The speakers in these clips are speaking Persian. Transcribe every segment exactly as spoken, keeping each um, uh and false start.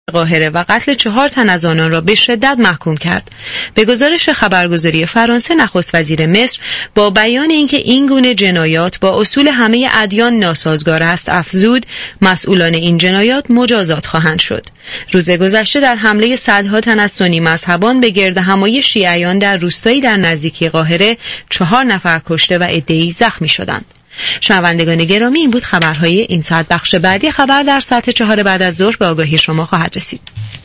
قاهره و قتل چهار تن از آنان را به شدت محکوم کرد. به گزارش خبرگزاری فرانسه، نخست وزیر مصر با بیان اینکه این گونه جنایات با اصول همه ادیان ناسازگار است افزود مسئولان این جنایات مجازات خواهند شد. روز گذشته در حمله صدها تن از سنی مذهبان به گردهمایی شیعیان در روستایی در نزدیکی قاهره چهار نفر کشته و عده‌ای زخمی شدند. شنوندگان گرامی، این بود خبرهای این ساعت. بخش بعدی خبر در ساعت چهار بعد از ظهر به آگاهی شما خواهد رسید.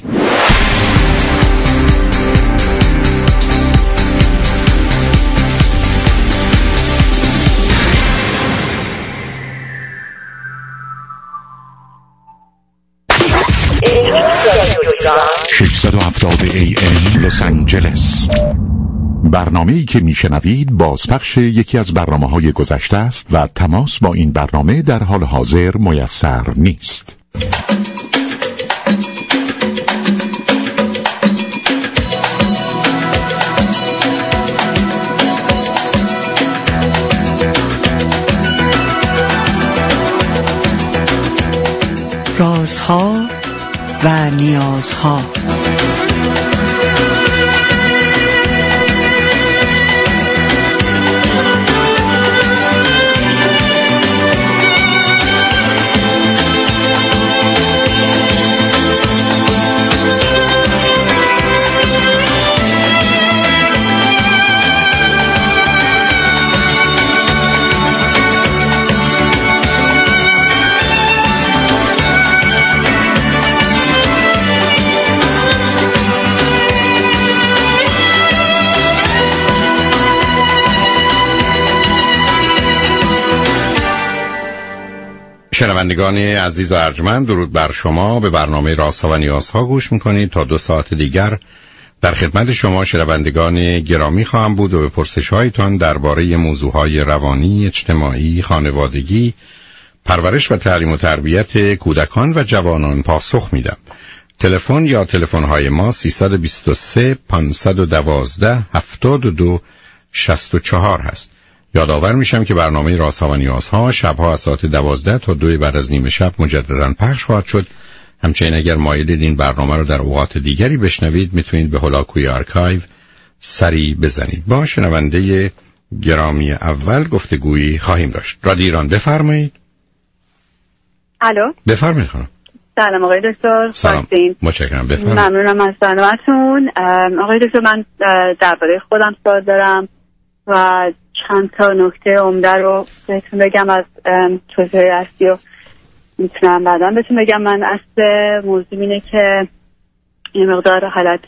ششصد و هفتاد ای ام لس آنجلس. برنامه‌ای که میشنوید بازپخش یکی از برنامه‌های گذشته است و تماس با این برنامه در حال حاضر میسر نیست. رازها و نیازها. شنوندگان عزیز و ارجمند، درود بر شما. به برنامه رازها و نیازها گوش میکنید. تا دو ساعت دیگر در خدمت شما شنوندگان گرامی خواهم بود و به پرسش‌هایتان درباره موضوعهای روانی، اجتماعی، خانوادگی، پرورش و تعلیم و تربیت کودکان و جوانان پاسخ میدم. تلفن یا تلفن‌های ما سیصد و بیست و سه پانصد و دوازده هفتاد و دو شصت و چهار هست. یادآور میشم که برنامه رازها و نیازها شبها از ساعت دوازده تا دو بعد از نیمه شب مجددا پخش خواهد شد. همچنین اگر مایلید این برنامه رو در اوقات دیگری بشنوید میتونید به هولاکوی آرکایو سری بزنید. با شنونده گرامی اول گفتگویی خواهیم داشت. رادیو ایران، بفرمایید. الو، بفرمایید خانم. سلام آقای دکتر. سلام، متشکرم. بفرمایید. ممنونم از برنامه‌تون. آقای دکتر، من درباره خودم سوال دارم و چند تا نکته عمده رو بهتون بگم از توضیح اصلی و میتونم بعدا بهتون بگم. من اصل موضوع اینه که یه مقدار حالت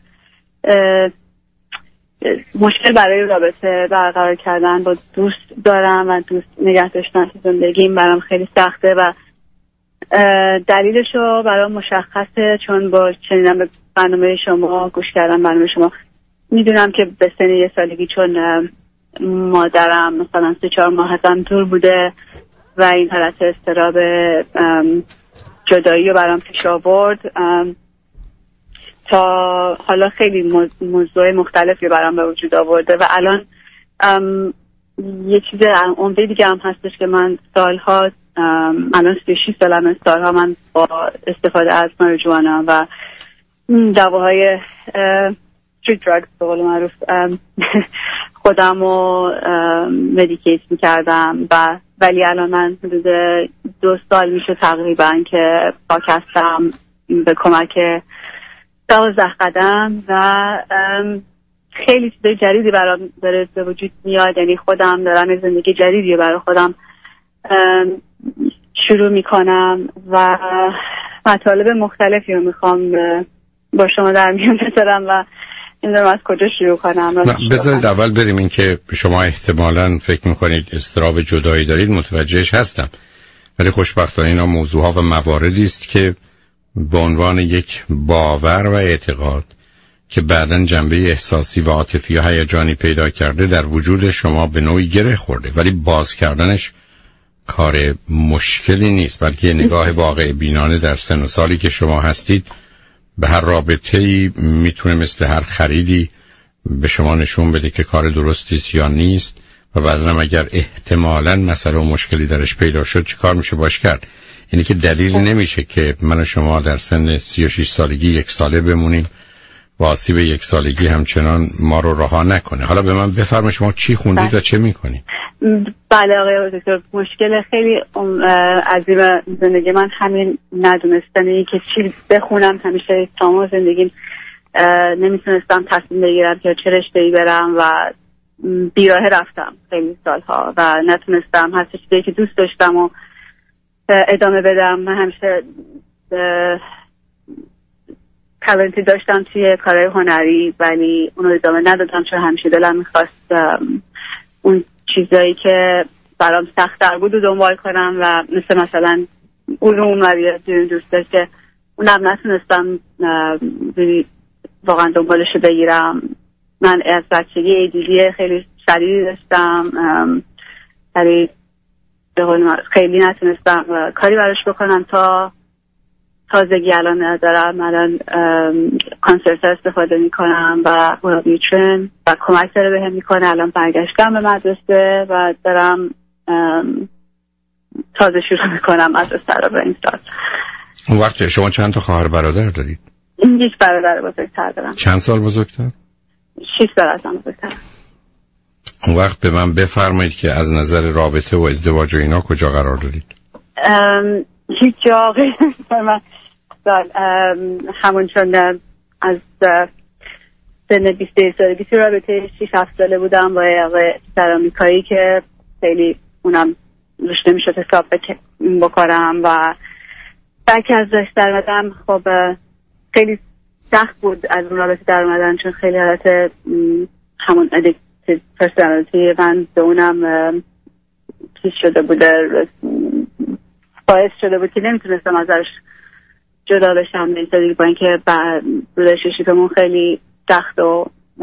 مشکل برای رابطه برقرار کردن با دوست دارم و دوست نگه داشتن تو زندگیم برام خیلی سخته و دلیلش رو برام مشخصه، چون با شنیدن به برنامه شما، گوش کردن برنامه شما، میدونم که به سن یه سالگی چون مادرم مثلا سه چهار ماه ازم دور بوده و این حالت اضطراب جدایی رو برام پیش آورد تا حالا خیلی موضوع مختلفی برام به وجود آورده و الان یه چیز عمده دیگه هم هستش که من سالها الان سی و شش سالمه، سالها من با استفاده از ماریجوانا و دواهای street drugs به قول معروف خودم رو مدیکیت میکردم و ولی الان من حدود دو سال میشه تقریبا که پاک هستم به کمک دوازده قدم و خیلی چیزای جدیدی برام داره به وجود میاد. یعنی خودم دارم زندگی جدیدی برای خودم شروع میکنم و مطالب مختلفی رو میخوام با شما در میون بذارم و نمیدونم از کجا شروع کنم. بذارید اول بریم این که شما احتمالاً فکر میکنید اضطراب جدایی دارید، متوجهش هستم، ولی خوشبختانه اینا موضوعها و مواردی است که به عنوان یک باور و اعتقاد که بعداً جنبه احساسی و عاطفی و هیجانی پیدا کرده در وجود شما به نوعی گره خورده، ولی باز کردنش کار مشکلی نیست، بلکه یه نگاه واقع بینانه در سن و سالی که شما هستید به هر رابطه‌ای میتونه مثل هر خریدی به شما نشون بده که کار درستی است یا نیست و بعداً اگر احتمالاً مسئله و مشکلی درش پیدا شد چه کار میشه باش کرد. اینی که دلیل نمیشه که من و شما در سن سی و شش سالگی یک ساله بمونیم و آسیب یک سالگی همچنان ما رو رها نکنه. حالا به من بفرمایید شما چی خوندید و چه میکنید؟ بله آقای دکتر، مشکل خیلی عظیم زندگی من همین ندونستنی که چی بخونم. همیشه تمام زندگیم نمیتونستم تصمیم بگیرم که چه رشته‌ای برم و بیراه رفتم خیلی سالها و نتونستم هر چیزی که دوست داشتم و ادامه بدم. من همیشه تالنتی داشتم توی کارهای هنری ولی اونو ادامه ندادم چون همیشه دلم میخواست اون چیزایی که برام سخت‌تر بود و دنبال کنم و مثل مثلا علوم و دوست داشت که اونم نتونستم واقعا دنبالشو بگیرم. من از بچگی ایدیدی خیلی شدیدی داشتم، خیلی خیلی نتونستم کاری براش بکنم تا تازگی الان ندارم. الان کانسرت استفاده میکنم و نیوترین و کمک داره بهم میکنه. الان برگشتم به مدرسه و دارم تازه شروع میکنم مدرسه رو به این سال. اون وقت شما چند تا خواهر برادر دارید؟ یک برادر بزرگتر دارم. چند سال بزرگتر؟ شش سال ازم بزرگتر. اون وقت به من بفرمایید که از نظر رابطه و ازدواج و اینا کجا قرار دارید؟ هیچ جا غیر من همون چون از سن بیست سالگی تو رابطه شش هفت ساله بودم با آقای سرامیکایی که خیلی اونم روش نمیشد حساب بکنم و بلکه از داشت در مدم خب خیلی سخت بود از اون رابطه در اومدن چون خیلی حالت همون ادیکتیو پرسنالیتی من به اونم چیز شده بوده، باعث شده بود که نمیتونستم ازش جدا بشم. دیگه با اینکه ریلیشنشیپمون خیلی سخت و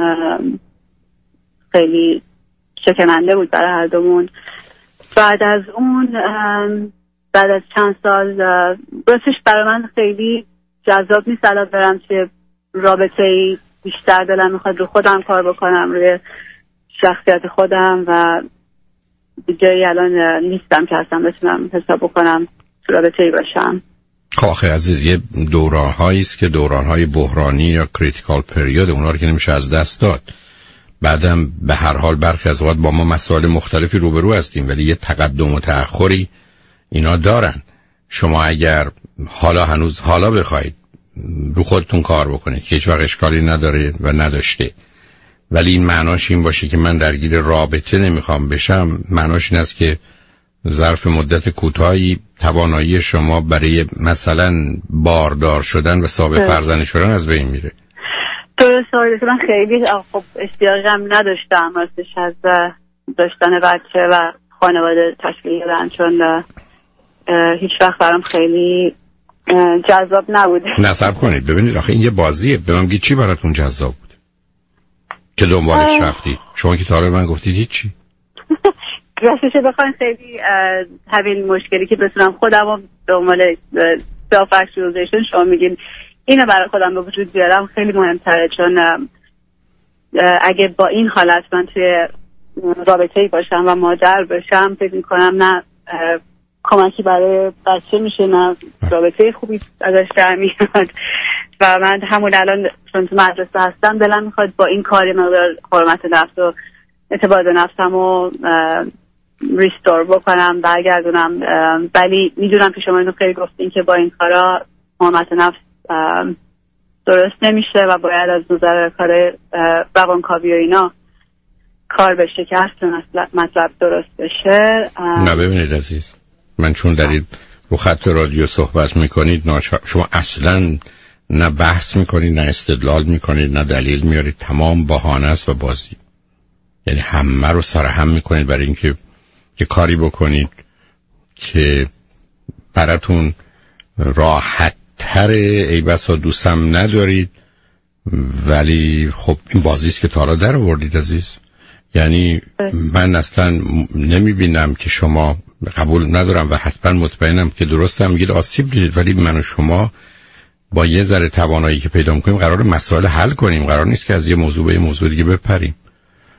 خیلی شکننده بود برای هر دومون. بعد از اون بعد از چند سال راستش برای من خیلی جذاب نیست الان برم توی رابطه‌ای. بیشتر دلم میخواد رو خودم کار بکنم، روی شخصیت خودم و جایی الان نیستم که اصلا بتونم حساب بکنم تو رابطه‌ای باشم. آخه عزیز یه دوران‌هایی است که دوران‌های بحرانی یا کریتیکال پریود، اونا رو که نمیشه از دست داد. بعدم به هر حال برخی از اوقات با ما مسائل مختلفی روبرو هستیم ولی یه تقدم و تأخری اینا دارن. شما اگر حالا هنوز حالا بخواید رو خودتون کار بکنید که هیچ وقت اشکالی نداره و نداشته، ولی این معناش این باشه که من درگیر رابطه نمیخوام بشم، معناش این است که ظرف مدت کوتاهی توانایی شما برای مثلا باردار شدن و صاحب فرزند شدن از بین میره. درست آقای من خیلی خب اشتیاقم نداشتم راستش از داشتن بچه و خانواده تشکیل دادن چون هیچ وقت برام خیلی جذاب نبود. نصب کنید ببینید آخه این یه بازیه. به من بگید چی براتون جذاب بود که دنبالش رفتید؟ شما که تا من گفتید هیچی. راستش بخواین خیلی همین مشکلی که بتونم خودم رو دنبال سلف اکچوالایزیشن شما میگین اینو برای خودم به وجود بیارم خیلی مهمتره چون اگه با این حالت من توی رابطه‌ای باشم و مادر بشم فکر می‌کنم نه کمکی برای بچه میشه نه رابطه خوبی ازش در میاد و من همون الان چون تو مدرسه هستم دلم میخواد با این کاری مقدار حرمت نفس و اعتماد به نفسم رو ریستور بکنم برگردونم. ولی میدونم که شما اینو خیلی گفتین که با این کارا حرمت نفس درست نمیشه و باید از نظر کار روانکاوی و اینا کار بشه که اصلا مطلب درست بشه. نه ببینید عزیز، من چون در این رو خط رادیو صحبت میکنید شما اصلا نه بحث میکنید نه استدلال میکنید نه دلیل میارید، تمام بهانه است و بازی. یعنی همه رو سرهم میکنید برای اینکه یه کاری بکنید که براتون راحت تر. ای بسا دوستم ندارید ولی خب این بازی است که تا را در آوردید عزیز. یعنی من اصلا نمیبینم که شما قبول ندارم و حتما مطمئنم که درستم میگید آسیب دیدید ولی من و شما با یه ذره توانایی که پیدا میکنیم قرار مسائل حل کنیم، قرار نیست که از یه موضوع به یه موضوع دیگه بپریم.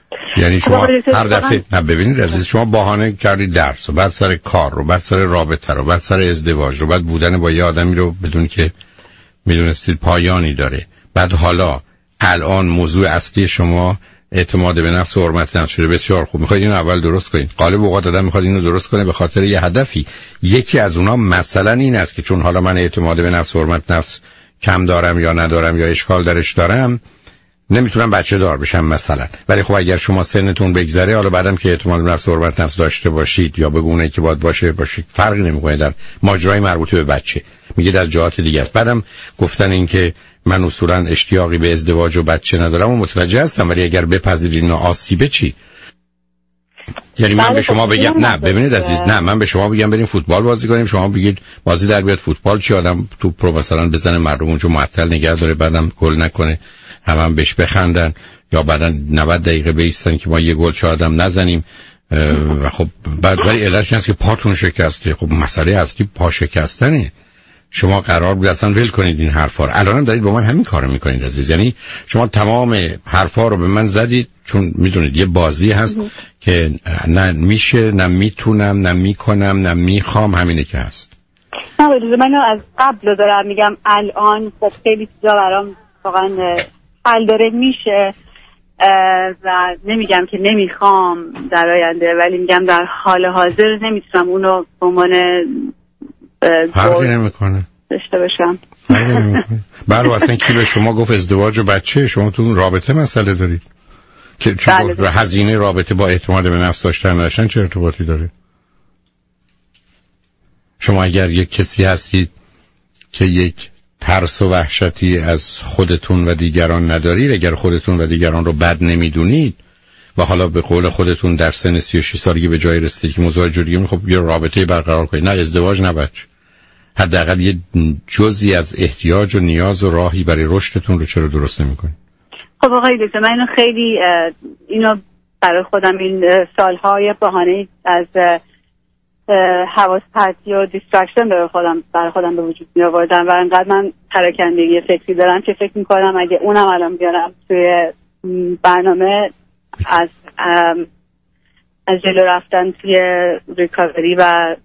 یعنی شما هر دفعه نه ببینید عزیز، شما بهانه کردید درس و بعد سر کار رو، بعد سر رابطه رو، بعد سر ازدواج رو، بعد بودن با یه آدمی رو بدون که میدونستید پایانی داره. بعد حالا الان موضوع اصلی شما اعتماد به نفس و حرمت نفس شده. بسیار خوب، میخواید اینو اول درست کنید. غالب اوقات آدم میخواد اینو درست کنه به خاطر یه هدفی. یکی از اونها مثلا این است که چون حالا من اعتماد به نفس و حرمت نفس کم دارم یا ندارم یا اشکال درش دارم، نمیتونم بچه دار بشم مثلا. ولی خب اگر شما سنتون بگذره، حالا بعدم که اعتماد به نفس و حرمت نفس داشته باشید یا بگونه که باید باشه باشید، فرقی نمیکنه در ماجرای مربوط به بچه. میگه از جهات دیگه است. بعدم گفتن این که من اصولا اشتیاقی به ازدواج و بچه ندارم و متوجه هستم، ولی اگر بپذیرید اینا آسیبه چی؟ یعنی من به شما بگم نه ببینید عزیز، نه من به شما بگم بریم فوتبال بازی کنیم، شما بگید بازی در بیاد فوتبال چی، آدم تو پرو مثلا بزنه مردم اونجا معطل نگه داره، بعدم گل نکنه هم هم بهش بخندن، یا بعدن نود دقیقه بیستن که ما یه گل چه آدم نزنیم. و خب بعد ولی علتش هست که پاتون شکسته. خب مسئله اصلی پا شکستنه. شما قرار بود اصلا ول کنید این حرفا رو. الان هم دارید با من همین کارو میکنید عزیز. یعنی شما تمام حرفا رو به من زدید چون میدونید یه بازی هست که نه میشه، نه میتونم، نه میکنم، نه میخوام، همینه که هست. نه ولی من از قبل دارم میگم الان خب خیلی چیزا برام واقعا حل داره میشه و نمیگم که نمیخوام در آینده، ولی میگم در حال حاضر نمیتونم اونو به عنوان فرقی نمیکنه داشته باشم. فرقی نمیکنه. برای اصلا کی به شما گفت ازدواج و بچه؟ شما تو اون رابطه مسئله دارید که چون هزینه رابطه با اعتماد به نفس داشتن نداشتن چه ارتباطی داره؟ شما اگر یک کسی هستید که یک ترس و وحشتی از خودتون و دیگران ندارید، اگر خودتون و دیگران رو بد نمیدونید و حالا به قول خودتون در سن سی و شش سالگی به جای رسیدید که موضوع جوری خب یه رابطه برقرار کنید، نه ازدواج نه بچه، حداقل یه جزئی از احتیاج و نیاز و راهی برای رشدتون رو چرا درست نمی‌کنید؟ خب آقای دکتر من اینو خیلی اینو برای خودم این سالهای بهانه از حواس پرتی و دیسترکشن برای خودم برای خودم به وجود می آوردم و انقدر من پراکندگی فکری دارم که فکر می‌کنم اگه اونم الان بیارم توی برنامه از از جلو رفتن توی ریکاوری و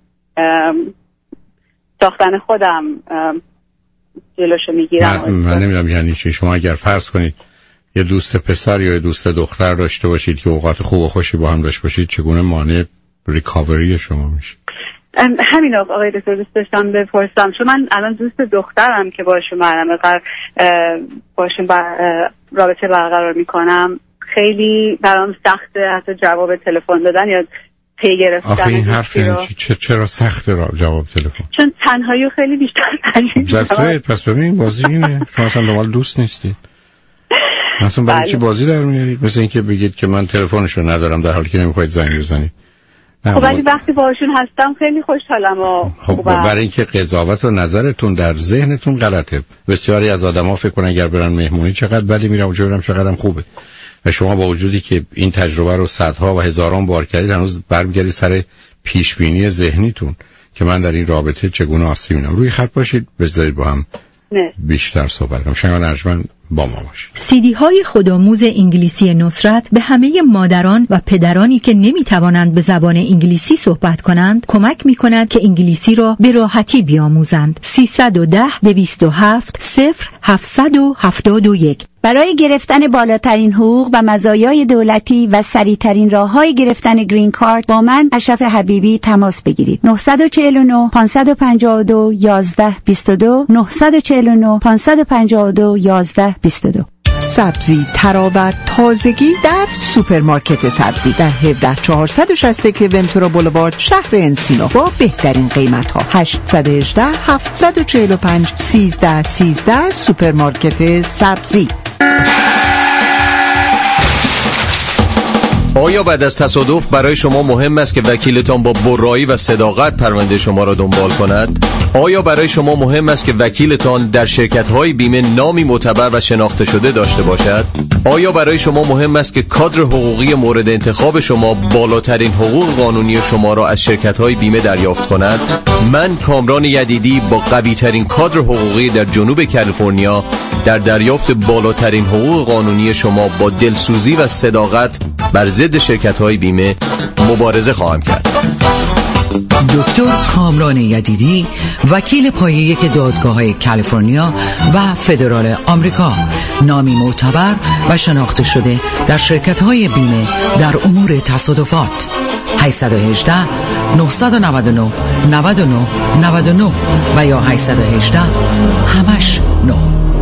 ساختن خودم جلوشو میگیرم. من, من نمیدونم یعنی چی. شما اگر فرض کنید یه دوست پسر یا یه دوست دختر داشته باشید که اوقات خوب و خوشی با هم داشته باشید، چگونه مانع ریکاوری شما میشه؟ همین آقای دکتر دوست داشتم بپرسم، چون من الان دوست دخترم که باشون برنامه قرار باشون بر رابطه برقرار میکنم خیلی برام سخته حتی جواب تلفن دادن یا پی گرفتن. آخه این حرف چه چرا سخته را جواب تلفن؟ چون تنهایی خیلی بیشتر ترجیح. پس ببین بازی اینه، شما اصلا دنبال دوست نیستید. مثلا برای چی بازی در میارید؟ مثل اینکه بگید که من تلفنشو ندارم در حالی که نمیخواید زنگ بزنید. خب ولی وقتی باهاشون هستم خیلی خوشحالم و خب برای اینکه قضاوت و نظرتون در ذهنتون غلطه. بسیاری از آدما فکر کنن اگر برن مهمونی چقدر بدی میرم اونجا برم چقدرم خوبه، و شما با وجودی که این تجربه رو صدها و هزاران بار کردید هنوز برمیگردید سر پیش بینی ذهنیتون که من در این رابطه چگونه آسیب میبینم. روی خط باشید بذارید با هم نه. بیشتر صحبت کنم. شنگان ارجمند با ما باشید. سیدی های خودآموز انگلیسی نصرت به همه مادران و پدرانی که نمی توانند به زبان انگلیسی صحبت کنند کمک می کند که انگلیسی را به راحتی بیاموزند. سیصد و ده دویست و هفت صفر هفتصد و هفتاد و یک. برای گرفتن بالاترین حقوق و مزایای دولتی و سریعترین راههای گرفتن گرین کارت با من اشرف حبیبی تماس بگیرید. نه چهار نه پانصد و پنجاه و دو یازده بیست و دو نه چهار نه پانصد و پنجاه و دو یازده بیست و دو. سبزی، تراوت، تازگی در سوپرمارکت سبزی در هفده چهارصد و شصت ونتورا بولوارد شهر انسینو با بهترین قیمت ها. هشت یک هشت هفت چهار پنج سیزده سیزده. سوپرمارکت سبزی. آیا بعد از تصادف برای شما مهم است که وکیلتان با برایی و صداقت پرونده شما را دنبال کند؟ آیا برای شما مهم است که وکیلتان در شرکت‌های بیمه نامی معتبر و شناخته شده داشته باشد؟ آیا برای شما مهم است که کادر حقوقی مورد انتخاب شما بالاترین حقوق قانونی شما را از شرکت‌های بیمه دریافت کند؟ من کامران یدیدی با قوی‌ترین کادر حقوقی در جنوب کالیفرنیا در دریافت بالاترین حقوق قانونی شما با دلسوزی و صداقت بر ضد شرکت‌های بیمه مبارزه خواهم کرد. دکتر کامران یدیدی، وکیل پایه یک دادگاه‌های کالیفرنیا و فدرال آمریکا، نامی معتبر و شناخته شده در شرکت‌های بیمه در امور تصادفات. هشت یک هشت نه نه نه نه نه نه نه و یا هشت یک هشت همش نه.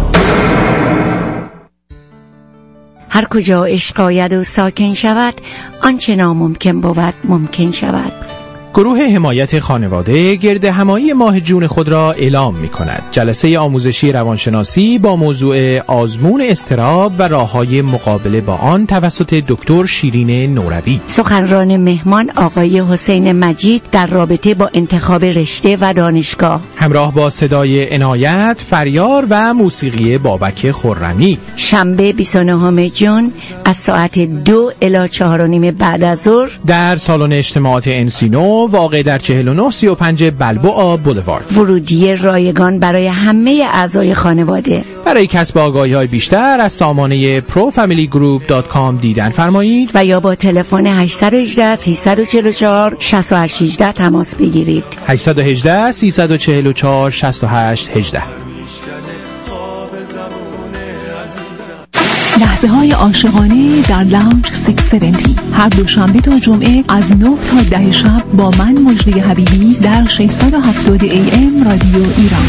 هر کجا عشق آید و ساکن شود، آنچه ناممکن بود ممکن شود. گروه حمایت خانواده گرد همایی ماه جون خود را اعلام می کند. جلسه آموزشی روانشناسی با موضوع آزمون اضطراب و راه‌های مقابله با آن توسط دکتر شیرین نوروی. سخنران مهمان آقای حسین مجید در رابطه با انتخاب رشته و دانشگاه، همراه با صدای عنایت، فریار و موسیقی بابک خرمی. شنبه بیست و نهم ژوئن از ساعت دو الی چهار و نیم بعد از ظهر در سالن اجتماعات انسینو واقع در چهل و نه سی و پنج بلبوآ بولوارد. ورودی رایگان برای همه اعضای خانواده. برای کسب آگاهی‌های بیشتر از سامانه پرو فامیلی گروپ دات کام دیدن فرمایید و یا با تلفن هشت یک هشت سه چهار چهار شش هشت یک هشت تماس بگیرید. هشت یک هشت سه چهار چهار شش هشت یک هشت. لحظه های عاشقانه در لاونج ششصد و هفتاد هر دوشنبه تا جمعه از نه تا ده شب با من مجدی حبیبی در ششصد و هفتاد ای ام رادیو ایران.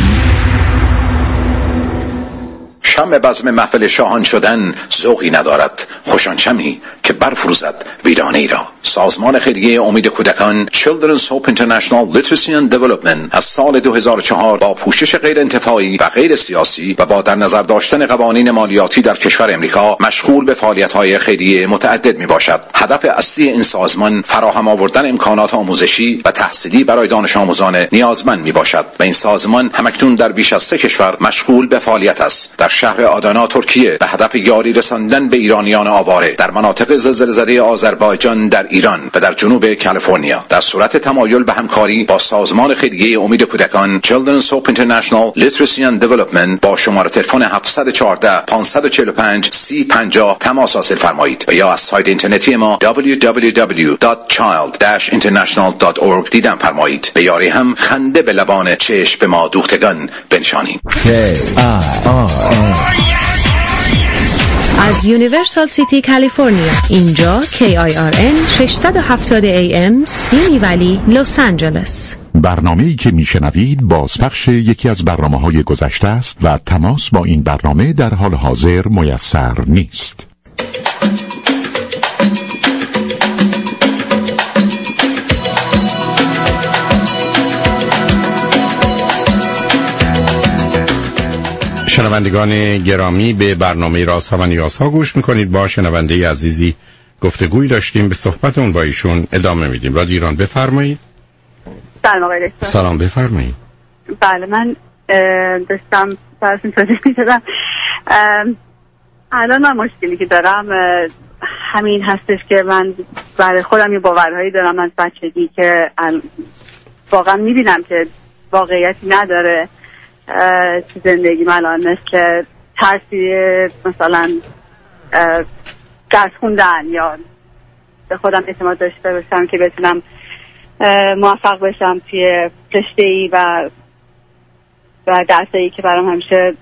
شم بزم محفل شاهان شدن ذوقی ندارد، خوشان شمی که برفروزد ویرانه ای را. سازمان خیریه امید کودکان Children's Hope International Literacy and Development از سال دو هزار و چهار با پوشش غیر انتفاعی و غیر سیاسی و با در نظر داشتن قوانین مالیاتی در کشور امریکا مشغول به فعالیت‌های خیریه متعدد میباشد. هدف اصلی این سازمان فراهم آوردن امکانات آموزشی و تحصیلی برای دانش آموزان نیازمند میباشد و این سازمان همکنون در بیش از سه کشور مشغول به فعالیت است. در شهر آدانا ترکیه به هدف یاری رساندن به ایرانیان آواره در مناطق زلزله‌زده آذربایجان در ایران و در جنوب کالیفرنیا. در صورت تمایل به همکاری با سازمان خیریه امید کودکان Children's Hope International Literacy and Development با شماره تلفن هفت یک چهار پنج چهار پنج سه پنجاه تماس حاصل فرمایید و یا از سایت اینترنتی ما دبلیو دبلیو دبلیو دات چایلد داش اینترنشنال دات اورگ دیدن فرمایید. به یاری هم خنده به لبان چشم به ما دوختگان بنشانیم. از یونیورسال سیتی کالیفرنیا، اینجا کی آی آر ان ششصد و هفتاد ای ام سیمی ولی لس آنجلس. برنامه‌ای که میشنوید بازپخش یکی از برنامه‌های گذشته است و تماس با این برنامه در حال حاضر میسر نیست. شنوندگان گرامی، به برنامه رازها و نیازها گوش میکنید. با شنونده عزیزی گفتگوی داشتیم، به صحبتون با ایشون ادامه میدیم. رادیو ایران بفرمایید. سلام آقای دکتر. سلام بفرمایید. بله من داشتم براتون توضیح میدادم. الان من مشکلی که دارم همین هستش که من برای خودم یه باورهایی دارم از بچگی که واقعا میبینم که واقعیتی نداره تو زندگی من، الان مثل ترسی مثلا درس خوندن یا به خودم اعتماد داشته باشم که بتونم موفق بشم توی رشته‌ای و و درسایی که برام همیشه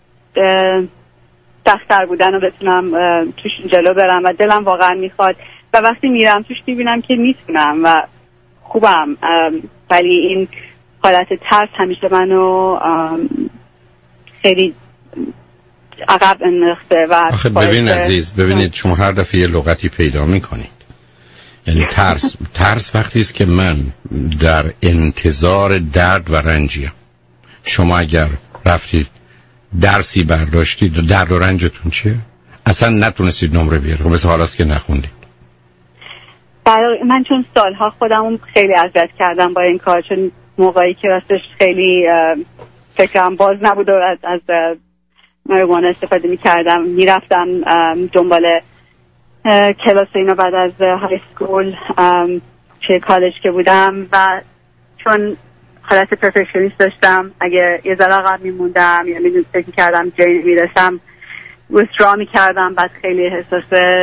سخت‌تر بودن و بتونم توش جلو برم و دلم واقعا میخواد و وقتی میرم توش میبینم که میتونم و خوبم، ولی این حالت ترس همیشه منو خیلی عقب انداخته. و آخه ببین عزیز، ببینید شما هر دفعه یه لغتی پیدا میکنید، یعنی ترس ترس وقتی است که من در انتظار درد و رنجیم. شما اگر رفتید درسی برداشتید و درد و رنجتون چیه؟ اصلا نتونستید نمره بیارید، مثل حالا است که نخوندید. برای من چون سالها خودم خیلی اذیت کردم با این کار، چون موقعی که راستش خیلی فکرم باز نبود و از, از ماریجوانا استفاده میکردم، میرفتم دنبال کلاس اینا بعد از های سکول چه کالج که بودم و چون حالت پرفکشنیست داشتم، اگه یه ذره عقب میموندم یا میدونم فکر کردم جایی میرسم ویثدرا میکردم، بعد خیلی احساس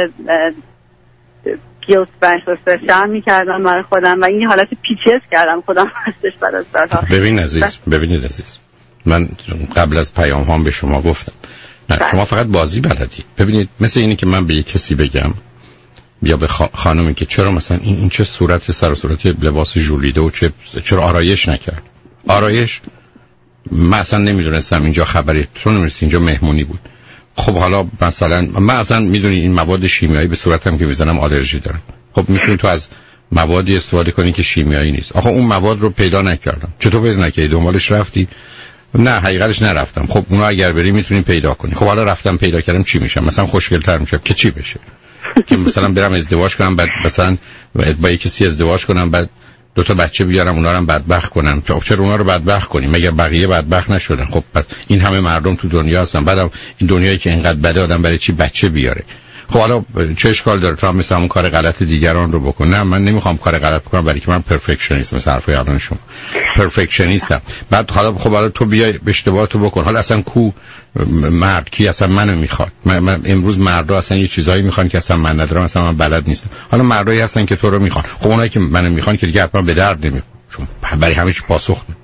گیلت و احساس شرم میکردم برای خودم و این حالت پی تی اس کردم خودم راستش بعد از سالها. ببین عزیز ببینید عزیز، من قبل از پیام هام به شما گفتم نه بله. شما فقط بازی بلدی. ببینید مثل اینه که من به یک کسی بگم یا به خانومی که چرا مثلا این این چه صورت سر و صورت لباس ژولیده و چه چرا آرایش نکرد. آرایش من اصلا نمیدونستم اینجا خبری تو نمیرسی، اینجا مهمونی بود. خب حالا مثلا من اصلا میدونی این مواد شیمیایی به صورتم که میزنم آلرژی دارم. خب میتونی تو از موادی استفاده کنی که شیمیایی نیست. آخه اون مواد رو پیدا نکردم. چطور پیدا نکردی؟ دنبالش رفتی؟ نه حقیقتش نرفتم. خب اونا اگر بری میتونی پیدا کنی. خب حالا رفتم پیدا کردم چی میشم؟ مثلا خوشگل‌تر میشم که چی بشه؟ که مثلا برم ازدواج کنم بعد مثلا با یک کسی ازدواج کنم بعد دو تا بچه بیارم اونا رو هم بدبخت کنم. چرا اونا رو بدبخت کنیم؟ مگر بقیه بدبخت نشدن؟ خب پس این همه مردم تو دنیا هستن، بعدم این دنیایی که اینقدر بده آدم برای چی بچه بیاره؟ خب حالا چه اشکال داره تو هم مثلا اون کار غلط دیگران رو بکن؟ نه من نمیخوام کار غلط بکنم برای که من پرفکشنیست مثلا حرفای الان شما پرفکشنیستم. بعد حالا خب حالا تو بیای اشتباهاتو بکن. حالا اصلا کو مرد کی اصلا منو میخواد؟ من, من امروز مردا اصلا یه چیزایی میخوان که اصلا من ندارم، اصلا من بلد نیستم. حالا مردایی هستن که تو رو میخوان. خب اونایی که منو میخوان که دیگه حتما به درد نمیخوره، چون برای همه چی پاسخ میده.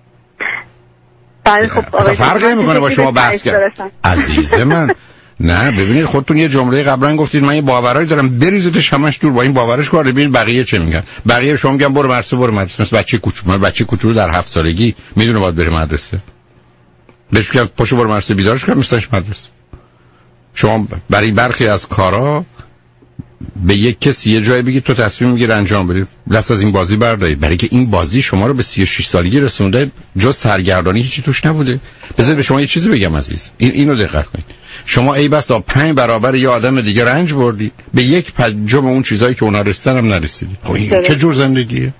بله خب اصلا فرقی نمیکنه با شما بحث کرد عزیز من. نه ببینید خودتون یه جمله قبلا گفتید من یه باورایی دارم بریزیدش همش دور، با این باورش کار ببینید بقیه چه میگن. بقیه شما میگن برو مدرسه برو مدرسه. مثل بچه کوچولو، بچه کوچولو در هفت سالگی میدونه باید بره مدرسه، بهش میگن پاشو برو مدرسه، بیدارش کن میستش مدرسه. شما برای برخی از کارا به یک کسی یه جایی بگید تو تصمیم میگیری انجام بدید، دست از این بازی بردارید، برای که این بازی شما رو به سی و شش سالگی رسونده، جز سرگردانی هیچی توش نبوده. بذار به شما یه چیزی بگم عزیز، این اینو دقت کنید. شما ای بسا پنج برابر یه آدم دیگه رنج بردید، به یک پنجم اون چیزایی که اونا رسیدن هم نرسیدید. خب این چه جور زندگیه؟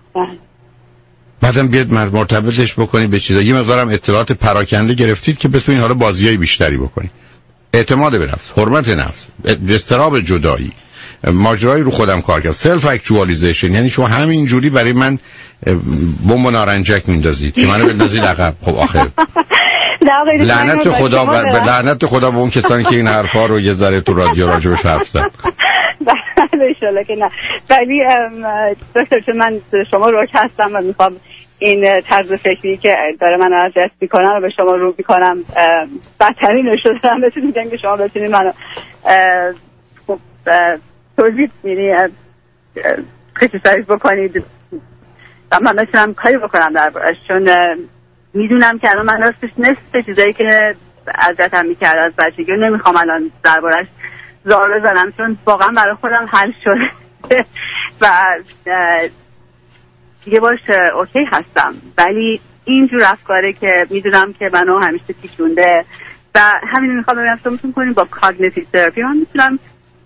بعدم بیاد مرتبطش بکنید به چیزا. یه مقدارم اطلاعات پراکنده گرفتید که بتونید حالا بازیای بیشتری بکنید. اعتماد به نفس، حرمت نفس، استراب جدایی، ماجرای رو خودم کار کرد، سلف اکچوالیزیشن. یعنی شما همین جوری برای من بمب و نارنجک میندازید که منو بندازید عقب. خب آخه لعنت خدا و لعنت خدا به اون کسانی که این حرفا رو یه ذره تو رادیو راجبش حرف زد. بله ان شاءالله که نه. ولی دکتر چون من شما روک هستم و میخوام این طرز فکری که داره من اذیت میکنم و به شما رو میکنم بدترینش رو دارم بهتون میگم که شما بتونید منو خب توضیح میدی کریتیسایز بکنید و من بتونم کاری بکنم دربارش، چون میدونم که الان من راستش نصف چیزایی که اذیتم میکرد از بچگی نمیخوام الان دربارش زار بزنم، چون واقعا برای خودم حل شده و دیگه باش اوکی هستم. ولی اینجور افکاره که میدونم که منو همیشه پیچونده و همین میخوام ببینم تو میتونم کنیم با کاگنیتیو تراپی من میتونم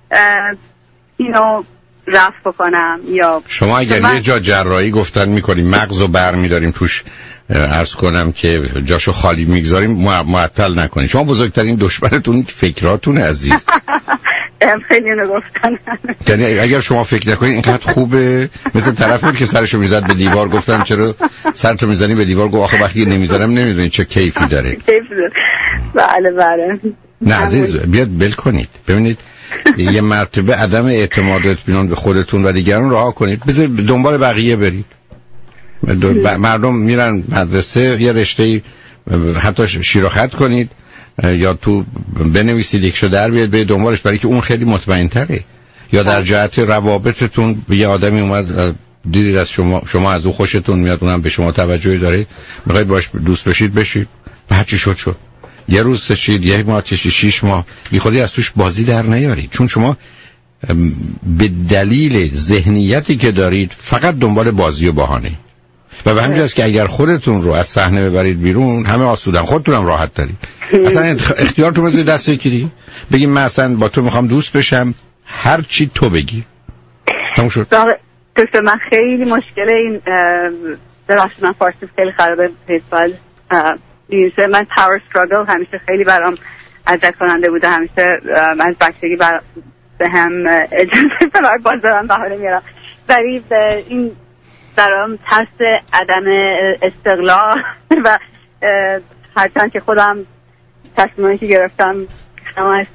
اینو رفع بکنم. یا شما اگر من... یه جا جراحی گفتن میکنیم مغزو بر میداریم توش عرض کنم که جاشو خالی میگذاریم معطل نکنید. شما بزرگترین دشمنتون فکراتون عزیز. خیلی اینو گفتن. یعنی اگر شما فکر نکنید اینقدر خوبه، مثل طرف بود که سرشو میزد به دیوار، گفتم چرا سرتو میزنی به دیوار، گفت آخه وقتی نمیزنم نمیدونی چه کیفی داره. کیف داره. بله بله. نه عزیز بیاد بل کنید. ببینید یه مرتبه عدم اعتماد و اطمینان به خودتون و دیگران رها کنید، بذار دنبال بقیه برید. مردم میرن مدرسه، یه رشته حتی شیر و خط کنید یا تو بنویسید یکشو در بیاد به دنبالش، برای که اون خیلی مطمئن تره. یا در جهت روابطتون یه آدمی اومد دیدید از شما شما از او خوشتون میاد، اونم به شما توجهی داره، میخواید باش دوست بشید بشید و هرچی شد شد. یه روز کشید، یک ماه کشید، شیش ماه، بی خودی از توش بازی در نیارید، چون شما به دلیل ذهنیتی که دارید فقط دنبال بازی و بهانه. و به همین جاست که اگر خودتون رو از صحنه ببرید بیرون همه آسودن، خودتون هم راحت دارید. اصلا اختیارتون بذارید دست یکی، بگیم من اصلا با تو میخوام دوست بشم، هر چی تو بگی. تموم شد. دکتر من خیلی مشکل این ببخشید من فارسی خیلی خرابه پیسال دیوشه. من پاور استراگل همیشه خیلی برام اذیت کننده بوده، همیشه از بچگی بر به هم اجازه برای باز دارم بهاره میارم، ولی این برام ترس عدم استقلال و هرچند که خودم تصمیمی که گرفتم همش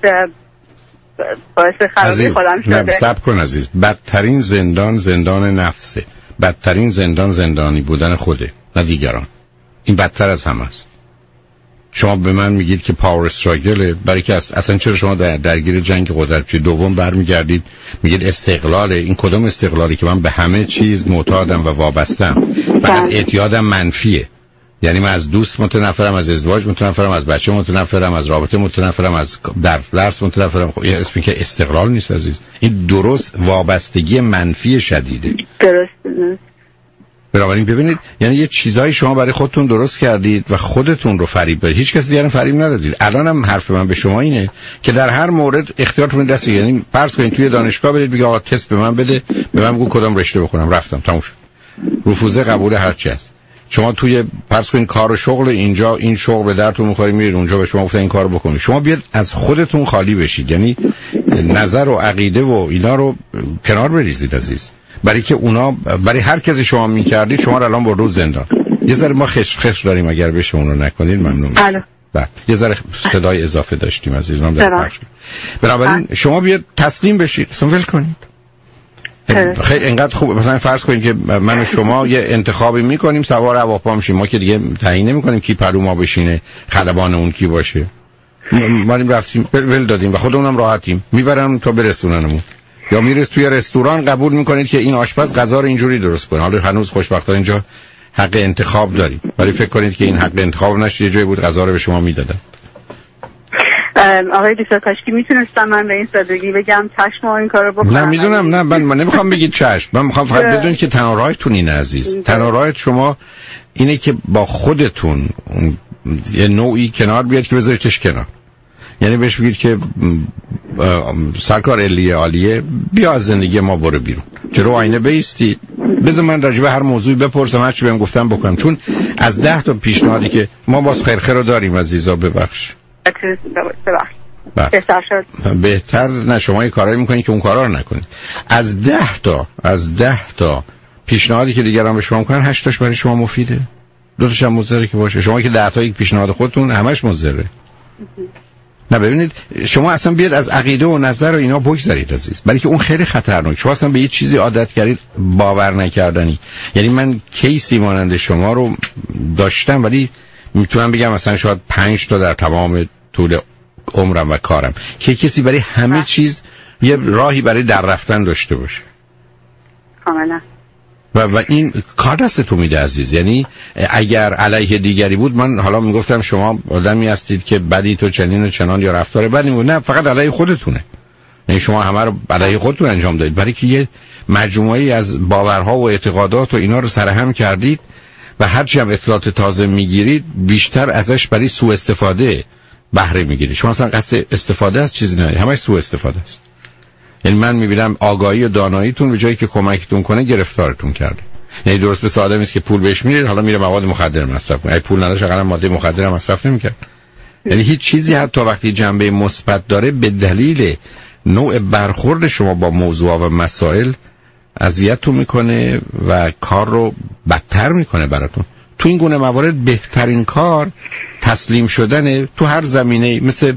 باعث خرابی خودم شده. نه صبر کن عزیز، بدترین زندان زندان نفسه، بدترین زندان زندانی بودن خوده نه دیگران. این بدتر از همه است. شما به من میگید که پاور استراگل، برای که اصلا چرا شما در درگیر جنگ قدرت دوم برمیگردید میگید استقلاله؟ این کدوم استقلالی که من به همه چیز معتادم و وابستم؟ فقط اعتیادم منفیه. یعنی من از دوست متنفرم، از ازدواج متنفرم، از بچه متنفرم، از رابطه متنفرم، از درس متنفرم. خب این اسمی که استقلال نیست عزیز، این درست وابستگی منفی شدیده. درست. بنابراین ببینید، یعنی یه چیزایی شما برای خودتون درست کردید و خودتون رو فریب دادید، هیچ کس دیگه فریب ندادید. الانم حرف من به شما اینه که در هر مورد اختیارتون دست، یعنی فرض کنید توی دانشگاه برید بگید آقا تست به من بده، به من بگو کدوم رشته بخونم، رفتم تموم شد. رفوزه قبول هر چی است. شما توی فرض کنید کار و شغل اینجا این شغل به درتون می‌خوره، میرید اونجا به شما گفتن این کارو بکنید، شما بیاد از خودتون خالی بشید، یعنی نظر و عقیده و اینا رو کنار بریزید عزیز، برای که اونا برای هر کسی شما می‌کردید شما رو الان برد زندان. یه ذره ما خش خش داریم، اگر بشه اون رو نکنید ممنون میشم. بله یه ذره صدای اضافه داشتیم عزیز، من در پخش. بنابراین شما بیاد تسلیم بشید، اصلا ول کنید. خیلی اینقدر خوب، مثلا فرض کنید که من و شما یه انتخابی میکنیم، سوار هواپا میشیم، ما که دیگه تعیین نمیکنیم کی پرو ما بشینه، خلبان اون کی باشه. ما رفتیم ول دادیم و خودمونم راحتیم، میبرن تا برسوننمون. یا میرس توی رستوران قبول میکنید که این آشپز غذا رو اینجوری درست کنه. حالا هنوز خوشبختانه اینجا حق انتخاب داریم، ولی فکر کنید که این حق انتخاب نشه، یه جایی بود غذا رو به شما میدادن. آقای دکتر کاشکی میتونستم من به این سادگی بگم چشم این کارو بکنم؟ نه میدونم، نه من, من نمیخوام بگید چشم، من میخوام فقط بدونید که تنها راهتون اینه عزیز. تنها راهت شما اینه که با خودتون یه نوعی کنار بیاد که بذاریدش کنار. یعنی بهش بگید که سرکار علیه عالیه بیا از زندگی ما برو بیرون، جلو آینه بیستی، بذار من راجع به هر موضوعی بپرسم، هر چی بهم گفتم بکنم، چون از ده تا پیشنهادی که ما باز خیر خیر رو داریم عزیزا. ببخش بهتر شد. بهتر نه، شما یه کارایی میکنید که اون کارا رو نکنید. از ده تا از ده تا پیشنهادی که دیگران به شما میکنن هشت تاش برای شما مفیده، دو تاش هم مضره که باشه. شما که ده تا یک پیشنهاد خودتون همش مضره. نه ببینید، شما اصلا بیاد از عقیده و نظر و اینا بگذارید عزیز، برای که اون خیلی خطرناک. شما اصلا به یه چیزی عادت کردید باور نکردنی. یعنی من کیسی مانند شما رو داشتم، ولی میتونم بگم مثلا شاید پنج تا در تمام طول عمرم و کارم که کسی برای همه چیز یه راهی برای در رفتن داشته باشه. کاملا. و و این کار دست تو میده عزیز. یعنی اگر علیه دیگری بود، من حالا میگفتم شما آدمی هستید که بدی تو چنین و چنان یا رفتار بدی بود، نه فقط علیه خودتونه. یعنی شما همه رو علیه خودتون انجام دادید، برای که یه مجموعه‌ای از باورها و اعتقادات و اینا رو سرهم کردید و هرچی هم اطلاعات تازه میگیرید بیشتر ازش برای سوء استفاده بهره میگیرید. شما اصلا قصد استفاده از چیزی ندارید، همش سوء استفاده است. یعنی من میبینم آگاهی و داناییتون به جایی که کمکتون کنه گرفتارتون کرده. یعنی درست مثل آدمی است که پول بهش میدید حالا میره مواد مخدر مصرف کنه، اگه پول نداشت اقلا ماده مخدر مصرف نمیکرد. یعنی هیچ چیزی حتی وقتی جنبه مثبت داره به دلیل نوع برخورد شما با موضوع و مسائل اذیتتون میکنه و کار رو بدتر میکنه براتون. تو این گونه موارد بهترین کار تسلیم شدنه. تو هر زمینه، مثل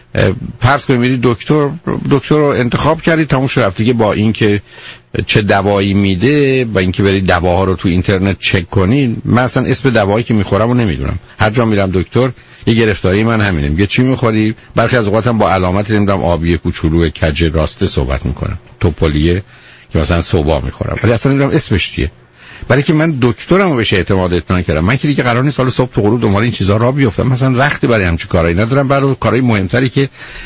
فرض کنید میرید دکتر دکتر رو انتخاب کردید، تموم شد رفت دیگه. با اینکه چه دوایی میده، با اینکه برید دواها رو تو اینترنت چک کنید، من اصلا اسم دوایی که میخورم رو نمیدونم. هر جا میرم دکتر یه گرفتاری من همینه، میگه چی میخوری؟ برخی از اوقاتم با علامت نمیدونم آبی کوچولو کج راسته صحبت میکنم، توپولیه که مثلا صوبا میخورم، ولی اصلا نمیدونم اسمش چیه. برای که من دکترمو بهش اعتماد اطمینان کردم. من که دیگه قرار نیست سال صبح تو غروب دنبال این چیزا را بیفتم، مثلا وقتی برای همچین کارایی ندارم. برای کارهای مهمتری که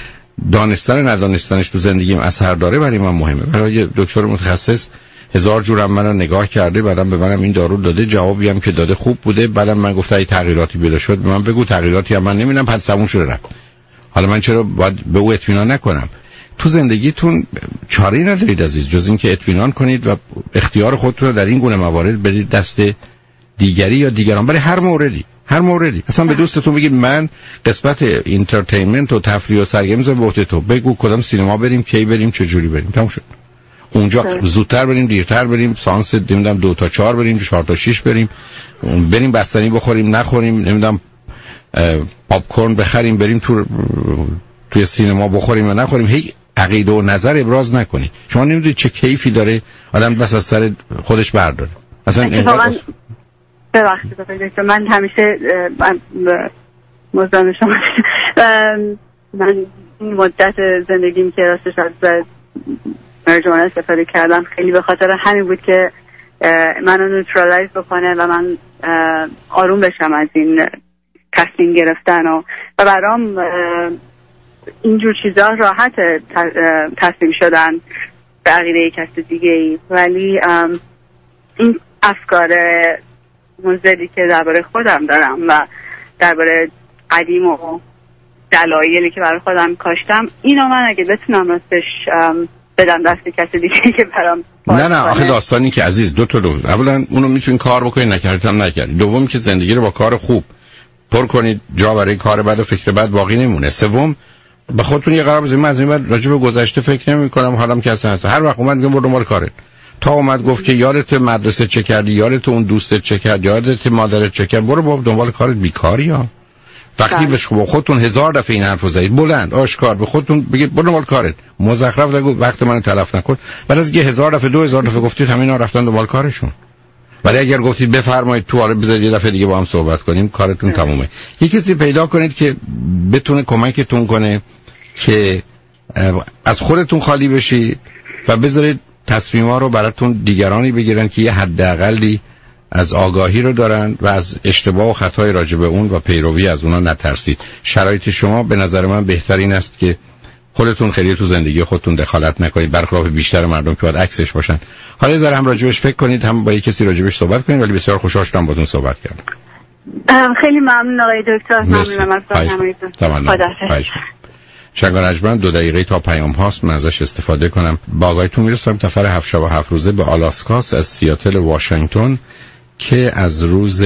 دانستن ندانستنش تو زندگیم اثر داره برای من مهمه. برای دکتر متخصص هزار جورم منو نگاه کرده، بعدم به منم این دارو داده، جوابی هم که داده خوب بوده، بعدم من گفتم ای تغییراتی پیدا شد به من بگو، تغییراتی هم من نمیبینم، پس تموم شده رفت. حالا من چرا باید به او اطمینان نکنم؟ تو زندگیتون چاره‌ای ندارید عزیز جز این که اطمینان کنید و اختیار خودتون رو در این گونه موارد بدید دست دیگری یا دیگران، برای هر موردی هر موردی اصلا به دوستتون بگید من قسمت اینترتینمنت و تفریح و سرگرمی رو به عهده تو بگو، کدام سینما بریم، کی بریم، چه جوری بریم، تموم شد. اونجا زودتر بریم، دیرتر بریم، سانس نمیدونم دو تا چهار بریم، چهار تا شش بریم، بریم بستنی بخوریم نخوریم، نمیدونم پاپ کورن بخریم بریم تو توی سینما بخوریم و نخوریم، هی عقیده و نظر ابراز نکنی. شما نمیدونید چه کیفی داره آدم بس از سر خودش برداره. اصلا اینقدر ببخشید دکتر، من همیشه من مزاحم شما من این مدت زندگیم که راستش از مریجوانا استفاده کردم خیلی به خاطر همین بود که منو نوترالایز بکنه و من آروم بشم از این تصمیم گرفتن و و برام اینجور چیزا راحت تصمیم شدن به عقیده کسی دیگه ای، ولی این افکار مزدی که درباره خودم دارم و درباره قدیم و دلایلی که برای خودم کاشتم، اینو من اگه بتونم راستش بدم دست کسی دیگه که برام نه نه آخه داستانی که عزیز دو تا دو اولا اونو میتونین کار بکنید، نکردید هم نکردید. دوم که زندگی رو با کار خوب پر کنید، جا برای کار بد و فکر بد باقی نمونه. سوم به خودتون یه قرار بزنید من از این بعد راجع به گذشته فکر نمی‌کنم، حالم که اصلا هست. هر وقت اومد میگم برو دنبال کارت. تا اومد گفت که یادت مدرسه چه کردی، یادت اون دوستت چه کرد، یادت مادرت چه کرد، برو با دنبال کارت. بیکاری ها وقتی به خودتون هزار دفعه این حرفو زدید بلند آشکار به خودتون بگید برو دنبال کارت، مزخرف نگو، وقت منو تلف نکن. بعد از یه هزار دفعه دو هزار دفعه گفتید همینا رفتن دنبال کارشون. ولی اگر گفتید بفرمایید تو، آره بذارید یه دفعه دیگه با هم صحبت کنیم، کارتون تمومه. یه کسی پیدا کنید که بتونه کمکتون کنه که از خودتون خالی بشید و بذارید تصمیم‌ها رو براتون دیگرانی بگیرن که یه حداقلی از آگاهی رو دارن و از اشتباه و خطای راجع به اون و پیروی از اونا نترسید. شرایط شما به نظر من بهترین است که خودتون خیلی تو زندگی خودتون دخالت نکنید، برخلاف بیشتر مردم که باید عکسش باشن. حالا یه ذره هم راجبش فکر کنید، هم با یه کسی راجبش صحبت کنید. ولی بسیار خوشحال شدم باهاتون صحبت کردم. خیلی ممنون آقای دکتر، ممنونم از راهنماییتون. خدا شنگانجمن دو دقیقه تا پیام هاست، من ازش استفاده کنم. با آقایتون میرسم سفر هفت شب و هفت روزه به آلاسکاس از سیاتل واشنگتن که از روز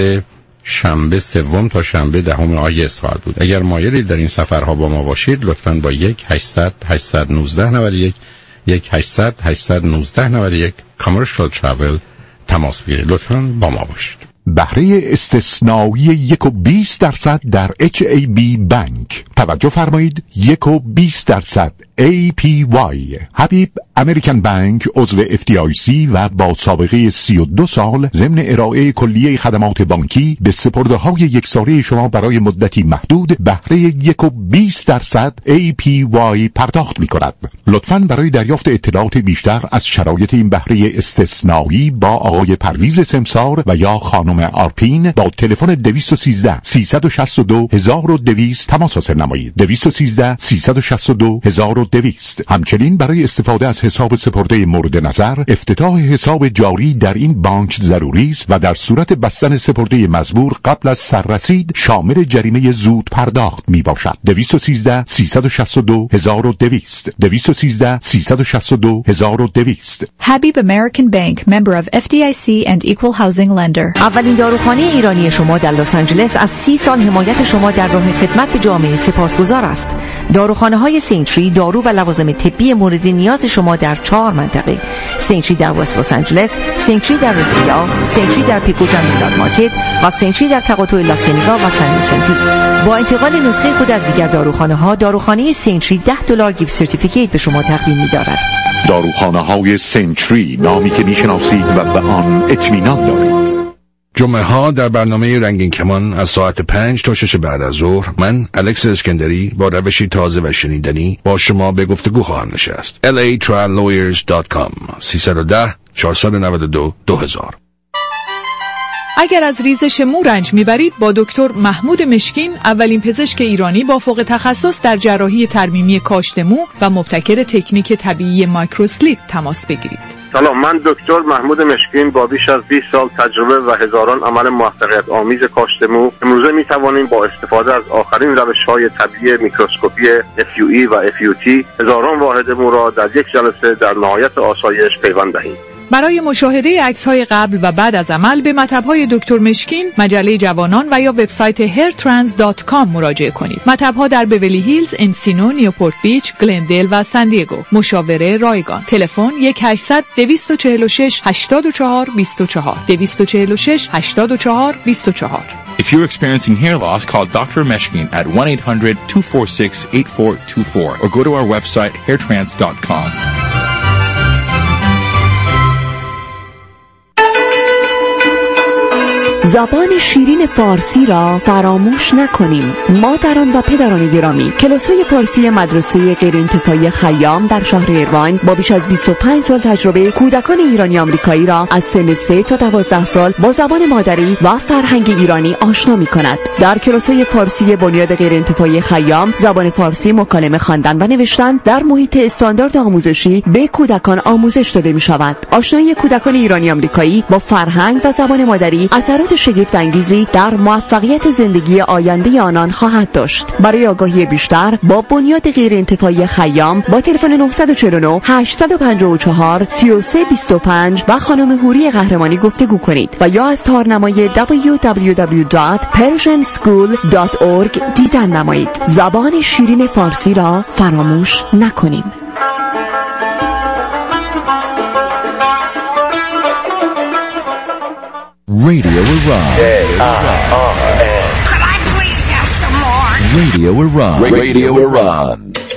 شنبه سوم تا شنبه دهم آگوست خواهد بود. اگر مایلید در این سفرها با ما باشید لطفاً با یک هشتصد هشتصد و نوزده نود و یک یک هشتصد هشتصد و نوزده نود و یک Commercial Travel تماس بگیرید. لطفاً با ما باشید. بهره استثنایی یک و بیست درصد در اچ ای بی بانک. توجه فرمایید، یک و بیست درصد ای پی وای. حبیب امریکن بانک عضو اف دی آی سی و با سابقه سی و دو سال ضمن ارائه کلیه خدمات بانکی به سپرده‌های یک ساله شما برای مدتی محدود بهره یک و بیست درصد ای پی وای پرداخت می‌کند. لطفاً برای دریافت اطلاعات بیشتر از شرایط این بهره استثنایی با آقای پرویز سمسار و یا خانم آرپین با تلفن دویست و سیزده سیصد و شصت و دو هزار و دویست تماس حاصل نمایید. دویست و سیزده سیصد و شصت و دو هزار و دویست. همچنین برای استفاده از حساب سپرده مورد نظر افتتاح حساب جاری در این بانک ضروری است و در صورت بستن سپرده مزبور قبل از سررسید شامل جریمه زود پرداخت می باشد. دویست و سیزده سیصد و شصت و دو هزار و دویست. دویست و سیزده سیصد و شصت و دو هزار و دویست. Habib American Bank, member of اف دی آی سی and equal housing lender. اولین داروخانه ایرانی شما در لس آنجلس از سی سال حمایت شما در راه خدمت به جامعه سپاسگزار است. داروخانه های سینتری دارو و لوازم طبی مورد نیاز شما در چهار منطقه: سینتری در وست لس آنجلس، سینتری در رسیدا، سینتری در پیکوجن میلاد مارکت و سینتری در تقاطع لاسینیگا و سن ویسنتی. با انتقال نسخه خود از دیگر داروخانه ها، داروخانه سینتری ده دلار گیفت سرتیفیکیت به شما تقدیم می‌دارد. داروخانه های سینتری، نامی که میشناسید و به آن اطمینان دارید. جمعه ها در برنامه رنگین کمان از ساعت پنج تا شش بعد از ظهر من الکس اسکندری با روشی تازه و شنیدنی با شما به گفتگو خواهم نشست. ال ای trial lawyers دات کام سیصد و ده چهارصد و نود و دو دو هزار. اگر از ریزش مو رنج میبرید با دکتر محمود مشکین، اولین پزشک ایرانی با فوق تخصص در جراحی ترمیمی کاشت مو و مبتکر تکنیک طبیعی مایکروسلیپ تماس بگیرید. سلام، من دکتر محمود مشکین با بیش از بیست سال تجربه و هزاران عمل موفقیت آمیز کاشت مو امروزه می توانیم با استفاده از آخرین روش‌های طبیعی میکروسکوپی اف یو ای و اف یو تی هزاران واحد مو را در یک جلسه در نهایت آسایش پیوند دهیم. برای مشاهده عکس‌های قبل و بعد از عمل به مطب‌های دکتر مشکین، مجله جوانان و یا وبسایت هیر ترانس دات کام مراجعه کنید. مطب‌ها در بیولی هیلز، انسینو، نیوپورت بیچ، گلندل و سان دیگو. مشاوره رایگان. تلفن یک هشتصد دویست و چهل و شش هشتاد و چهار بیست و چهار دویست و چهل و شش هشتاد و چهار بیست و چهار. If you're experiencing hair loss, call Doctor Meshkin at one eight hundred two four six eight four two four or go to our website hair trance dot com. زبان شیرین فارسی را فراموش نکنیم. مادران و پدران گرامی، کلاس‌های فارسی مدرسه غیرانتفاعی خیام در شهر ایروان با بیش از بیست و پنج سال تجربه کودکان ایرانی آمریکایی را از سن سه تا دوازده سال با زبان مادری و فرهنگ ایرانی آشنا می‌کند. در کلاس‌های فارسی بنیاد غیرانتفاعی خیام، زبان فارسی مکالمه خواندن و نوشتن در محیط استاندارد آموزشی به کودکان آموزش داده می‌شود. آشنایی کودکان ایرانی آمریکایی با فرهنگ و زبان مادری اثرات شگفت انگیزی در موفقیت زندگی آینده آنان خواهد داشت. برای آگاهی بیشتر با بنیاد غیرانتفاعی خیام با تلفن نه چهار نه هشت پنج چهار سه سه دو پنج و خانم حوری قهرمانی گفتگو کنید و یا از تارنمای دبلیو دبلیو دبلیو دات پرشن اسکول دات اورگ دیدن نمایید. زبان شیرین فارسی را فراموش نکنیم. Radio Iran. Radio Iran. Radio Iran.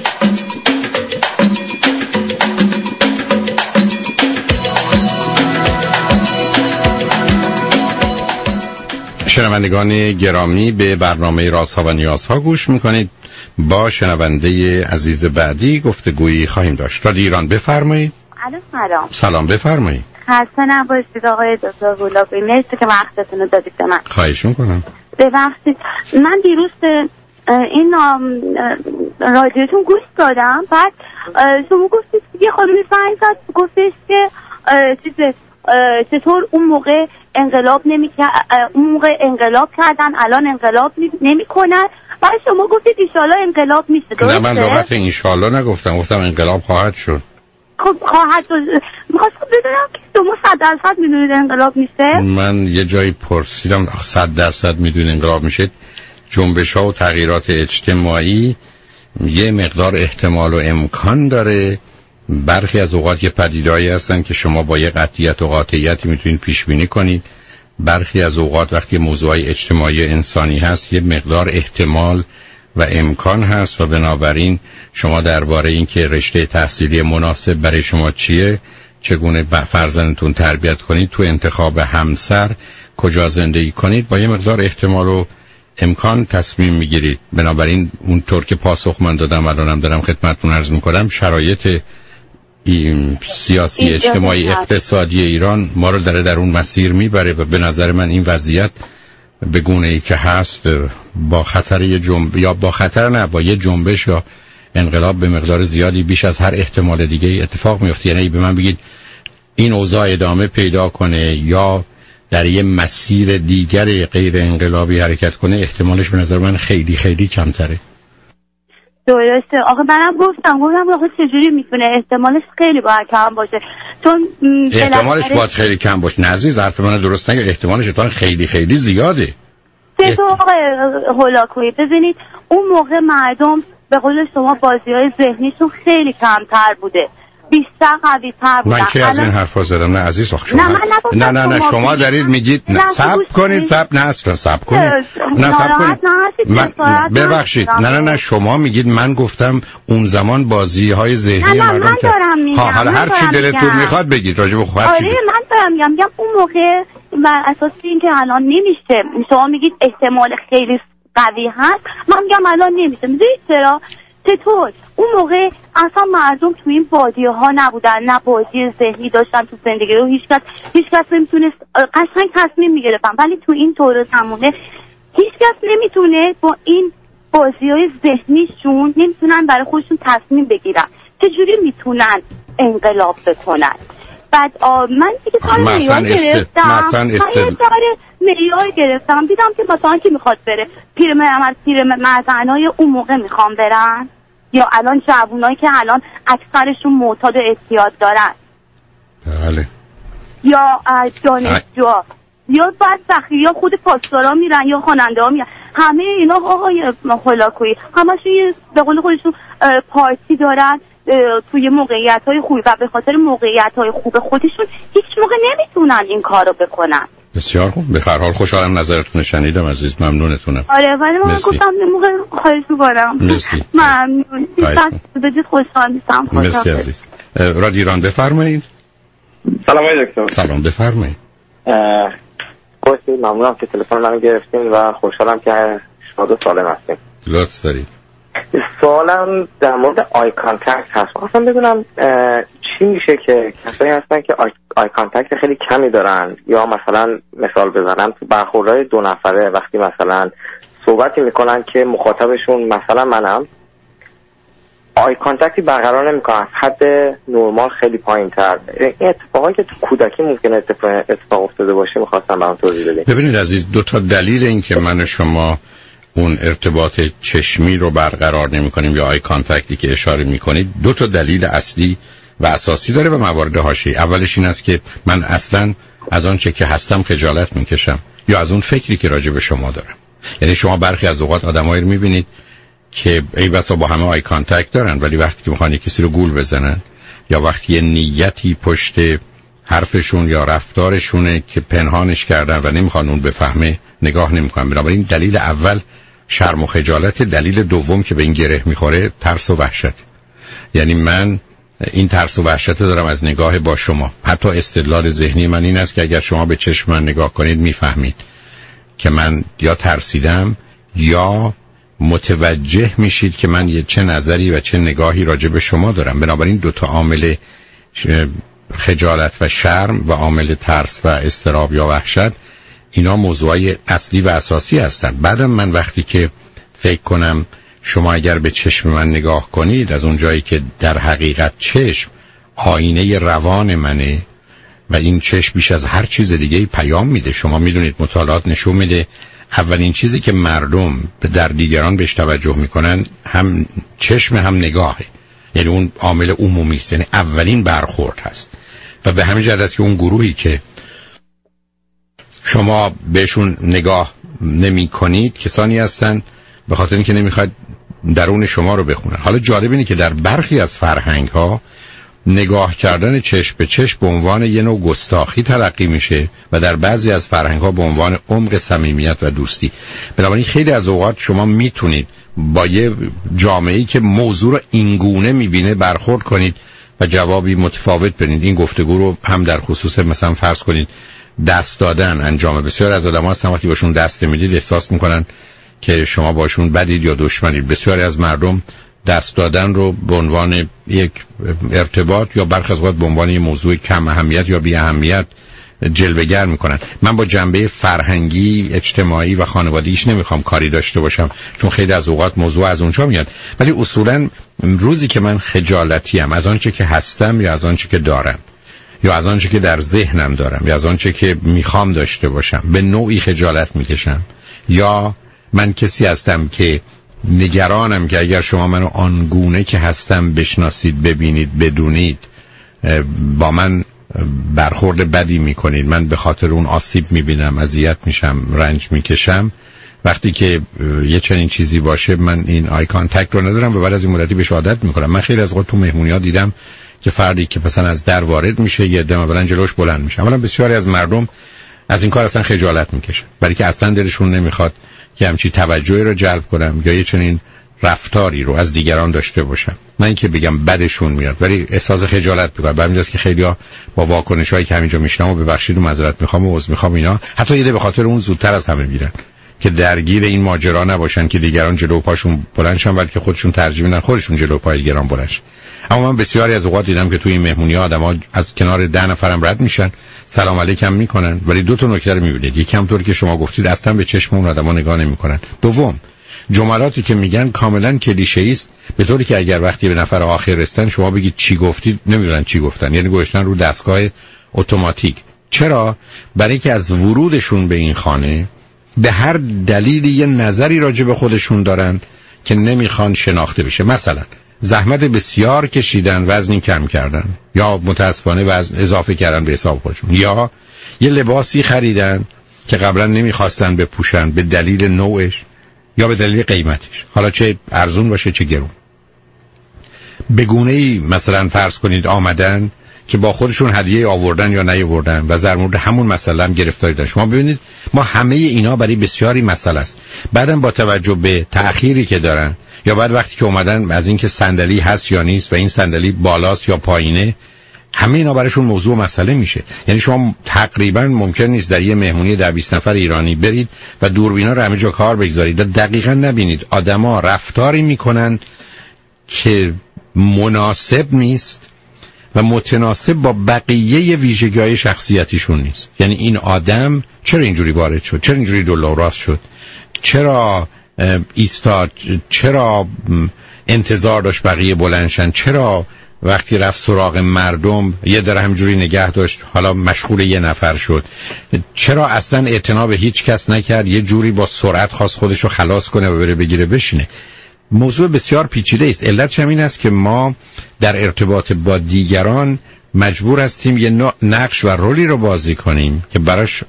شنوندگان گرامی، به برنامه رازها و نیازها گوش میکنید. با شنونده عزیز بعدی گفتگویی خواهیم داشت. رادیو ایران، بفرمایید. الو سلام. سلام، بفرمایید. خسته نباشید آقای دکتر گلابی، مرسی که وقتتون رو دادید به من. خواهش میکنم. ببخشید، من دیروز این رادیوتون گوش دادم، بعد شما گفتید یه خانمی زنگ زد گفتش که چیز چطور اون موقع انقلاب نمی اون موقع انقلاب کردن الان انقلاب نمی کنن، بعد شما گفتید انشالله انقلاب میشه. نه، من لغت انشالله نگفتم، گفتم انقلاب خواهد شد. خب خواهد شد. میخواستم بدونم که شما صد درصد میدونید انقلاب میشه؟ من یه جایی پرسیدم صد درصد میدونید انقلاب میشه. جنبش ها و تغییرات اجتماعی یه مقدار احتمال و امکان داره. برخی از اوقات یه پدیده‌ای هستن که شما با یه قطعیت و قاطعیتی میتونید پیش بینی کنید. برخی از اوقات وقتی موضوع اجتماعی انسانی هست یه مقدار احتمال و امکان هست و بنابراین شما درباره این که رشته تحصیلی مناسب برای شما چیه، چگونه فرزندتون تربیت کنید، تو انتخاب همسر کجا زندگی کنید، با یه مقدار احتمال و امکان تصمیم میگیرید. بنابراین اونطور که پاسخ من دادم الانم دارم خدمتتون عرض میکنم، شرایط این سیاسی اجتماعی اقتصادی ایران ما رو داره در اون مسیر میبره و به نظر من این وضعیت به گونه ای که هست با خطر یه جنب یا با خطر نه با یه جنبش یا انقلاب به مقدار زیادی بیش از هر احتمال دیگه اتفاق میفته. یعنی به من بگید این اوضاع ادامه پیدا کنه یا در یه مسیر دیگر غیر انقلابی حرکت کنه، احتمالش به نظر من خیلی خیلی کمتره. درسته. آخه منم گفتم گفتم آخه چجوری میتونه احتمالش خیلی باید کم باشه، چون احتمالش باید خیلی کم باشه. نه عزیز، حرف من درست نگه، احتمالش اتفاقا خیلی خیلی زیاده. چطور آقای هولاکویی ببینید اون موقع مردم به قول شما بازی‌های ذهنیشون خیلی کمتر بوده، بیشتر قوی تر بودن. من که از این حرفا زدم؟ نه عزیز، آخه شما نه نه نه نه شما دارید میگید نه صبر کنید، صبر نه اصلا صبر کنید نه صبر کنید من ببخشید نه نه نه شما میگید من گفتم اون زمان بازی‌های ذهنی مردم که ها حالا هر چی دلتون میخواد بگید راجع به خودتون. آره من دارم میگم میگم اون موقع بر اساس اینکه الان نمیشه، شما میگید احتمال خیلی قوی هست، من میگم الان نمیشه. میدونید چرا؟ چطور؟ اون موقع اصلا مردم تو این بادیه ها نبودن، نه بازی ذهنی داشتن تو زندگی رو، هیچ کس هیچ کس نمیتونست قشنگ تصمیم میگرفتن، ولی تو این طور زمانه هیچ کس نمیتونه با این بازی های ذهنیشون نمیتونن برای خودشون تصمیم بگیرن. چجوری میتونن انقلاب بکنن؟ بعد من دیگه کار معیار گرفتم من یه کار معیار گرفتم دیدم که مثلا کی میخواد بره پیرمرد پیرمردانای اون موقع میخوام برن یا الان جوونایی که الان اکثرشون معتاد و اعتیاد دارن. بله یا دانشجوها یا بعد سخی یا خود پاسدارا میرن یا خواننده ها میرن، همه اینا آقای هولاکویی همشون به قول خودشون پارتی دارن توی موقعیت های خوبی و به خاطر موقعیت های خوب خودشون هیچ موقع نمیتونن این کار رو بکنن. بسیار خوب، به هر حال خوشحالم نظرتون شنیدم عزیز، ممنونتونم. آره ولی من گفتم یه موقع خواهش میکنم. مرسی. ممنون. بدید خوشحال میشم. مرسی عزیز. رادیو ایران بفرمایید. سلام آقای دکتر. سلام بفرمایید. خوشی ممنونم که تلفن منو گرفتین و خوشحالم که شما دو سالم هستین. لطف دارید. سوالم در مورد آی کانتکت هست. خواستم بدونم چی میشه که کسایی هستن که آی, آی کانتکت خیلی کمی دارن، یا مثلا مثال بزنم تو برخوردهای دو نفره وقتی مثلا صحبتی میکنن که مخاطبشون مثلا منم آی کانتکتی برقرار نمیکنن، حد نرمال خیلی پایین تر. این اتفاقی که تو کودکی ممکنه اتفاق, اتفاق افتاده باشه میخواستم برام توضیح بدین. ببینید عزیز، دو تا دلیل این که من و شما اون ارتباط چشمی رو برقرار نمی کنیم یا آی کانتکتی که اشاره می کنید، دو تا دلیل اصلی و اساسی داره و موارد حاشیه‌ای. اولش این است که من اصلا از آن چه که هستم خجالت می کشم یا از اون فکری که راجع به شما دارم. یعنی شما برخی از اوقات آدمایی رو می بینید که ای بسا با همه آی کانتکت دارن، ولی وقتی که میخوان کسی رو گول بزنن یا وقتی یه نیتی پشت حرفشون یا رفتارشونه که پنهانش کردن و نمیخوان اون بفهمه نگاه نمیکنن. بنابراین دلیل اول شرم و خجالت، دلیل دوم که به این گره میخوره ترس و وحشت. یعنی من این ترس و وحشت دارم از نگاه با شما. حتی استدلال ذهنی من این است که اگر شما به چشم من نگاه کنید میفهمید که من یا ترسیدم یا متوجه میشید که من یه چه نظری و چه نگاهی راجع به شما دارم. بنابراین دو تا عامل خجالت و شرم و عامل ترس و اضطراب یا وحشت، اینا موضوعای اصلی و اساسی هستن. بعدم من وقتی که فکر کنم شما اگر به چشم من نگاه کنید، از اون جایی که در حقیقت چشم آینه روان منه و این چشم بیش از هر چیز دیگه پیام میده. شما میدونید مطالعات نشون میده اولین چیزی که مردم در دیگران بهش توجه میکنن هم چشم هم نگاهه. یعنی اون عامل عمومی است، یعنی اولین برخورد هست. و به همین جهت است که اون گروهی که شما بهشون نگاه نمی کنید کسانی هستن به خاطر اینکه نمیخواد درون شما رو بخونن. حالا جالب اینه که در برخی از فرهنگ ها نگاه کردن چشم به چشم به عنوان یه نوع گستاخی تلقی میشه و در بعضی از فرهنگ ها به عنوان عمق صمیمیت و دوستی. بنابراین خیلی از اوقات شما میتونید با یه جامعه‌ای که موضوع رو اینگونه میبینه برخورد کنید و جوابی متفاوت بدید. این گفتگو رو هم در خصوص مثلا فرض کنید دست دادن انجام. بسیار از آدم‌ها هستن وقتی باشون دست میدید احساس میکنن که شما باشون بدید یا دشمنید. بسیاری از مردم دست دادن رو به عنوان یک ارتباط یا برخی از اوقات به عنوان یک موضوع کم اهمیت یا بی اهمیت جلوه‌گر میکنن. من با جنبه فرهنگی، اجتماعی و خانوادگیش نمیخوام کاری داشته باشم چون خیلی از اوقات موضوع از اونجا میاد، ولی اصولا روزی که من خجالتی ام از آنچه که هستم یا از آنچه که دارم یا از آنچه که در ذهنم دارم یا از آنچه که میخوام داشته باشم به نوعی خجالت میکشم، یا من کسی هستم که نگرانم که اگر شما منو آنگونه که هستم بشناسید، ببینید، بدونید، با من برخورد بدی میکنید، من به خاطر اون آسیب میبینم، اذیت میشم، رنج میکشم. وقتی که یه چنین چیزی باشه من این آی کانتکت رو ندارم و بعد از این مدتی بهش عادت میکنم. من خیلی از وقت تو مهمونی‌ها دیدم که فردی که مثلا از در وارد میشه یه دم اولا جلوش بلند میشه. اولا بسیاری از مردم از این کار اصلا خجالت میکشن، برای که اصلا دلشون نمیخواد که همچی توجهی رو جلب کنم یا یه چنین رفتاری رو از دیگران داشته باشم. نه اینکه بگم بدشون میاد، ولی احساس خجالت میکنم. برای همینجاست که خیلی‌ها با واکنشایی که همینجا میشنم و ببخشید و معذرت میخوام و عذر میخوام اینا حتی یه ده به خاطر اون زودتر از همه میرن که درگیر این ماجرا نباشن که دیگران جلو پاشون بلند شن، بلکه خودشون ترجیح میدن خودشون جلو پای دیگران بلند شن. اما من بسیاری از اوقات دیدم که توی این مهمونی‌ها آدم‌ها از کنار ده نفرم رد میشن، سلام علیکم میکنن، ولی دو تا نکته رو میبینید. یکی همونطور که شما گفتید اصلا به چشم اون آدم‌ها نگاه نمیکنن. دوم، جملاتی که میگن کاملا کلیشه‌ای است، به طوری که اگر وقتی به نفر آخر رسیدن شما بگید چی گفتید نمیدونن چی گفتن، یعنی گوشتن رو دستگاه اتوماتیک. چرا؟ برای اینکه از ورودشون به این خانه به هر دلیلی یه نظری راجع به خودشون دارن که نمیخوان شناخته بشه. مثلا زحمت بسیار کشیدن، وزنی کم کردن، یا متاسفانه وزن اضافه کردن به حساب خودشون، یا یه لباسی خریدن که قبلا نمیخواستن بپوشن به دلیل نوعش یا به دلیل قیمتش، حالا چه ارزون باشه چه گرون. به گونه‌ای مثلا فرض کنید آمدن که با خودشون هدیه آوردن یا نیاوردن و در مورد همون مسئله هم گرفتاری داشت. شما ببینید ما همه اینا برای بسیاری مسئله است. بعدم با توجه به تأخیری که دارن یا بعد وقتی که اومدن از اینکه صندلی هست یا نیست و این صندلی بالاست یا پایینه، همه اینا براشون موضوع مسئله میشه. یعنی شما تقریبا ممکن نیست در یه مهمونی در بیست نفر ایرانی برید و دوربینا رو همه جا کار بگذارید و دقیقاً نبینید آدما رفتاری میکنن که مناسب نیست و متناسب با بقیه ویژگی‌های شخصیتیشون نیست. یعنی این آدم چرا اینجوری وارد شد، چرا اینجوری دلار راست شد، چرا ایستاد، چرا انتظار داشت بقیه بلندشن، چرا وقتی رفت سراغ مردم یه در همجوری نگه داشت حالا مشغول یه نفر شد، چرا اصلا اعتنا به هیچ کس نکرد، یه جوری با سرعت خواست خودشو خلاص کنه و بره بگیره بشینه. موضوع بسیار پیچیده است. علتش همین است که ما در ارتباط با دیگران مجبور هستیم یه نقش و رولی رو بازی کنیم که براش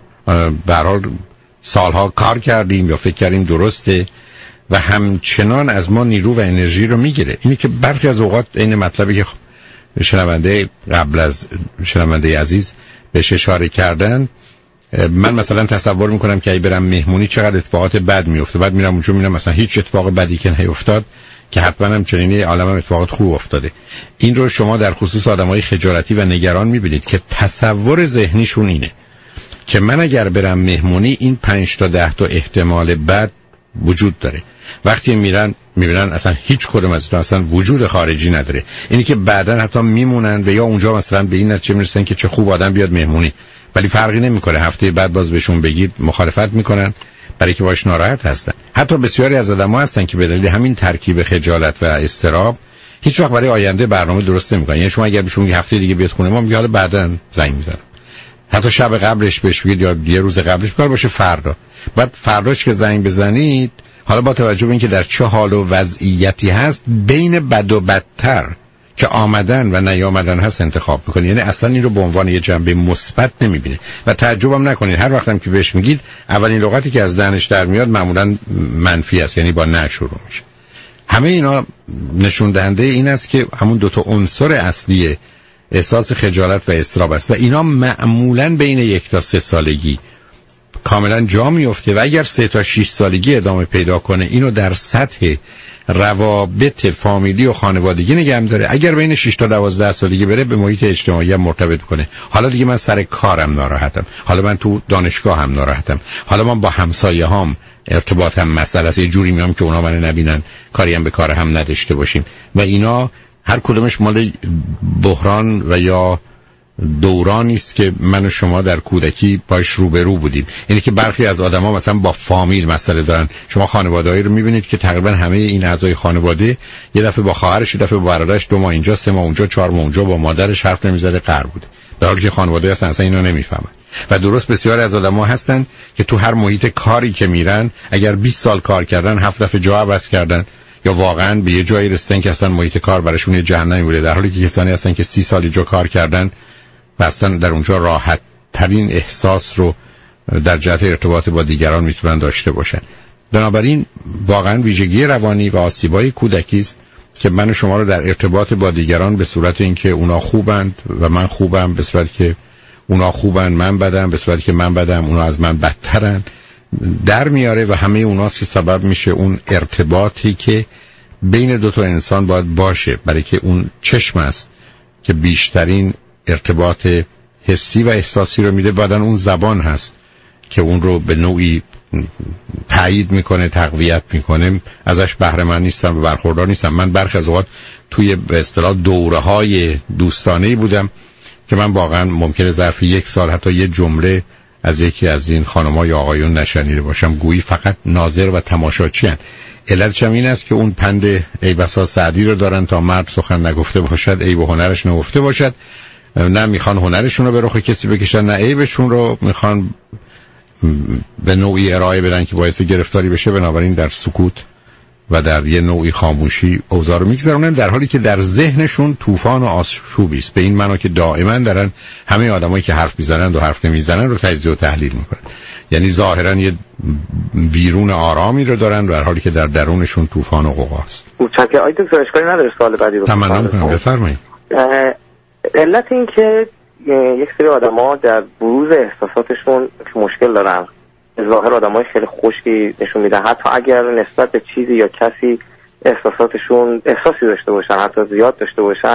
به هر حال سالها کار کردیم یا فکر کردیم درسته و همچنان از ما نیرو و انرژی رو میگیره. اینی که برخی از اوقات این مطلبی که شنونده قبل از شنونده عزیز بهش اشاره کردن، من مثلا تصور میکنم که اگه برم مهمونی چقدر اتفاقات بد میفته، بعد میرم اونجا میبینم مثلا هیچ اتفاق بدی که نیفتاد، که حتما هم چنین عالم هم اتفاقات خوب افتاده. این رو شما در خصوص آدمای خجالتی و نگران میبینید که تصور ذهنیشون اینه که من اگر برم مهمونی این پنج تا ده تا احتمال بد وجود داره. وقتی میرن میبینن اصلا هیچ کدوم از اینا اصلا وجود خارجی نداره. اینی که بعداً حتی میمونن و یا اونجا مثلا به این نتیجه میرسن که چه خوب آدم بیاد مهمونی، ولی فرقی نمیکنه هفته بعد باز بهشون بگید مخالفت میکنن برای که باش ناراحت هستن. حتی بسیاری از آدم‌ها هستن که به دلیل همین ترکیب خجالت و اضطراب هیچ وقت برای آینده برنامه درست نمیکنن. یعنی شما اگر بهشون هفته دیگه بیاد خونه ما، میگه حالا بعداً زنگ میزنم، حتی شب قبلش بهش بگید یا یه روز قبلش کار باشه فردا، بعد فرداش که زنگ بزنید حالا با توجه به اینکه در چه حال و وضعیتی هست بین بد و بدتر که آمدن و نیامدن هست انتخاب میکنه. یعنی اصلا این رو به عنوان یه جنبه مثبت نمیبینه و تعجبم نکنید هر وقتم که بهش میگید اولین لغتی که از دهنش در میاد معمولا منفی است، یعنی با نه شروع میشه. همه اینا نشون دهنده این است که همون دو تا عنصر اصلی احساس خجالت و اضطراب است و اینا معمولا بین یک تا سه سالگی کاملا جا میفته و اگر سه تا شش سالگی ادامه پیدا کنه اینو در سطح روابط فامیلی و خانوادگی نگه داره. اگر بین شش تا دوازده سالگی بره به محیط اجتماعی هم مرتبط کنه. حالا دیگه من سر کارم ناراحتم، حالا من تو دانشگاه هم ناراحتم، حالا من با همسایه هام ارتباطم مسئله است، یه جوری میام که اونا منو نبینن، کاری هم به کار هم نداشته باشیم و اینا هر کدومش مال بحران و یا دورانی است که من و شما در کودکی باش روبرو بودیم. یعنی که برخی از آدما مثلا با فامیل مسئله دارن. شما خانواده‌ای رو می‌بینید که تقریبا همه این اعضای خانواده یه دفعه با خواهرش، یه دفعه با برادرش، دو ماه اینجا، سه ماه اونجا، چهار ماه اونجا، با مادرش حرف نمی‌زده، قهر بوده. در حالی که خانواده اصلا اصلا اینو نمی‌فهمن. و درست بسیاری از آدما هستن که تو هر محیط کاری که میرن اگر بیست سال کار کردن هفت دفعه جا عوض کردن یا واقعا به یه جایی رسیدن که اصلا محیط کار براشون یه جهنمی بوده، در حالی که کسانی هستن که سی سال جا کار کردن و اصلا در اونجا راحت ترین احساس رو در جهت ارتباط با دیگران میتونن داشته باشن. بنابراین واقعا ویژگی روانی و آسیبای کودکی است که من و شما رو در ارتباط با دیگران به صورت اینکه اونا خوبند و من خوبم، به صورت که اونا خوبن من بدم، به صورت که من بدم اونا از من بدترن در میاره و همه اوناست که سبب میشه اون ارتباطی که بین دو تا انسان باید باشه، برای که اون چشم است که بیشترین ارتباط حسی و احساسی رو میده، بعدن اون زبان هست که اون رو به نوعی تایید میکنه، تقویت میکنه. ازش بهره مند نیستم و برخوردار نیستم. من برخی از اوقات توی به اصطلاح دوره‌های دوستانه‌ای بودم که من واقعا ممکنه ظرف یک سال حتی یه جمله از یکی از این خانم‌ها یا آقایون نشنیده باشم، گویی فقط ناظر و تماشاچی هستند. علتش هم این است که اون پند ای بسا سعدی رو دارن تا مرد سخن نگفته باشد ای به هنرش نگفته باشد. نه میخوان هنرشون رو به رخ کسی بکشن، نه عیبشون رو میخوان به نوعی ارائه بدن که باعث گرفتاری بشه. بنابراین در سکوت و در یه نوعی خاموشی اوضاع رو میگذرونن، در حالی که در ذهنشون طوفان و آشوبی است. به این معنا که دائما دارن همه آدمایی که حرف میزنن و حرف نمیزنن رو تجزیه و تحلیل میکنن. یعنی ظاهرا یه بیرون آرامی رو دارن در حالی که در درونشون طوفان و قوقا است. متشکرم. آقای دکتر اشکالی نداره سوال بعدی رو تمنا میکنم بفرمایید. علت این که یک سری آدما در بروز احساساتشون مشکل دارن، ظاهر آدمای خیلی خشکی نشون میدن، حتی اگر نسبت به چیزی یا کسی احساساتشون احساسی داشته باشن، حتی زیاد داشته باشن،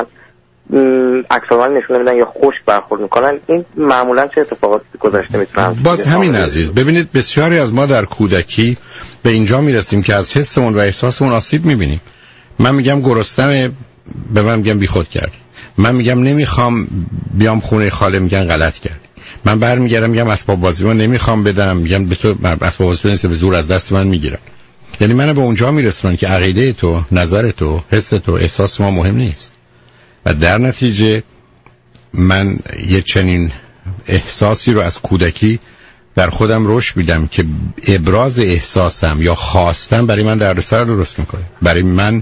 عکس‌العمل نشون میدن یا خشک برخورد میکنن. این معمولا چه اتفاقاتی گذشته میتونن؟ باز همین عزیز، ببینید بسیاری از ما در کودکی به اینجا میرسیم که از حسمون و احساسمون آسیب میبینیم. من میگم گرسنمه، به من میگم بیخود کردی. من میگم نمیخوام بیام خونه خاله، میگن غلط کردی. من برمیگردم میگم اسباب بازی من نمیخوام بدم، میگم به تو اسباب بازی نیست، به زور از دست من میگیرن. یعنی من به اونجا میرسونن که عقیده تو، نظر تو، حس تو، احساس ما مهم نیست. و در نتیجه من یه چنین احساسی رو از کودکی در خودم رشد میدم که ابراز احساسم یا خواستم برای من دردسر درست میکنه، برای من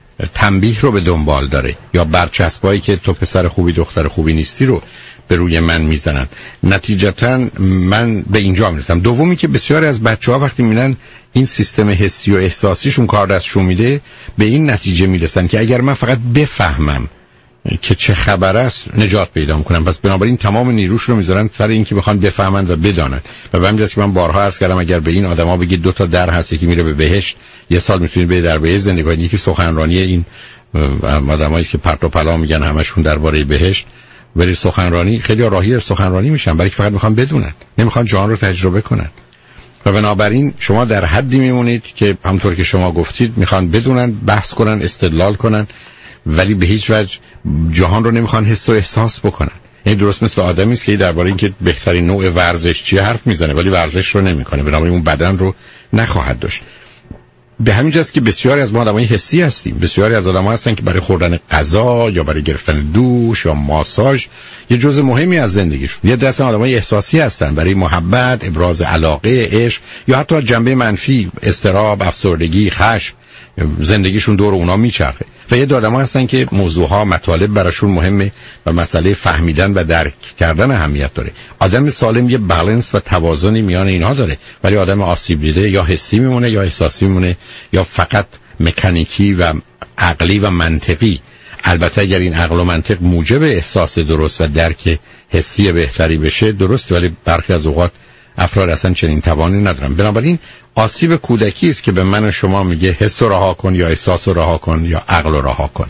تنبیه رو به دنبال داره، یا برچسبایی که تو پسر خوبی دختر خوبی نیستی رو به روی من میزنن. نتیجتا من به اینجا میرسم. دومی که بسیاری از بچه‌ها وقتی میبینن این سیستم حسی و احساسیشون کار دستشون میده، به این نتیجه میرسن که اگر من فقط بفهمم که چه خبر است نجات پیدا میکنم. پس بنابراین تمام نیروش رو میذارن سر این که بخوان بفهمن و بدانن. و به همین جاست که من بارها عرض کردم اگر به این آدما بگید دو تا در هست، یکی میره به بهشت، یه سال میتونید به در بهشت زندگی کنید، یکی سخنرانی این آدمایی که پرت و پلا میگن همشون درباره بهشت، ولی سخنرانی خیلی راهی سخنرانی میشن برای که فقط میخوان بدونن، نمیخوان جهان رو تجربه کنن. و بنابراین شما در حدی میمونید که همونطور که شما گفتید میخوان بدونن، بحث کنن، استدلال کنن، ولی به هیچ وجه جهان رو نمیخوان حس و احساس بکنن. این درست مثل آدمی است که درباره اینکه بهترین نوع ورزش چیه حرف میزنه ولی ورزش رو نمیکنه، بنابراین اون بدن رو نخواهد داشت. به همین جاست که بسیاری از ما آدمای حسی هستیم. بسیاری از آدم‌ها هستن که برای خوردن غذا یا برای گرفتن دوش یا ماساژ یه جزء مهمی از زندگیشون. یه دسته آدمای احساسی هستن برای محبت، ابراز علاقه، عشق یا حتی جنبه منفی، اضطراب، افسردگی، خشم، زندگیشون دور اونا میچرخه. و یه آدم‌ها هستن که موضوعها مطالب براشون مهمه و مسئله فهمیدن و درک کردن اهمیت داره. آدم سالم یه بالانس و توازنی میان اینها داره، ولی آدم آسیب دیده یا حسی میمونه یا احساسی میمونه یا فقط مکانیکی و عقلی و منطقی. البته اگر این عقل و منطق موجب احساس درست و درک حسی بهتری بشه درست، ولی برخی از اوقات افراد اصلا چنین توانی ندارن. بنابراین آسیب کودکی است که به من و شما میگه حس رو رها کن یا احساس رو رها کن یا عقل رو رها کن.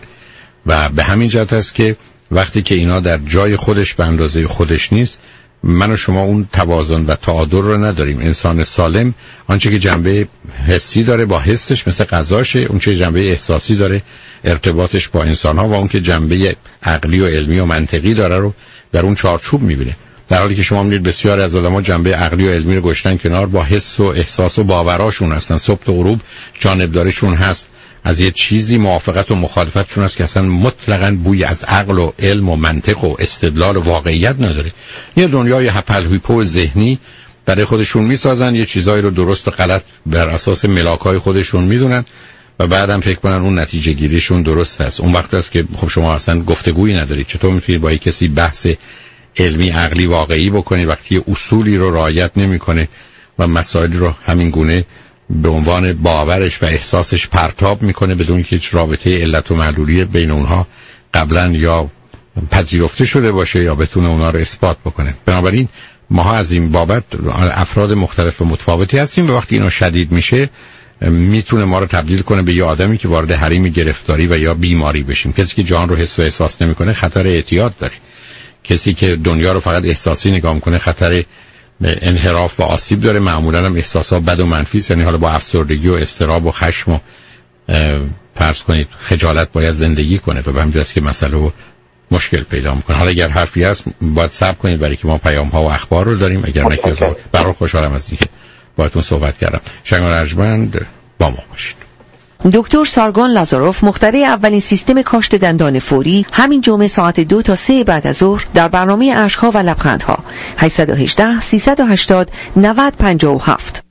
و به همین جهت است که وقتی که اینا در جای خودش به اندازه خودش نیست، من و شما اون توازن و تعادل رو نداریم. انسان سالم آنچه که جنبه حسی داره با حسش مثل غذاشه، اون چه جنبه احساسی داره ارتباطش با انسان‌ها، و اون که جنبه عقلی و علمی و منطقی داره رو در اون چارچوب میبینه. در حالی که شما می‌بینید بسیاری از آدم‌ها جنبه عقلی و علمی رو گذاشتن کنار، با حس و احساس و باوراشون هستن. صبح و غروب جانبداریشون هست، از یه چیزی موافقت و مخالفتشون هست که اصلا مطلقاً بوی از عقل و علم و منطق و استدلال و واقعیت نداره. یه دنیای هپل هیپو ذهنی برای خودشون میسازن، یه چیزایی رو درست و غلط بر اساس ملاک‌های خودشون میدونن و بعدم فکر کنن اون نتیجه گیریشون درست است. اون وقت است که خب شما اصلا گفتگویی ندارید. چطور میتونید با کسی بحث علمی عقلی واقعی بکنید وقتی اصولی رو رعایت نمیکنه و مسائلی رو همین گونه به عنوان باورش و احساسش پرتاب میکنه بدون که هیچ رابطه علت و معلولی بین اونها قبلا یا پذیرفته شده باشه یا بتونه اونها رو اثبات بکنه. بنابراین ما از این بابت افراد مختلف و متفاوتی هستیم و وقتی اینا شدید میشه میتونه ما رو تبدیل کنه به یه آدمی که وارد حریم گرفتاری و یا بیماری بشیم. کسی که جان رو حس و احساس نمیکنه خطر اعتیاد داره. کسی که دنیا رو فقط احساسی نگاه میکنه خطر انحراف و آسیب داره. معمولا هم احساسات بد و منفی است، یعنی حالا با افسردگی و اضطراب و خشم و فرض کنید خجالت باید زندگی کنه و به همین جاست که مسئله رو مشکل پیدا میکنه. حالا اگر حرفی هست باید صبر کنید برای که ما پیام ها و اخبار رو داریم. اگر نکردید برای خوشحالم از اینکه باهاتون صحبت کردم. شنگان ارجمند با ما باشید. دکتر سارگون لازاروف مخترع اولین سیستم کاشت دندان فوری همین جمعه ساعت دو تا سه بعد از ظهر در برنامه اشک‌ها و لبخندها هشت یک هشت سه هشت صفر نه صفر پنج هفت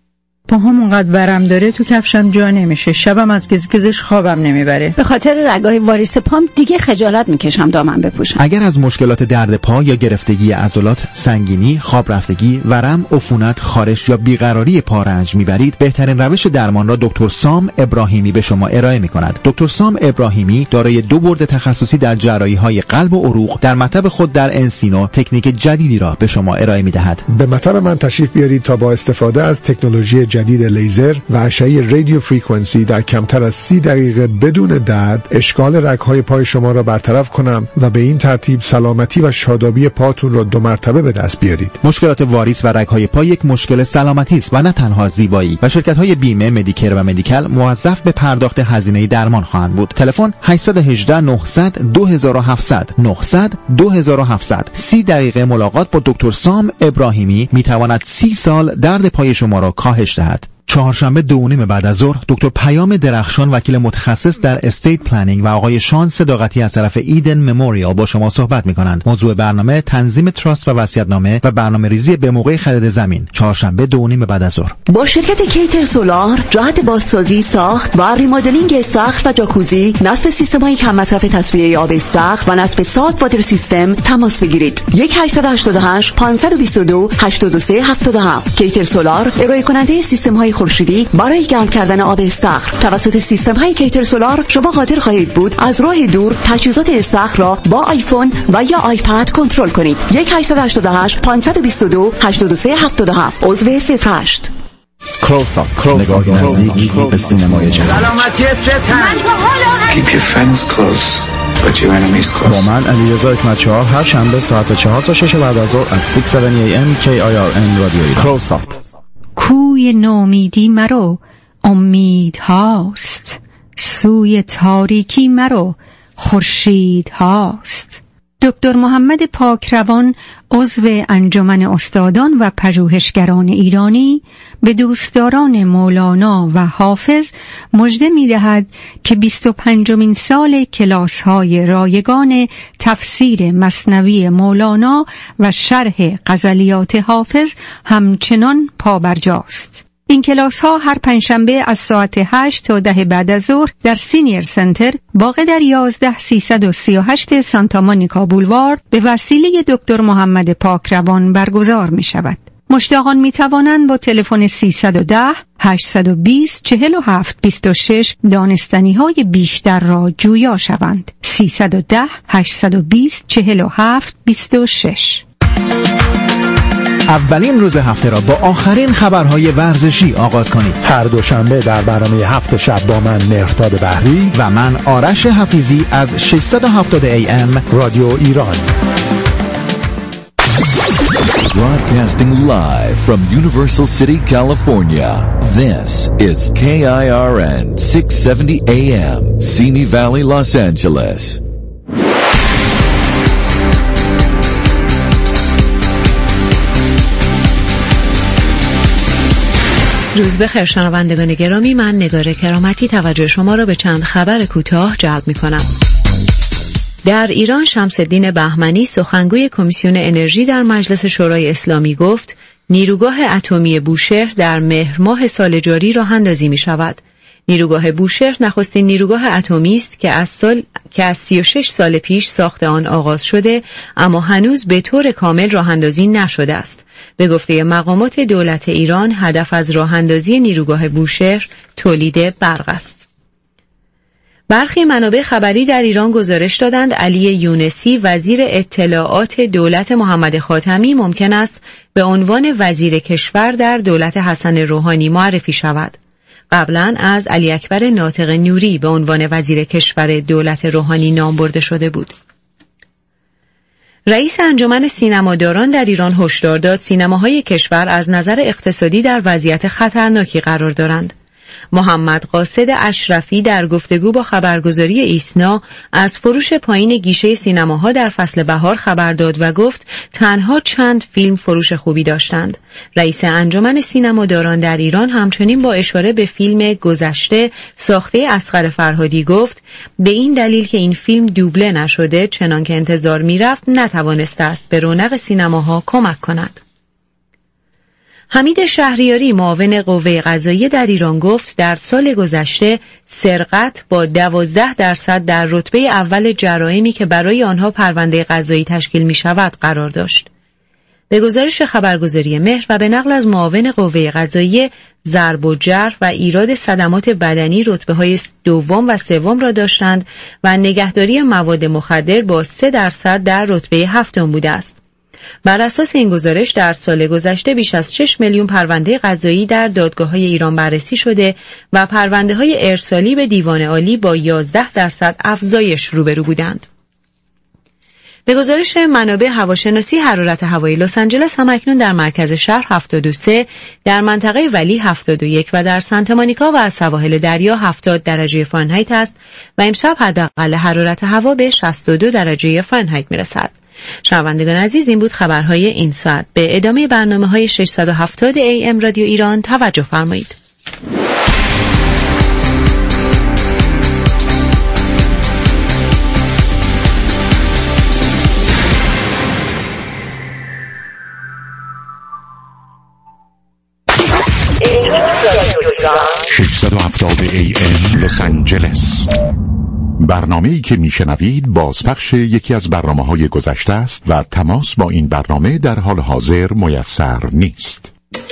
پاهام اونقدر ورم داره تو کفشم جا نمیشه. شبم از گزگزش خوابم نمیبره. به خاطر رگای واریس پام دیگه خجالت میکشم دامن بپوشم. اگر از مشکلات درد پا یا گرفتگی عضلات، سنگینی، خواب رفتگی، ورم، عفونت، خارش یا بیقراری پا رنج میبرید، بهترین روش درمان را دکتر سام ابراهیمی به شما ارائه میکند. دکتر سام ابراهیمی دارای دو برد تخصصی در جراحی‌های قلب و عروق در مطب خود در انسینو تکنیک جدیدی را به شما ارائه میدهد. به مطب من تشریف بیارید تا با استفاده از تکنولوژی جدید لیزر و اشعه رادیو فرکانسی در کمتر از سی دقیقه بدون درد اشکال رگ‌های پای شما را برطرف کنم و به این ترتیب سلامتی و شادابی پاتون را دو مرتبه به دست بیارید. مشکلات واریس و رگ‌های پا یک مشکل سلامتی است و نه تنها زیبایی و شرکت‌های بیمه، مدیکر و مدیکال موظف به پرداخت هزینه درمان خواهند بود. تلفن هشت یک هشت نه صفر صفر دو هفت صفر صفر نه صفر صفر دو هفت صفر صفر. سی دقیقه ملاقات با دکتر سام ابراهیمی میتواند سی سال درد پای شما را کاهش دهد. چهارشنبه دو و نیم بعد از ظهر دکتر پیام درخشان وکیل متخصص در استیت پلنینگ و آقای شان صداقتی از طرف ایدن مموریال با شما صحبت می‌کنند. موضوع برنامه تنظیم تراست و وصیت‌نامه و برنامه‌ریزی به موقع خرید زمین. چهارشنبه دو و نیم بعد از ظهر. با شرکت کیتر سولار جهت بازسازی، ساخت و ریمادلینگ سقف و جاکوزی، نصب سیستم‌های کم مصرف تصفیه آب سقف و نصب سالت واتر سیستم تماس بگیرید. یک هشت هشت هشت پنج دو دو هشت سه هفت هفت. کیتر سولار ارائه کننده سیستم‌های خورشیدی برای گرم کردن آب استخر. توسط سیستم‌های کیتر سولار شما قادر خواهید بود از راه دور تجهیزات استخر را با آیفون و یا آیپد کنترل کنید. یک هشت هشت هشت پنج دو دو هشت سه هفت هفت. عضو صفر هشت. کلوزآپ، نگاهی نزدیک به سینمای جهان. سلامتی ستن. Keep your friends close but your enemies close. با من علیرضا حکمت‌چهار هر شنبه ساعت چهار تا شش بعد از ظهر از شش ای ام کی آی آر ان رادیو ایران. کلوزآپ. کوی نومیدی مرو، امید هاست. سوی تاریکی مرو، خورشید هاست. دکتر محمد پاکروان، عضو انجمن استادان و پژوهشگران ایرانی، به دوستداران مولانا و حافظ مژده می‌دهد که بیست و پنجمین سال کلاس‌های رایگان تفسیر مثنوی مولانا و شرح غزلیات حافظ همچنان پابرجاست. این کلاس ها هر پنجشنبه از ساعت هشت تا ده بعد از ظهر در سینیر سنتر واقع در یازده سیصد و سی و هشت سانتا مونیکا بولوارد به وسیله دکتر محمد پاکروان برگزار می شود. مشتاقان می توانند با تلفن سیصد و ده هشتصد و بیست چهل و هفت بیست و شش دانستنی های بیشتر را جویا شوند. سیصد و ده هشتصد و بیست چهل و هفت بیست و شش. اولین روز هفته را با آخرین خبرهای ورزشی آغاز کنید. هر دوشنبه در برنامه هفت شب با من مهرداد بحری و من آرش حفیظی از ششصد و هفتاد ای ام رادیو ایران. Broadcasting live from Universal City, California. This is K I R N six seventy A M, Simi Valley, Los Angeles. روز بخیر شنوندگان گرامی، من نگار کرامتی توجه شما را به چند خبر کوتاه جلب می کنم. در ایران شمس الدین بهمنی سخنگوی کمیسیون انرژی در مجلس شورای اسلامی گفت نیروگاه اتمی بوشهر در مهر ماه سال جاری راه اندازی می شود. نیروگاه بوشهر نخستین نیروگاه اتمی است که از سال که از سی و شش سال پیش ساخت آن آغاز شده اما هنوز به طور کامل راه اندازی نشده است. به گفته مقامات دولت ایران هدف از راه اندازی نیروگاه بوشهر تولید برق است. برخی منابع خبری در ایران گزارش دادند علی یونسی وزیر اطلاعات دولت محمد خاتمی ممکن است به عنوان وزیر کشور در دولت حسن روحانی معرفی شود. قبلا از علی اکبر ناطق نوری به عنوان وزیر کشور دولت روحانی نام برده شده بود. رئیس انجمن سینماداران در ایران هشدار داد سینماهای کشور از نظر اقتصادی در وضعیت خطرناکی قرار دارند. محمد قاصد اشرفی در گفتگو با خبرگزاری ایسنا از فروش پایین گیشه سینماها در فصل بهار خبر داد و گفت تنها چند فیلم فروش خوبی داشتند. رئیس انجمن سینماداران در ایران همچنین با اشاره به فیلم گذشته ساخته اصغر فرهادی گفت به این دلیل که این فیلم دوبله نشده چنان که انتظار می‌رفت نتوانسته است به رونق سینماها کمک کند. حمید شهریاری معاون قوه قضاییه در ایران گفت در سال گذشته سرقت با دوازده درصد در رتبه اول جرائمی که برای آنها پرونده قضایی تشکیل می شود قرار داشت. به گزارش خبرگزاری مهر و به نقل از معاون قوه قضاییه، ضرب و جرح و ایراد صدمات بدنی رتبه‌های دوم و سوم را داشتند و نگهداری مواد مخدر با سه درصد در رتبه هفتم بوده است. بر اساس این گزارش در سال گذشته بیش از شش میلیون پرونده قضایی در دادگاه‌های ایران بررسی شده و پرونده‌های ارسالی به دیوان عالی با یازده درصد افزایش روبرو بودند. به گزارش منابع هواشناسی، حرارت هوای لس آنجلس همکنون در مرکز شهر هفتاد و سه، در منطقه ولی هفتاد و یک و در سانتا مونیکا و سواحل دریا هفتاد درجه فارنهایت است و امشب حداقل حرارت هوا به شصت و دو درجه فارنهایت میرسد. شنوندگان عزیز، این بود خبرهای این ساعت. به ادامه برنامه‌های ششصد و هفتاد ای ام رادیو ایران توجه فرمایید. ششصد و هفتاد ای ام لس آنجلس. برنامه‌ای که میشنوید بازپخش یکی از برنامه‌های گذشته است و تماس با این برنامه در حال حاضر میسر نیست.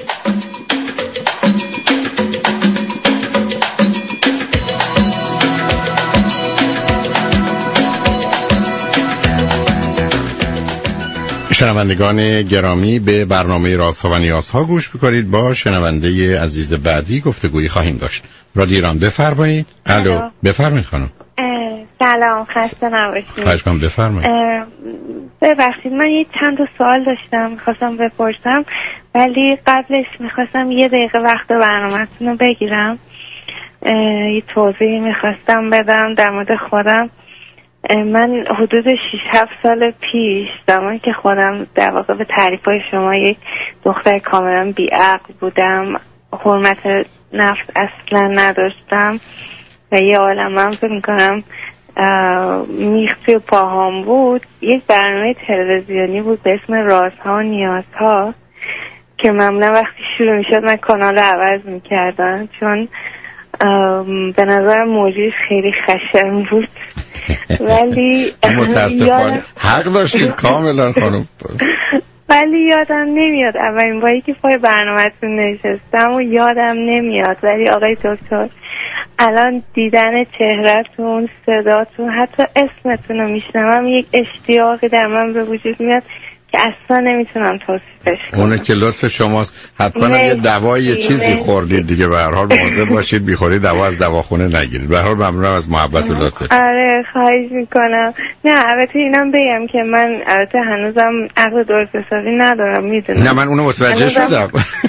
شنوندگان گرامی، به برنامه رازها و نیازها گوش بکنید. با شنونده عزیز بعدی گفتگویی خواهیم داشت. رادیو ایران بفرمایید. الو، بفرمایید خانم. سلام، خسته نباشید. خواهش کنم، بفرمایید. ببخشید، من یه چند تا سوال داشتم میخواستم بپرسم، ولی قبلش میخواستم یه دقیقه وقت برنامه‌تون رو بگیرم. یه توضیحی میخواستم بدم در مورد خودم. من حدود شش هفت سال پیش، زمانی که خودم در واقع به تعریفای شما یک دختر کاملا بیعقل بودم، حرمت نفس اصلا نداشتم و یه عالم من فکر میکنم میخ توی پاهام بود، یک برنامه تلویزیونی بود به اسم رازها و نیازها که معمولا وقتی شروع میشد من کانال رو عوض میکردم، چون به نظر موجودش خیلی خشن بود. ولی متاسفانه حق داشتید کاملا خانم. ولی یادم نمیاد اولین باری که پای برنامه‌تون نشستم و یادم نمیاد، ولی آقای دکتر الان دیدن چهرهتون، صداتون، حتی اسمتون رو میشنوم، یک اشتیاقی در من به وجود میاد که اصلا نمیتونم توصیفش کنم. اونه که لطف شماست. حتما یه دوایی یه چیزی خوردید دیگه، به هر حال مواظب باشید بیخورید دوا از دواخونه نگیرید. به هر حال ممنونم از محبت و لطفتون. آره، خواهش میکنم. نه البته اینم بگم که من البته هنوزم عقل درست حسابی ندارم، میدونم. نه من اونو متوجه شدم.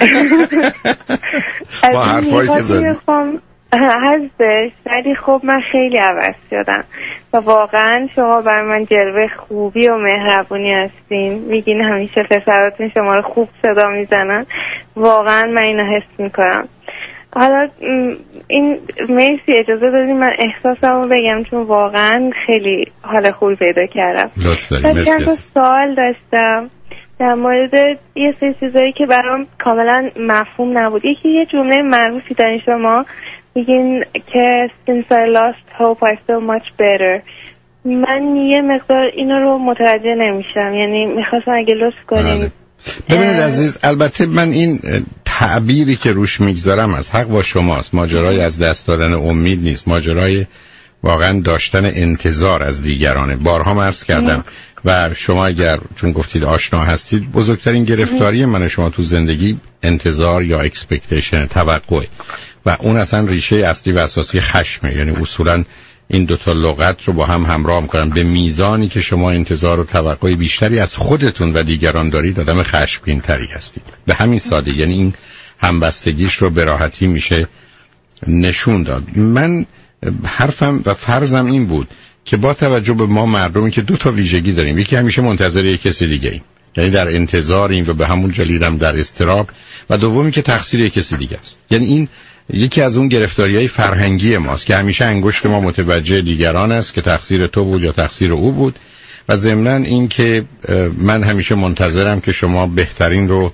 با حرفایی که زدید هستش، ولی خب من خیلی عوض شدم و واقعا شما برای من جلوه خوبی و مهربونی هستین. میگین همیشه پسراتون شما رو خوب صدا میزنن، واقعا من اینو حس میکنم. حالا این مرسی اجازه دادین من احساسمو بگم، چون واقعا خیلی حال خوبی پیدا کردم. لطف دارید. چند تا سوال داشتم در مورد یه سری چیزایی که برام کاملا مفهوم نبود. یکی یه جمله معروفی دارین شما، میگین که since I lost hope I feel much better. من یه مقدار اینا رو متوجه نمیشم، یعنی میخواستم اگه لطف کنین. ببینید عزیز، البته من این تعبیری که روش میگذارم از حق با شماست. ماجرای از دست دادن امید نیست، ماجرای واقعا داشتن انتظار از دیگرانه. بارها عرض کردم و شما اگر چون گفتید آشنا هستید، بزرگترین گرفتاری من و شما تو زندگی انتظار یا اکسپکتیشن، توقع، و اون اصلا ریشه اصلی و اساسی خشمه. یعنی اصولا این دوتا لغت رو با هم همراه میکنن. به میزانی که شما انتظار و توقع بیشتری از خودتون و دیگران دارید، آدم خشمگین تری هستید. به همین ساده. یعنی این همبستگیش رو به راحتی میشه نشون داد. من حرفم و فرضم این بود که با توجه به ما مردمی که دو تا ویژگی داریم، یکی همیشه منتظر یک کسی دیگه ایم، یعنی در انتظاریم و به همون جلیدم در اضطراب، و دومی که تقصیر یک کسی دیگه است. یعنی این یکی از اون گرفتاری‌های فرهنگی ماست که همیشه انگشت ما متوجه دیگران است که تقصیر تو بود یا تقصیر او بود، و ضمناً این که من همیشه منتظرم که شما بهترین رو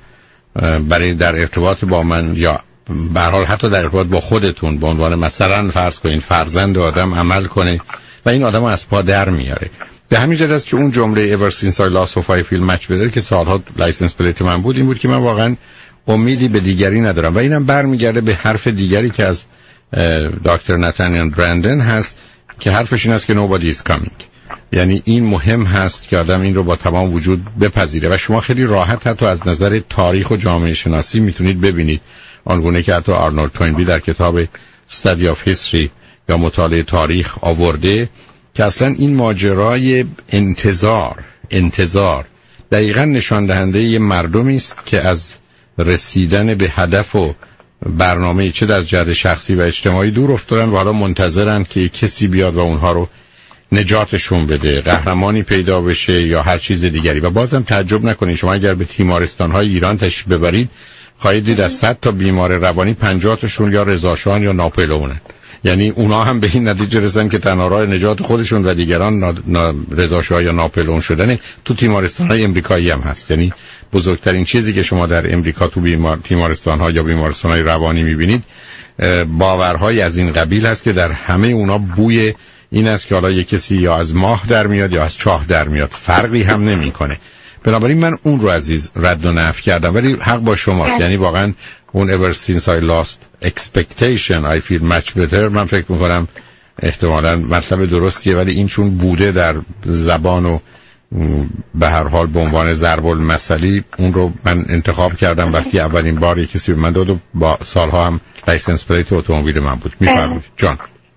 برای در ارتباط با من یا به هر حال حتی در ارتباط با خودتون به عنوان مثلا فرض کنین فرزند آدم عمل کنه و این آدمو از پا در میاره. به همین جهت است که اون جمله ever since I lost hope I feel much better که سالها لایسنس پلیت من بود این بود که من واقعا امیدی به دیگری ندارم و اینم برمیگرده به حرف دیگری که از دکتر نتانیل برندن هست که حرفش این است که nobody is coming. یعنی این مهم هست که آدم این رو با تمام وجود بپذیره و شما خیلی راحت حتی از نظر تاریخ و جامعه شناسی میتونید ببینید آنگونه که حتی آرنولد توینبی در کتاب Study of History یا مطالعه تاریخ آورده که اصلا این ماجرای انتظار انتظار دقیقاً نشان دهنده یه مردمی است که از رسیدن به هدف و برنامه چه در جهت شخصی و اجتماعی دور افتادن و حالا منتظرن که کسی بیاد و اونها رو نجاتشون بده، قهرمانی پیدا بشه یا هر چیز دیگری. و بازم تعجب نکنید شما اگر به تیمارستان‌های ایران تشریف ببرید خواهید دید از صد تا بیمار روانی پنجاه تاشون یا رضاشاهن یا ناپلئونن. یعنی اونا هم به این نتیجه رسیدن که تنها راه نجات خودشون و دیگران رضاشاه یا ناپلئون شدن تو تیمارستان‌های امریکایی هم هست. یعنی بزرگترین چیزی که شما در امریکا تو بیمار تیمارستان‌ها یا بیمارستان‌های روانی می‌بینید باورهای از این قبیل هست که در همه اونا بوی این است که حالا یک کسی یا از ماه در میاد یا از چاه در میاد، فرقی هم نمی‌کنه. بنابراین من اون رو عزیز رد و نفی کردم، ولی حق با شماست. یعنی واقعا اون ever since I lost expectation I feel much better من فکر میکنم احتمالاً مطلب درستیه، ولی این چون بوده در زبان و به هر حال به عنوان ضرب المثلی اون رو من انتخاب کردم وقتی اولین بار یک کسی به من داد و با سالها هم لایسنس پلیت اتومبیل من بود. میفرمایید جان.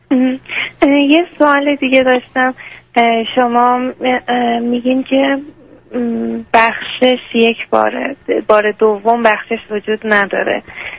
یه سوال دیگه داشتم. شما میگین که بخشش یک باره، بار دوم بخشش وجود نداره.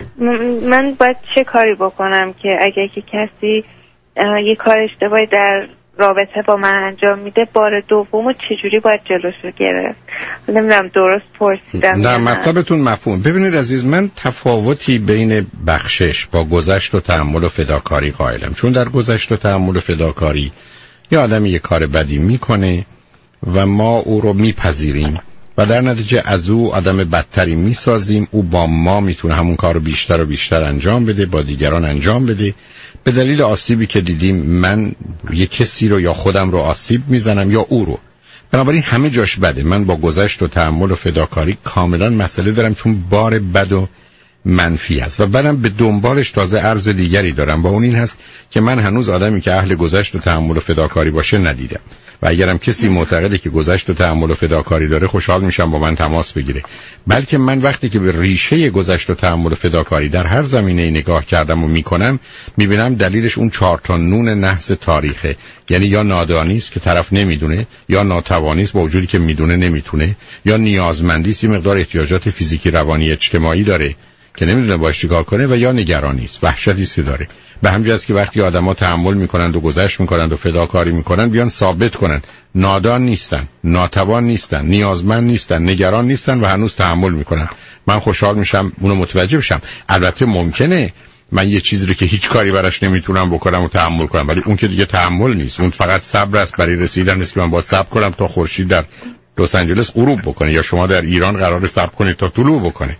من باید چه کاری بکنم که اگر که کسی یه کار اشتباهی در رابطه با من انجام میده بار دومو چجوری باید جلوشو گرفت؟ نمیدونم درست پرسیدم. نه مطلبتون مفهوم. ببینید عزیز من تفاوتی بین بخشش با گذشت و تحمل و فداکاری قائلم. چون در گذشت و تحمل و فداکاری یه آدمی یه کار بدی میکنه و ما او رو میپذیریم و در نتیجه از او آدم بدتری میسازیم. او با ما میتونه همون کار رو بیشتر و بیشتر انجام بده، با دیگران انجام بده. به دلیل آسیبی که دیدیم من یک کسی رو یا خودم رو آسیب میزنم یا او رو. بنابراین همه جاش بده. من با گذشت و تحمل و فداکاری کاملا مسئله دارم چون بار بد و منفی هست و بعدم به دنبالش تازه عرض دیگری دارم با اون این هست که من هنوز آدمی که اهل گذشت و تحمل و فداکاری باشه ندیدم و اگرم کسی معتقده که گذشت و تحمل و فداکاری داره خوشحال میشم با من تماس بگیره. بلکه من وقتی که به ریشه گذشت و تحمل و فداکاری در هر زمینه نگاه کردم و میکنم میبینم دلیلش اون چهار تا نون نحس تاریخه. یعنی یا نادانی است که طرف نمیدونه، یا ناتوانی است با وجودی که میدونه نمیتونه، یا نیازمندی است یه مقدار احتیاجات فیزیکی روانی اجتماعی داره که نمیدونه باش چیکار کنه، و یا نگرانی است، وحشتی است که داره. به همین جاست که وقتی آدما تحمل میکنند و گذشت میکنند و فداکاری میکنند بیان ثابت کنند نادان نیستن، ناتوان نیستن، نیازمند نیستن، نگران نیستن و هنوز تحمل میکنن. من خوشحال میشم اونو متوجه بشم. البته ممکنه من یه چیزی رو که هیچ کاری براش نمیتونم بکنم و تحمل کنم، ولی اون که دیگه تحمل نیست، اون فقط صبر است برای رسیدن است که من باید صبر کنم تا خورشید در لس آنجلس غروب بکنه یا شما در ایران قرار صبر کنید تا طلوع بکنه.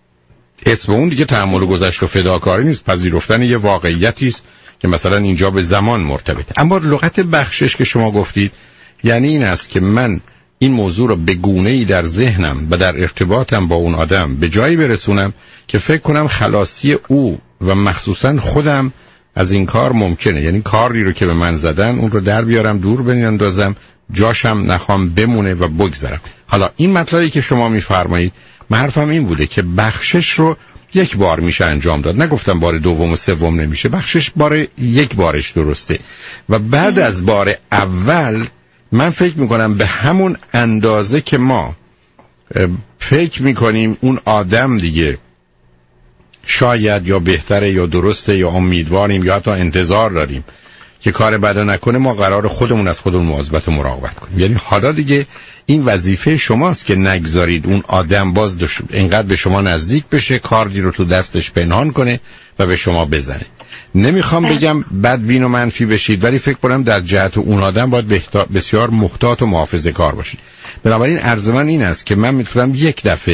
اسم اون دیگه تحمل و گذشت و فداکاری نیست، پذیرفتن یه واقعیتی است که مثلا اینجا به زمان مرتبطه. اما لغت بخشش که شما گفتید یعنی این است که من این موضوع رو به گونه‌ای در ذهنم و در ارتباطم با اون آدم به جایی برسونم که فکر کنم خلاصی او و مخصوصا خودم از این کار ممکنه. یعنی کاری رو که به من زدن اون رو در بیارم، دور بندازم، جاشم نخوام بمونه و بگذرم. حالا این مطلبی که شما میفرمایید من حرفم این بوده که بخشش رو یک بار میشه انجام داد. نگفتم بار دوم و سوم نمیشه. بخشش بار یک بارش درسته و بعد از بار اول من فکر میکنم به همون اندازه که ما فکر میکنیم اون آدم دیگه شاید یا بهتره یا درسته یا امیدواریم یا حتی انتظار داریم که کار بدا نکنه، ما قرار خودمون از خودمون مواظبت و مراقبت کنیم. یعنی حالا دیگه این وظیفه شماست که نگذارید اون آدم باز اینقدر به شما نزدیک بشه، کاری رو تو دستش پنهان کنه و به شما بزنه. نمیخوام بگم بدبین و منفی بشید، ولی فکر کنم در جهت اون آدم باید بسیار محتاط و محافظه کار باشید. بنابراین عرض من این است که من میتونم یک دفعه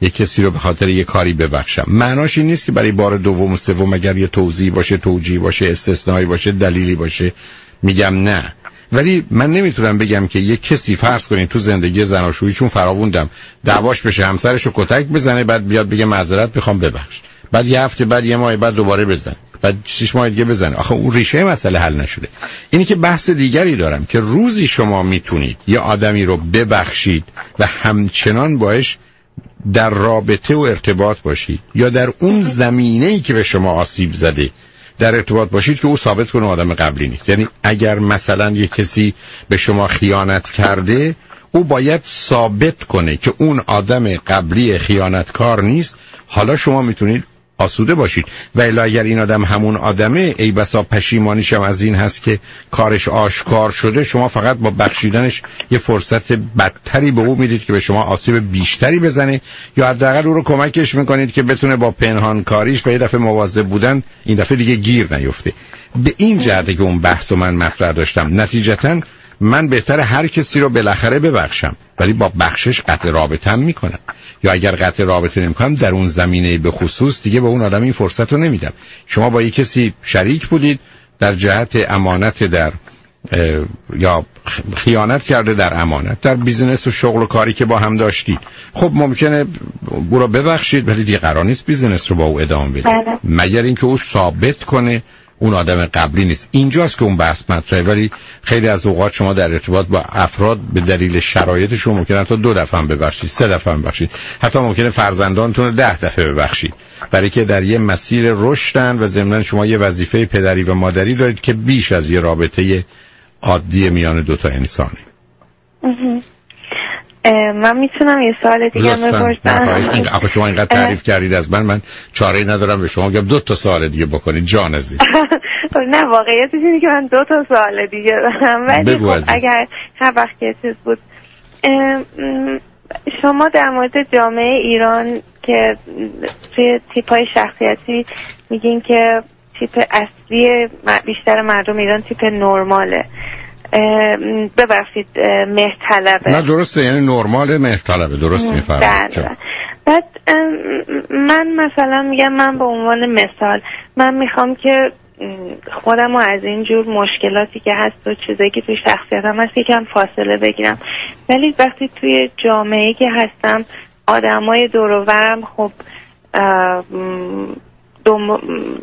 یک کسی رو به خاطر یک کاری ببخشم. معناش این نیست که برای بار دوم و سوم اگر یه توضیح باشه، توجیه باشه، استثنایی باشه، دلیلی باشه میگم نه. ولی من نمیتونم بگم که یک کسی فرض کنید تو زندگی زناشویی چون فراووندم دعواش بشه، همسرش رو کتک بزنه، بعد بیاد بگه معذرت میخوام ببخش، بعد یه هفته بعد یه ماه بعد دوباره بزنه، بعد شش ماه دیگه بزنه. آخه اون ریشه مسئله حل نشده. اینی که بحث دیگری دارم که روزی شما میتونید یه آدمی رو ببخشید و همچنان باش در رابطه و ارتباط باشید، یا در اون زمینه‌ای که به شما آسیب زده در ارتباط باشید که او ثابت کنه آدم قبلی نیست. یعنی اگر مثلا یک کسی به شما خیانت کرده، او باید ثابت کنه که اون آدم قبلی خیانتکار نیست. حالا شما میتونید آسوده باشید، و الا اگر این آدم همون آدمه، ای بسا پشیمانیش هم از این هست که کارش آشکار شده، شما فقط با بخشیدنش یه فرصت بدتری به او میدید که به شما آسیب بیشتری بزنه، یا حداقل او رو کمکش میکنید که بتونه با پنهان کاریش و یه دفعه مواظب بودن این دفعه دیگه گیر نیفته. به این جهته که اون بحث رو من مطرح داشتم. نتیجتاً من بهتر هر کسی رو بالاخره ببخشم، ولی با بخشش قطع رابطه‌ام میکنم، یا اگر قطع رابطه نمیکنم در اون زمینه به خصوص دیگه به اون آدم این فرصت رو نمیدم. شما با یک کسی شریک بودید در جهت امانت در یا خیانت کرده در امانت در بیزینس و شغل و کاری که با هم داشتید، خب ممکنه او رو ببخشید، ولی دیگه قرار نیست بیزینس رو با او ادامه بدید مگر اینکه او ثابت کنه اون آدم قبلی نیست. اینجاست که اون بحث مطرحه. ولی خیلی از اوقات شما در ارتباط با افراد به دلیل شرایطشون ممکنه تا دو دفعه هم ببخشید، سه دفعه هم ببخشید، حتی ممکنه فرزندانتون رو ده دفعه ببخشید، برای که در یه مسیر رشدن و ضمناً شما یه وظیفه پدری و مادری دارید که بیش از یه رابطه عادی میان دو تا انسانه. من میتونم یه سوال دیگه بپرسم؟ این آخه شما اینقدر تعریف کردید از من، من چاره‌ای ندارم به شما بگم دو تا سوال دیگه بکنید جان عزیز. نه واقعیتش اینه که من دو تا سوال دیگه دارم، ولی خب اگر هر وقت که چیز بود، شما در مورد جامعه ایران که توی تیپ‌های شخصیتی میگین که تیپ اصلی بیشتر مردم ایران تیپ نرماله، ببخشید مهرطلبه. نه درسته، یعنی نرمال مهرطلبه، درست میفرمایید. بعد من مثلا میگم، من به عنوان مثال من میخوام که خودم رو از این جور مشکلاتی که هست و چیزایی که توی شخصیتم هست یکم فاصله بگیرم، ولی وقتی توی جامعه که هستم آدمای دور و برم خب دوم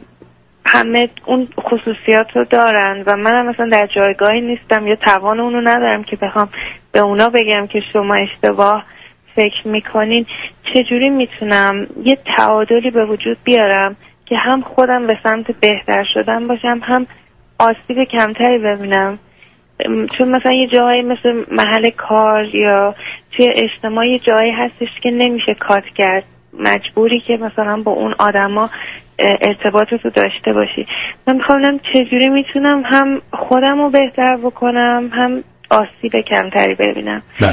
همه اون خصوصیات رو دارن و من هم مثلا در جایگاهی نیستم یا توان اونو ندارم که بخوام به اونا بگم که شما اشتباه فکر میکنین. چجوری میتونم یه تعادلی به وجود بیارم که هم خودم به سمت بهتر شدن باشم، هم آسیب کمتری ببینم؟ چون مثلا یه جایی مثل محل کار یا توی اجتماع یه جایی هستش که نمیشه کات کرد، مجبوری که مثلا با اون آدما ارتباطتو داشته باشی. من میخوام چجوری میتونم هم خودم رو بهتر بکنم هم آسیب کمتری ببینم. نه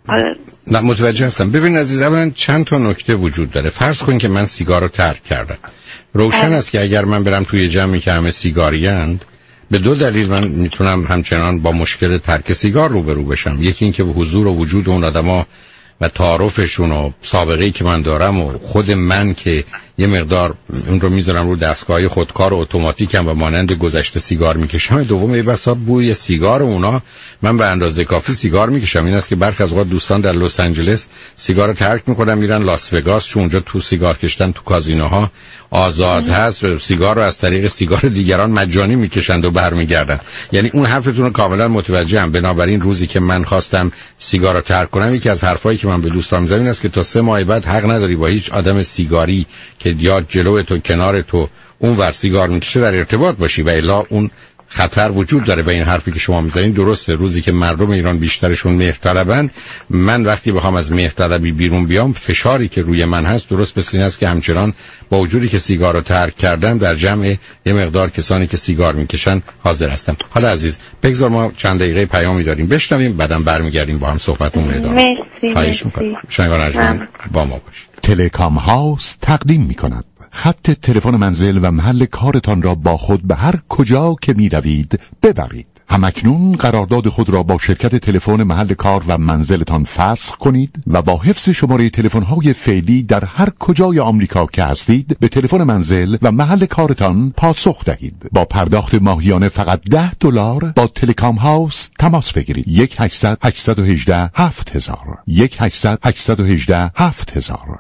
نه متوجه هستم. ببین عزیز، اولا چند تا نکته وجود داره. فرض کن که من سیگار رو ترک کردم. روشن است که اگر من برم توی جمعی که همه سیگاریند، به دو دلیل من میتونم همچنان با مشکل ترک سیگار روبرو بشم. یکی این که به حضور و وجود اون آدما و تعارفشون و سابقه‌ای که من دارم و خود من که یه مقدار اون رو میذارم رو دستگاه خودکار و اتوماتیکم و مانند گذشته سیگار میکشم. دوم، یه بسا بوی سیگار اونا من به اندازه کافی سیگار میکشم. این است که برخی از اوقات دوستان در لس آنجلس سیگار رو ترک میکنن میرن لاس وگاس، چون اونجا تو سیگار کشتن تو کازینوها آزاد هست و سیگار رو از طریق سیگار دیگران مجانی میکشند و برمیگردن. یعنی اون حرفتون رو کاملا متوجهم. بنابراین روزی که من خواستم سیگار رو ترک کنم، یکی از حرفایی که من به دوستان میزنم این است که تا سه ماه بعد حق نداری با هیچ آدم سیگاری که یا جلوی تو کنار تو اون ور سیگار میکشه در ارتباط باشی، و الا اون خطر وجود داره. و این حرفی که شما میزنید درسته. روزی که مردم ایران بیشترشون مهرطلبن، من وقتی بخوام از مهرطلبی بیرون بیام، فشاری که روی من هست درست مثل این است که همچنان با وجودی که سیگار رو ترک کردم در جمع یه مقدار کسانی که سیگار میکشن حاضر هستم. حالا عزیز بگذار ما چند دقیقه پیامی داریم بشنویم، بعدم برمیگردیم با هم صحبتمون ادامه. مرسی. خواهش می‌کنم. شنگان با ما باشید. تلکام هاوس تقدیم می‌کند خط تلفن منزل و محل کارتان را با خود به هر کجا که می روید ببرید. همکنون قرارداد خود را با شرکت تلفن محل کار و منزلتان فسخ کنید و با حفظ شماره تلفن‌های فعلی در هر کجای آمریکا که هستید به تلفن منزل و محل کارتان پاسخ دهید. با پرداخت ماهیانه فقط ده دلار با تلکام هاوس تماس بگیرید. یک هشتصد هشتصد و هجده هفت هزار یک هشتصد هشتصد و هجده هفت هزار.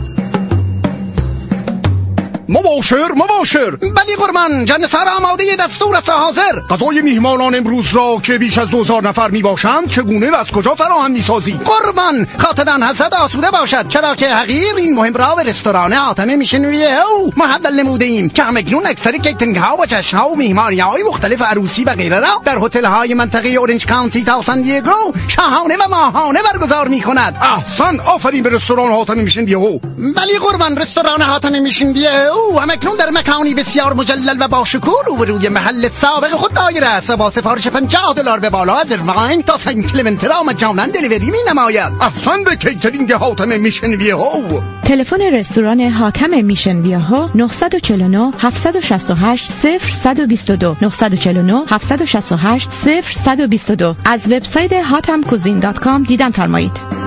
مباشر مباشر. بلی قربان، جنسر آماده دستور است حاضر. غذای میهمانان امروز را که بیش از دوزار نفر می باشند چگونه و از کجا فراهم می سازی؟ قربان خاطران حضرت آسوده باشد، چرا که حقیر این مهم را به رستوران حاتم میشنویه او محول نموده ایم که همکنون اکثر کیترینگ ها و جشن ها و میهمانی های مختلف عروسی و غیره را در هتل های منطقه اورنج کانتی تا سان دیگو شاهانه و ماهانه برگزار می کند. احسن، آفرین به رستوران حاتم میشنویه او. بلی قربان، رستوران حاتم میشنویه او همکنون در مکانی بسیار مجلل و با شکوه روبروی محل سابق خود دایر است و با سفارش پنجاه دلار به بالا از ارواین تا سن کلمنت را مجانا دلیوری می نماید. احسن به کیترینگ حاتم میشن ویهو. تلفن رستوران حاتم میشن ویهو نه چهار نه هفت شش هشت صفر یک دو دو نه چهار نه هفت شش هشت صفر یک دو دو. از وبسایت هاتم کوزین دات کام دیدن فرمایید.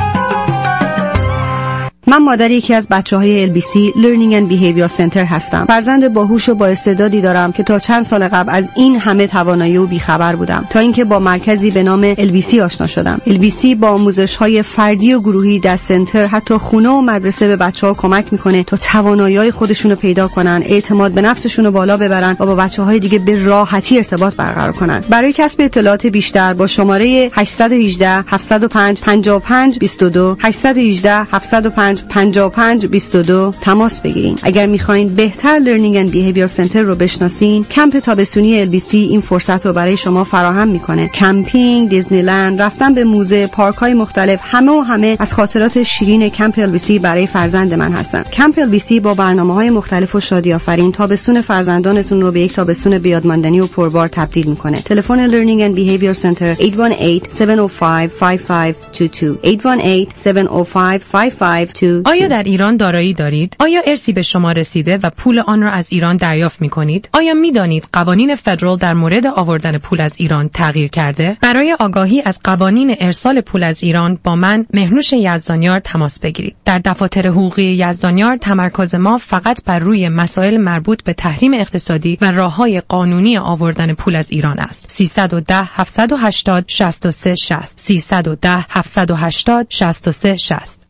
من مادر یکی از بچه‌های ال بی سی Learning and Behavior Center هستم. فرزند باهوش و با استعدادی دارم که تا چند سال قبل از این همه توانایی و بیخبر بودم تا اینکه با مرکزی به نام ال بی سی آشنا شدم. ال بی سی با آموزش‌های فردی و گروهی در سنتر حتی خونه و مدرسه به بچه‌ها کمک می‌کنه تا توانایی‌های خودشون رو پیدا کنن، اعتماد به نفسشون رو بالا ببرن و با بچه‌های دیگه به راحتی ارتباط برقرار کنن. برای کسب اطلاعات بیشتر با شماره هشت یک هشت هفت صفر پنج پنج پنج دو دو هشت یک هشت هفت صفر پنج پنج پنج دو دو تماس بگیرین. اگر میخواین بهتر Learning and Behavior Center رو بشناسین، کمپ تابستونی ال بی سی این فرصت رو برای شما فراهم میکنه. کمپینگ، دیزنیلند، رفتن به موزه، پارک‌های مختلف، همه و همه از خاطرات شیرین کمپ ال بی سی برای فرزند من هستن. کمپ ال بی سی با برنامه‌های مختلف و شادی آفرین تابستون فرزندانتون رو به یک تابستون بیادماندنی و پربار تبدیل میکنه. تلفن Learning and Behavior Center هشت یک هشت هفت صفر پنج پنج پنج دو دو هشت یک هشت هفت صفر پنج پنج پنج دو دو. آیا در ایران دارایی دارید؟ آیا ارثی به شما رسیده و پول آن را از ایران دریافت می‌کنید؟ آیا می‌دانید قوانین فدرال در مورد آوردن پول از ایران تغییر کرده؟ برای آگاهی از قوانین ارسال پول از ایران با من مهنوش یزدانیار تماس بگیرید. در دفاتر حقوقی یزدانیار تمرکز ما فقط بر روی مسائل مربوط به تحریم اقتصادی و راه‌های قانونی آوردن پول از ایران است. سیصد و ده هفتصد و هشتاد شصت و سه شصت سیصد و ده هفتصد و هشتاد شصت و سه شصت.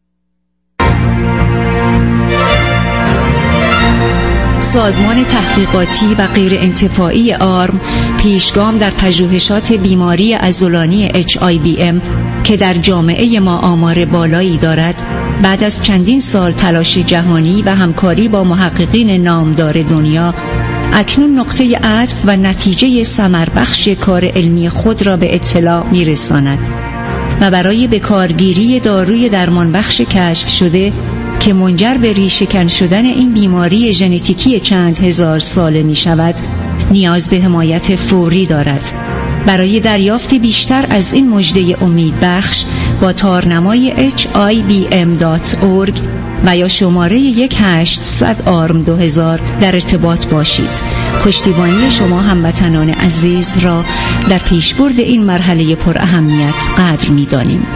سازمان تحقیقاتی و غیر انتفاعی آرم پیشگام در پژوهشات بیماری عضلانی اچ آی وی ام که در جامعه ما آمار بالایی دارد، بعد از چندین سال تلاش جهانی و همکاری با محققین نامدار دنیا، اکنون نقطه عطف و نتیجه ثمربخش کار علمی خود را به اطلاع می‌رساند و برای بکارگیری داروی درمانبخش کشف شده که منجر به ریشه‌کن شدن این بیماری ژنتیکی چند هزار ساله می شود، نیاز به حمایت فوری دارد. برای دریافت بیشتر از این مژده امیدبخش با تارنمای اچ آی وی ام دات اورگ و یا شماره یک هشتصد آرم دو هزار در ارتباط باشید. پشتیبانی شما هموطنان عزیز را در پیشبرد این مرحله پر اهمیت قدر می دانیم.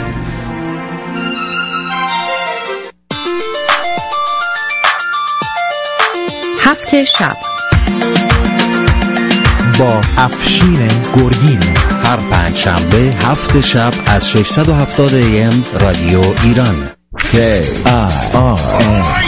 هفت شب با افشین گرگین هر پنج شنبه هفت شب از ششصد و هفتاد ای ام رادیو ایران. K I R N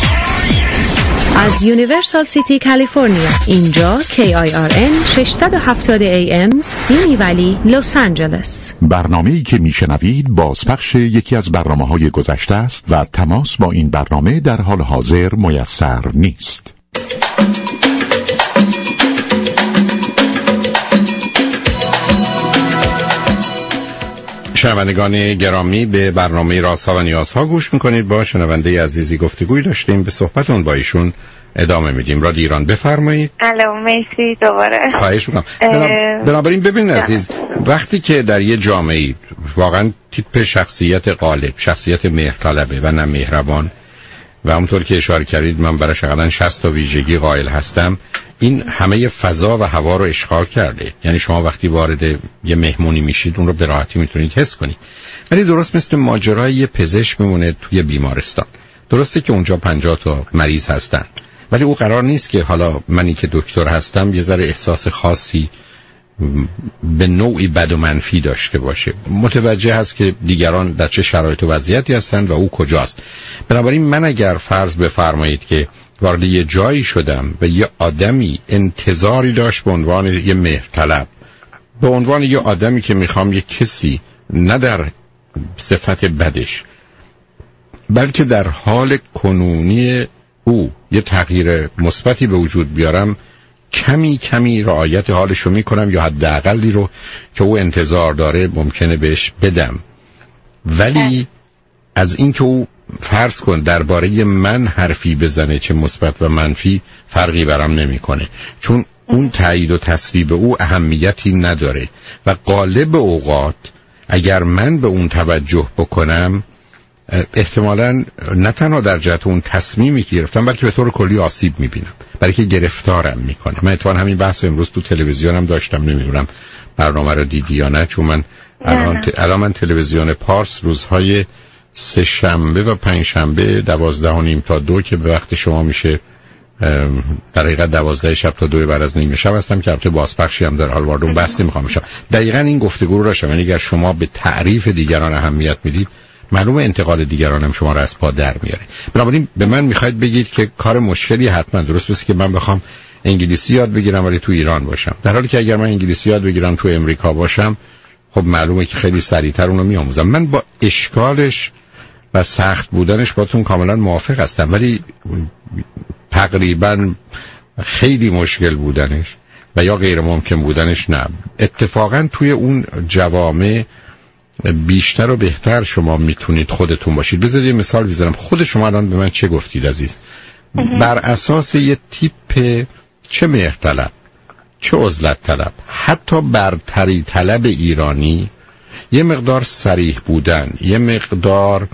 از یونیورسال سیتی کالیفرنیا. اینجا کی آی آر ان ششصد و هفتاد ای ام سیمی ولی لس آنجلس. برنامه‌ای که میشنوید بازپخش یکی از برنامه‌های گذشته است و تماس با این برنامه در حال حاضر میسر نیست. شنوندگان گرامی، به برنامه رازها و نیازها گوش میکنید. با شنونده عزیزی گفتگوی داشتیم، به صحبتون با ایشون ادامه میدیم. رادیو ایران بفرمایید. الو، مرسی دوباره. خواهش میکنم. بنابراین ببینید عزیز، وقتی که در یه جامعه واقعا تیپ شخصیت غالب، شخصیت مهرطلبه و نه مهربان، و همونطور که اشاره کردید من برای شغلن شصت تا ویژگی قائل هستم این همه فضا و هوا رو اشغال کرده. یعنی شما وقتی وارد یه مهمونی میشید اون رو به راحتی میتونید حس کنید. ولی درست مثل ماجرای یه پزشک میمونه توی بیمارستان. درسته که اونجا پنجاه تا مریض هستن، ولی او قرار نیست که حالا منی که دکتر هستم یه ذره احساس خاصی به نوعی بد و منفی داشته باشه. متوجه هست که دیگران در چه شرایط و وضعیتی هستند و او کجاست. بنابراین من اگر فرض بفرمایید که وارد یه جایی شدم و یه آدمی انتظاری داشت به عنوان یه مهرطلب، به عنوان یه آدمی که میخوام یه کسی نه در صفت بدش بلکه در حال کنونی او یه تغییر مثبتی به وجود بیارم، کمی کمی رعایت حالشو میکنم یا حداقلی رو که او انتظار داره ممکنه بهش بدم. ولی از این که او فرض کن درباره من حرفی بزنه چه مثبت و منفی فرقی برام نمیکنه، چون اون تایید و تصویب او اهمیتی نداره و غالب اوقات اگر من به اون توجه بکنم احتمالاً نه تنها در جهت اون تصمیمی که گرفتم بلکه به طور کلی آسیب میبینم، برای که گرفتارم میکنه. من اتفاقا همین بحث امروز تو تلویزیونم داشتم، نمیدونم برنامه رو دیدی یا نه، چون من الان ت... الان من تلویزیون پارس روزهای سه شنبه و پنج شنبه دوازده و نیم تا دو که به وقت شما میشه در حقیقت دوازده شب تا دو بعد از نیمه شب هستم که البته بازپخشی هم در حال واردون بحث نمیخوام بشم. دقیقاً این گفتگو رو داشتم. یعنی اگر شما به تعریف دیگران اهمیت میدید معلومه انتقاد دیگران هم شما را از پا در میاره. بنابراین به من میخواید بگید که کار مشکلی حتما درست بسید که من بخوام انگلیسی یاد بگیرم ولی تو ایران باشم، در حالی که اگر من انگلیسی یاد بگیرم تو امریکا باشم خب معلومه که خیلی سریعتر اونو میآموزم. من با اشکالش و سخت بودنش باتون کاملا موافق هستم، ولی تقریبا خیلی مشکل بودنش و یا غیر ممکن بودنش نه. اتفاقا توی اون جوامع بیشتر و بهتر شما میتونید خودتون باشید. بذارید یه مثال بزنم. خود شما الان به من چه گفتید عزیز؟ بر اساس یه تیپ چه مهرطلب چه عزلت طلب، حتی برتری طلب ایرانی، یه مقدار صریح بودن، یه مقدار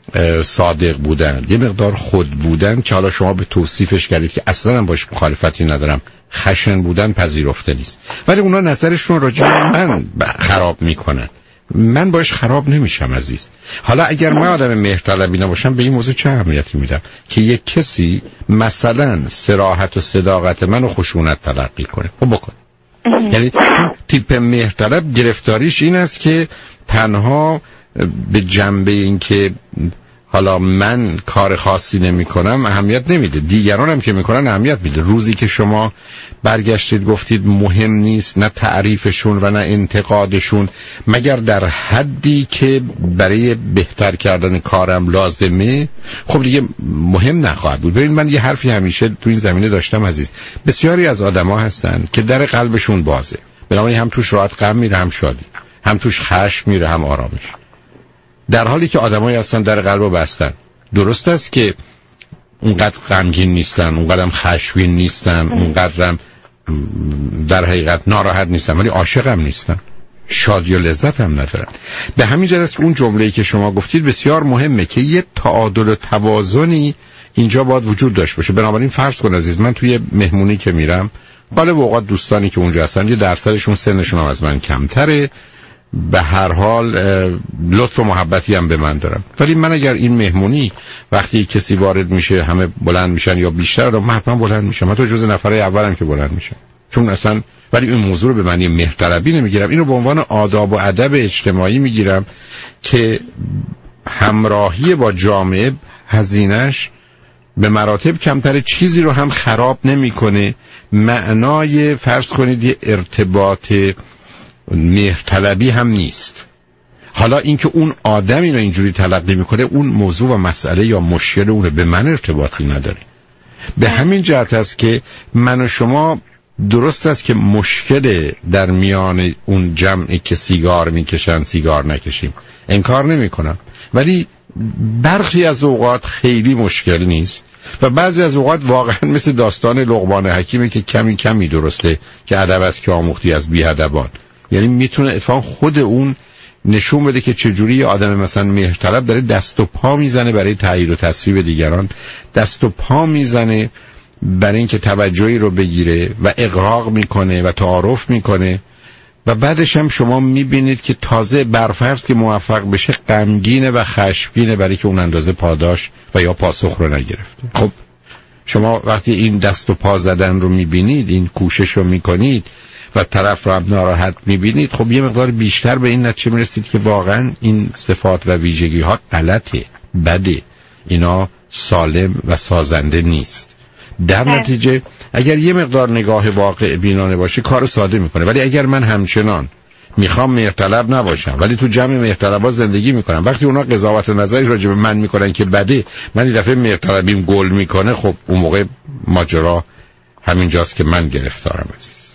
صادق بودن، یه مقدار خود بودن که حالا شما به توصیفش کردید که اصلا هم باش مخالفتی ندارم، خشن بودن پذیرفته نیست، ولی اونا نظرشون راجع به من خراب میکنن، من باش خراب نمیشم عزیز. حالا اگر من آدم مهرطلبی نباشم به این موضوع چه اهمیتی میدم که یک کسی مثلا صراحت و صداقت منو خشونت تلقی کنه؟ خب بکن. یعنی تیپ مهرطلب گرفتاریش این است که تنها به جنبه این که حالا من کار خاصی نمی کنم اهمیت نمیده، دیگران هم که میکنن اهمیت میده. روزی که شما برگشتید گفتید مهم نیست نه تعریفشون و نه انتقادشون مگر در حدی که برای بهتر کردن کارم لازمه، خب دیگه مهم نخواهد بود. ببین من یه حرفی همیشه تو این زمینه داشتم عزیز، بسیاری از آدما هستن که در قلبشون بازه، بنابراین هم توش راحت غم میره هم شادی، هم توش خشم میره هم آرامش، در حالی که آدمایی هستن در قلب بستن. درست است که اونقدر غمگین نیستن، اونقدر هم خشمگین نیستن، اونقدر هم در حقیقت ناراحت نیستن، ولی عاشق هم نیستن، شادی و لذت هم ندارن. به همین جهت است اون جمله‌ای که شما گفتید بسیار مهمه که یه تعادل و توازنی اینجا باید وجود داشته باشه. بنابراین فرض کن عزیز من توی مهمونی که میرم، غالب اوقات دوستانی که اونجا هستن یه درصدشون سنشون هم از من کمتره، به هر حال لطف و محبتی هم به من دارن، ولی من اگر این مهمونی وقتی کسی وارد میشه همه بلند میشن یا بیشتر، من حتما بلند میشم، من تو جز نفره اولم که بلند میشم، چون اصلا ولی این موضوع رو به معنی مهرطلبی نمیگیرم، اینو به عنوان آداب و ادب اجتماعی میگیرم که همراهی با جامعه هزینه‌اش به مراتب کمتر، چیزی رو هم خراب نمیکنه. معنای فرض کنید یه ارتباط مهرطلبی هم نیست. حالا اینکه اون آدم اینو اینجوری تلقی میکنه اون موضوع و مسئله یا مشکل اونه، به من ارتباطی نداره. به همین جهت است که من و شما درست است که مشکل در میان اون جمعی که سیگار میکشن سیگار نکشیم، انکار نمی کنم، ولی برخی از اوقات خیلی مشکل نیست و بعضی از اوقات واقعا مثل داستان لقمان حکیمه که کمی کمی درسته که ادب است که آموختی از بی‌ادبان. یعنی میتونه اتفاقا خود اون نشون بده که چجوری یه آدم مثلا مهرطلب داره دست و پا میزنه برای تایید و تصویب دیگران، دست و پا میزنه برای اینکه توجهی رو بگیره و اغراق میکنه و تعارف میکنه و بعدش هم شما میبینید که تازه برفرض که موفق بشه غمگینه و خشمگینه برای که اون اندازه پاداش و یا پاسخ رو نگرفته. خب شما وقتی این دست و پا زدن رو میبینید، این کوشش رو میکنید و طرف رو هم ناراحت میبینید، خب یه مقدار بیشتر به این نتیجه میرسید که واقعا این صفات و ویژگی ها غلطه، بده، اینا سالم و سازنده نیست. در نتیجه اگر یه مقدار نگاه واقع بینانه باشه کار ساده میکنه. ولی اگر من همچنان میخوام مهرطلب نباشم ولی تو جمع مهرطلبا زندگی میکنم، وقتی اونا قضاوت نظری راجع به من میکنن که بده، من این دفعه مهرطلبیم گل میکنه، خب اون موقع ماجرا همینجاست که من گرفتارم. عزیز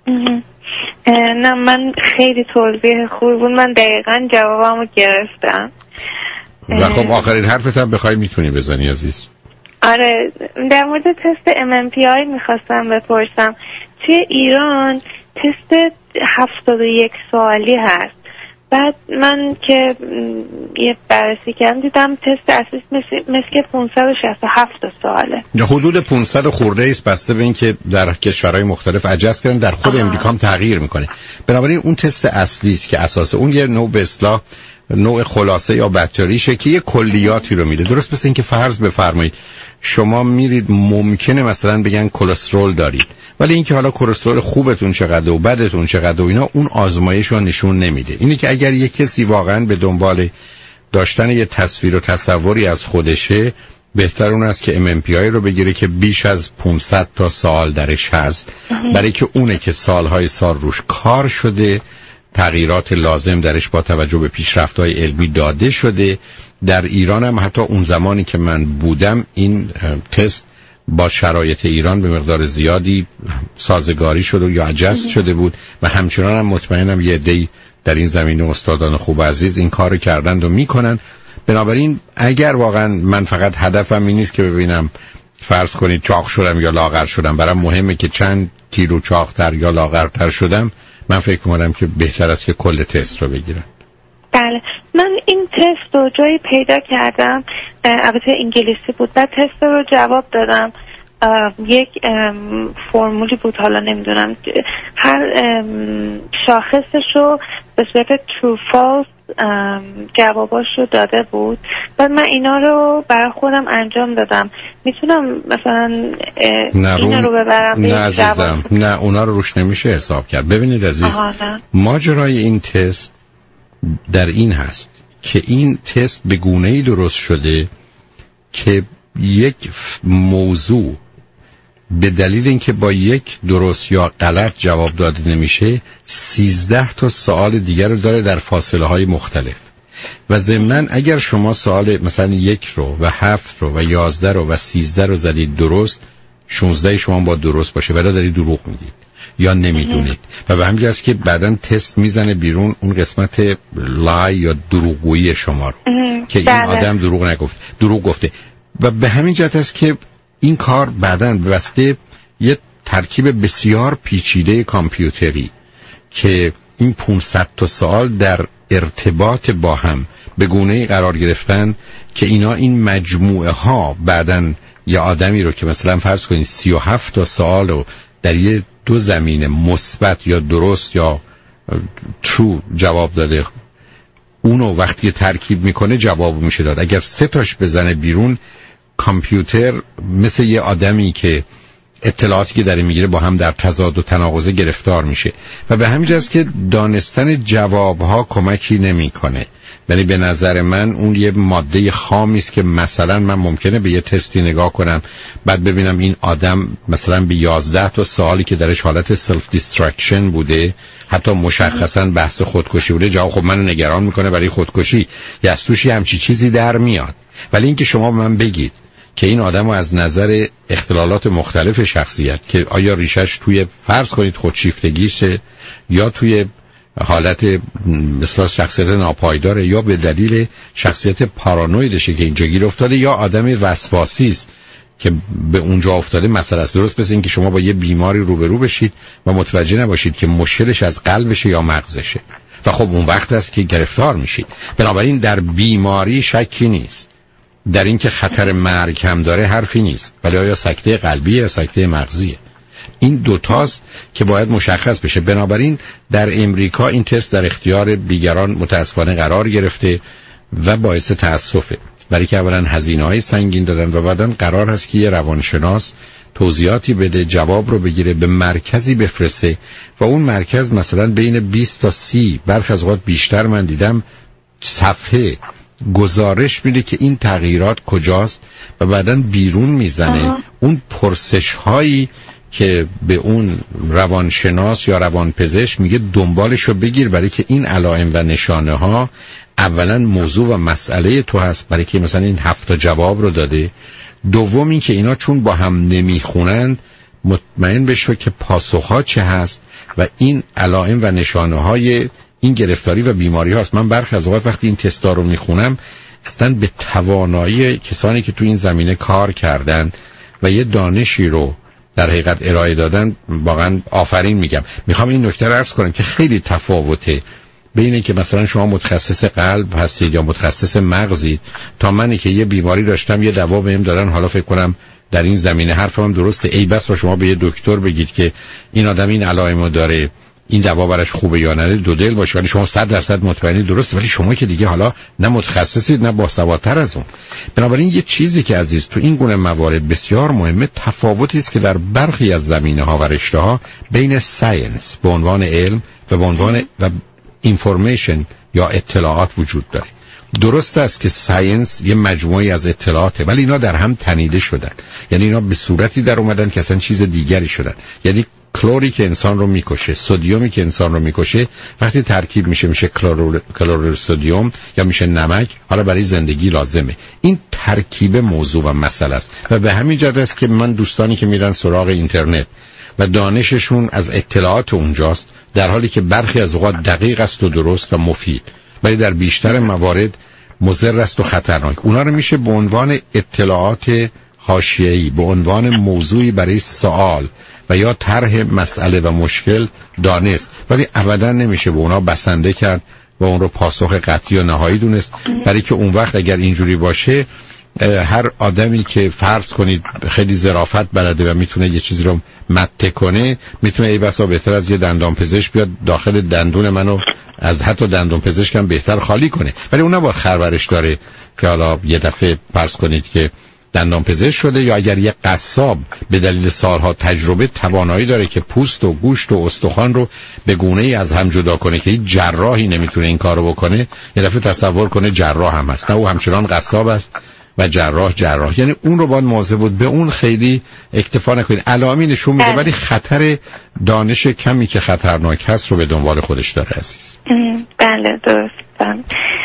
نه من خیلی توضیح خوبی بود، من دقیقاً جوابمو گرفتم. و خب آخرین حرفت هم بخوای میتونی بزنی عزیز. آره در مورد تست ام ام پی آی میخواستم بپرسم. توی ایران تست هفتاد و یک سوالی هست، بعد من که یه بررسی کردم دیدم تست اساس مثل, مثل که پانصد و شصت و هفت سواله، حدود پانصد خورده است، بسته به این که در کشورهای مختلف اجاز کردن، در خود امریکا هم تغییر میکنه. بنابراین اون تست اصلی است که اساس اون یه نوع به اصطلاح نوع خلاصه یا بطریشه که یه کلیاتی رو میده. درست مثل این که فرض بفرمایید شما میرید ممکنه مثلا بگن کلسترول دارید، ولی اینکه حالا کلسترول خوبتون چقدر و بدتون چقدر و اینا اون آزمایش رو نشون نمیده. اینی که اگر یک کسی واقعا به دنبال داشتن یه تصویر و تصوری از خودشه، بهتر اون است که ام ام پی آی رو بگیره که بیش از پانصد تا سوال درش هست، برای که اونه که سالهای سال روش کار شده، تغییرات لازم درش با توجه به پیشرفت‌های علمی داده شده. در ایران هم حتی اون زمانی که من بودم این تست با شرایط ایران به مقدار زیادی سازگاری شده یا اجست شده بود و همچنان هم مطمئنم یه عده‌ای در این زمینه استادان خوب عزیز این کار کردند و میکنن. بنابراین اگر واقعا من فقط هدفم این نیست که ببینم فرض کنید چاق شدم یا لاغر شدم، برام مهمه که چند کیلو چاقتر یا لاغرتر شدم، من فکر می‌کنم که بهتر است که کل تست رو بگیرم. بله من این تست رو جایی پیدا کردم، البته انگلیسی بود، بعد تست رو جواب دادم، یک فرمولی بود، حالا نمیدونم هر شاخصش رو به صورت true false جواباش رو داده بود. بعد من اینا رو برای خودم انجام دادم. میتونم مثلا اینا رو ببرم؟ نه عزیزم، نه اونا رو روش نمیشه حساب کرد. ببینید عزیز، ماجرای این تست در این هست که این تست به گونه‌ای درست شده که یک موضوع به دلیل اینکه با یک درست یا غلط جواب داده نمیشه، سیزده تا سوال دیگر رو داره در فاصله های مختلف و ضمناً اگر شما سوال مثلا یک رو و هفت رو و یازده رو و سیزده رو زدید درست، شونزده شما با درست باشه ولی دارید دروغ میگید یا نمیدونید و به همین جاست که بعداً تست میزنه بیرون اون قسمت لای یا دروغگویی شما رو که این آدم دروغ نگفت، دروغ گفته. و به همین جهت است که این کار بعداً به واسطه یه ترکیب بسیار پیچیده کامپیوتری که این پانصد تا سوال در ارتباط با هم به گونه‌ای قرار گرفتن که اینا این مجموعه ها بعداً یه آدمی رو که مثلا فرض کنید سی و هفت تا سوال رو در یه دو زمینه مثبت یا درست یا ترو جواب داده، اونو وقتی ترکیب میکنه جواب میشه داد. اگر سه تاش بزنه بیرون، کامپیوتر مثل یه آدمی که اطلاعاتی که داره میگیره با هم در تضاد و تناقض گرفتار میشه و به همین جاست که دانستن جوابها کمکی نمیکنه. یعنی به نظر من اون یه ماده خامی است که مثلا من ممکنه به یه تستی نگاه کنم بعد ببینم این آدم مثلا به یازده تا سوالی که درش حالت سلف دیسترکشن بوده، حتی مشخصا بحث خودکشی بوده، جواب خب منو نگران میکنه برای خودکشی، یا از توش همچی چیزی در میاد. ولی اینکه شما به من بگید که این آدمو از نظر اختلالات مختلف شخصیت که آیا ریشش توی فرض کنید خودشیفتگیشه یا توی حالت مثلا شخصیت ناپایداره یا به دلیل شخصیت پارانویدشه که اینجا گیر افتاده یا آدم وسواسی است که به اونجا افتاده مسئله است. درست مثل این که شما با یه بیماری روبرو بشید و متوجه نباشید که مشکلش از قلبشه یا مغزشه و خب اون وقت است که گرفتار میشید. بنابراین در بیماری شکی نیست، در این که خطر مرگ هم داره حرفی نیست، ولی آیا سکته قلبی یا سکته مغزیه؟ این دوتاست که باید مشخص بشه. بنابراین در امریکا این تست در اختیار دیگران متاسفانه قرار گرفته و باعث تأسفه، برای که اولا هزینه‌های سنگین دادن و بعداً قرار هست که یه روانشناس توضیحاتی بده، جواب رو بگیره، به مرکزی بفرسته و اون مرکز مثلا بین بیست تا سی، برخی از اوقات بیشتر، من دیدم صفحه گزارش میده که این تغییرات کجاست و بعداً بیرون میزنه اون پرسش هایی که به اون روانشناس یا روانپزشک میگه دنبالشو بگیر، برای که این علائم و نشانه ها اولا موضوع و مسئله تو هست، برای که مثلا این هفت جواب رو داده. دوم این که اینا چون با هم نمیخونند مطمئن بشو که پاسخها چه هست و این علائم و نشانه های این گرفتاری و بیماری هاست. من برخی از اوقات وقتی این تستا رو میخونم اصلا به توانایی کسانی که تو این زمینه کار کردن و یه دانشی رو در حقیقت ارائه دادن واقعا آفرین میگم. میخوام این نکته رو عرض کنم که خیلی تفاوته بین که مثلا شما متخصص قلب هستید یا متخصص مغزید تا منی که یه بیماری داشتم یه دوا بهم دادن، حالا فکر کنم در این زمینه حرفم درسته، ای بس با شما به یه دکتر بگید که این آدم این علائمو داره، این دوا براش خوبه یا نه، دو دل باشه، ولی شما صد درصد مطمئنی درسته، ولی شما که دیگه حالا نه متخصصید نه باسوادتر از اون. بنابراین یه چیزی که عزیز تو این گونه موارد بسیار مهمه، تفاوتی است که در برخی از زمینه‌ها و رشته‌ها بین ساینس به عنوان علم و به عنوان و اینفورمیشن یا اطلاعات وجود داره. درست است که ساینس یه مجموعی از اطلاعاته، ولی اینا در هم تنیده شدن، یعنی اینا به صورتی در اومدن که اصلا چیز دیگری شدن. یعنی کلوری که انسان رو میکشه، سدیومی که انسان رو میکشه، وقتی ترکیب میشه میشه کلور کلور سدیم یا میشه نمک، حالا برای زندگی لازمه. این ترکیب موضوع و مسئله است و به همین جهت است که من دوستانی که میرن سراغ اینترنت و دانششون از اطلاعات اونجاست، در حالی که برخی از اوقات دقیق است و درست و مفید، ولی در بیشتر موارد مضر است و خطرناک. اونا رو میشه به عنوان اطلاعات حاشیه‌ای، به عنوان موضوعی برای سوال و یا طرح مسئله و مشکل دانست، ولی ابدا نمیشه به اونا بسنده کرد و اون رو پاسخ قطعی و نهایی دونست، برای که اون وقت اگر اینجوری باشه هر آدمی که فرض کنید خیلی ظرافت بلده و میتونه یه چیزی رو مته کنه، میتونه ای بسا بهتر از یه دندان پزشک بیاد داخل دندون منو از حتی دندان پزشکم بهتر خالی کنه، ولی اون نباید خرورش داره که حالا یه دفعه فرض کنید که دندان پزشک شده، یا اگر یه قصاب به دلیل سالها تجربه توانایی داره که پوست و گوشت و استخوان رو به گونه‌ای از هم جدا کنه که هیچ جراحی نمیتونه این کارو بکنه، یه دفعه تصور کنه جراح هم هست. نه، او همچنان قصاب است و جراح جراح، یعنی اون رو باید مواظب بود، به اون خیلی اکتفا نکنید. علائمی نشون میده ولی خطر دانش کمی که خطرناک هست رو به دنبال خودش داره عزیز. بله درستم.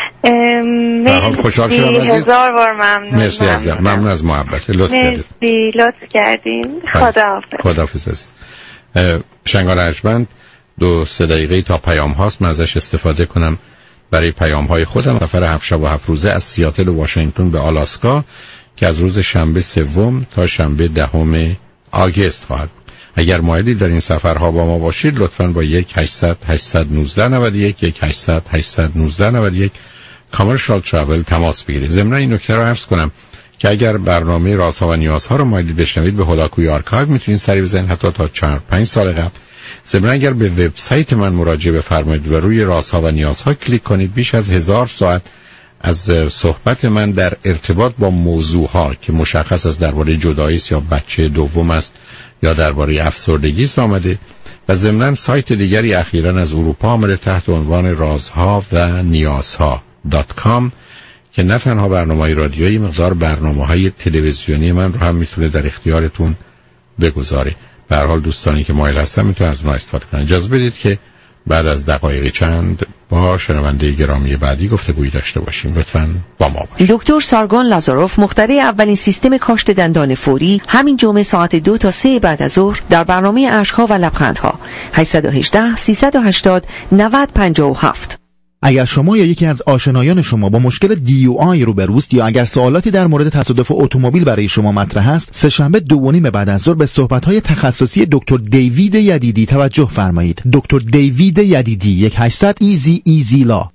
مرسی، خوشحال شدم عزیز. هزار بار ممنون. مرسی عزیز، ممنون از محبت، لطف کردید. مرسی، لطف کردین. خداحافظ. خداحافظ عزیز. شنگال ارجمند دو سه دقیقه تا پیام هاست، من ازش استفاده کنم برای پیام های خودم. سفر هفت شب و هفت روزه از سیاتل و واشنگتن به آلاسکا که از روز شنبه سوم تا شنبه دهم آگوست خواهد بود. اگر مایلید در این سفرها با ما باشید لطفاً با یک هشتصد هشتصد و نوزده نود و یک یک هشتصد هشتصد و نوزده نود و یک کامرشال تراول تماس بگیرید. ضمن این نکته رو عرض کنم که اگر برنامه رازها و نیازها رو مایلید بشنوید به هولاکوی آرکایو میتونید سری بزنید حتی تا چهار پنج سال قبل. ضمن اگر به وبسایت من مراجعه بفرمایید و روی رازها و نیازها کلیک کنید بیش از هزار ساعت از صحبت من در ارتباط با موضوعها که مشخص است درباره جدایی است یا بچه دوم است یا درباره افسردگی است آمده. و ضمن سایت دیگری اخیراً از اروپا آمده تحت عنوان رازها و نیازها دات کام که نه تنها برنامه‌های رادیویی، مقدار برنامه‌های تلویزیونی من رو هم میتونه در اختیارتون بگذاره. به هر حال دوستانی که مایل هستن میتونن از اونها استفاده کنن. اجازه بدید که بعد از دقایق چند با شنونده گرامی بعدی گفتگویی داشته باشیم. لطفاً با ما باشید. دکتر سارگون لازاروف، مخترع اولین سیستم کاشت دندان فوری، همین جمعه ساعت دو تا سه بعد از ظهر در برنامه اشک‌ها و لبخندها. هشت یک هشت سیصد و هشتاد نود پنجاه و هفت. اگر شما یا یکی از آشنایان شما با مشکل دی او آی روبروست یا اگر سوالاتی در مورد تصادف اتومبیل برای شما مطرح است، سه‌شنبه دو و نیم بعد از ظهر به صحبت‌های تخصصی دکتر دیوید یدیدی توجه فرمایید. دکتر دیوید یدیدی یک هشتصد ایزی ایزی لا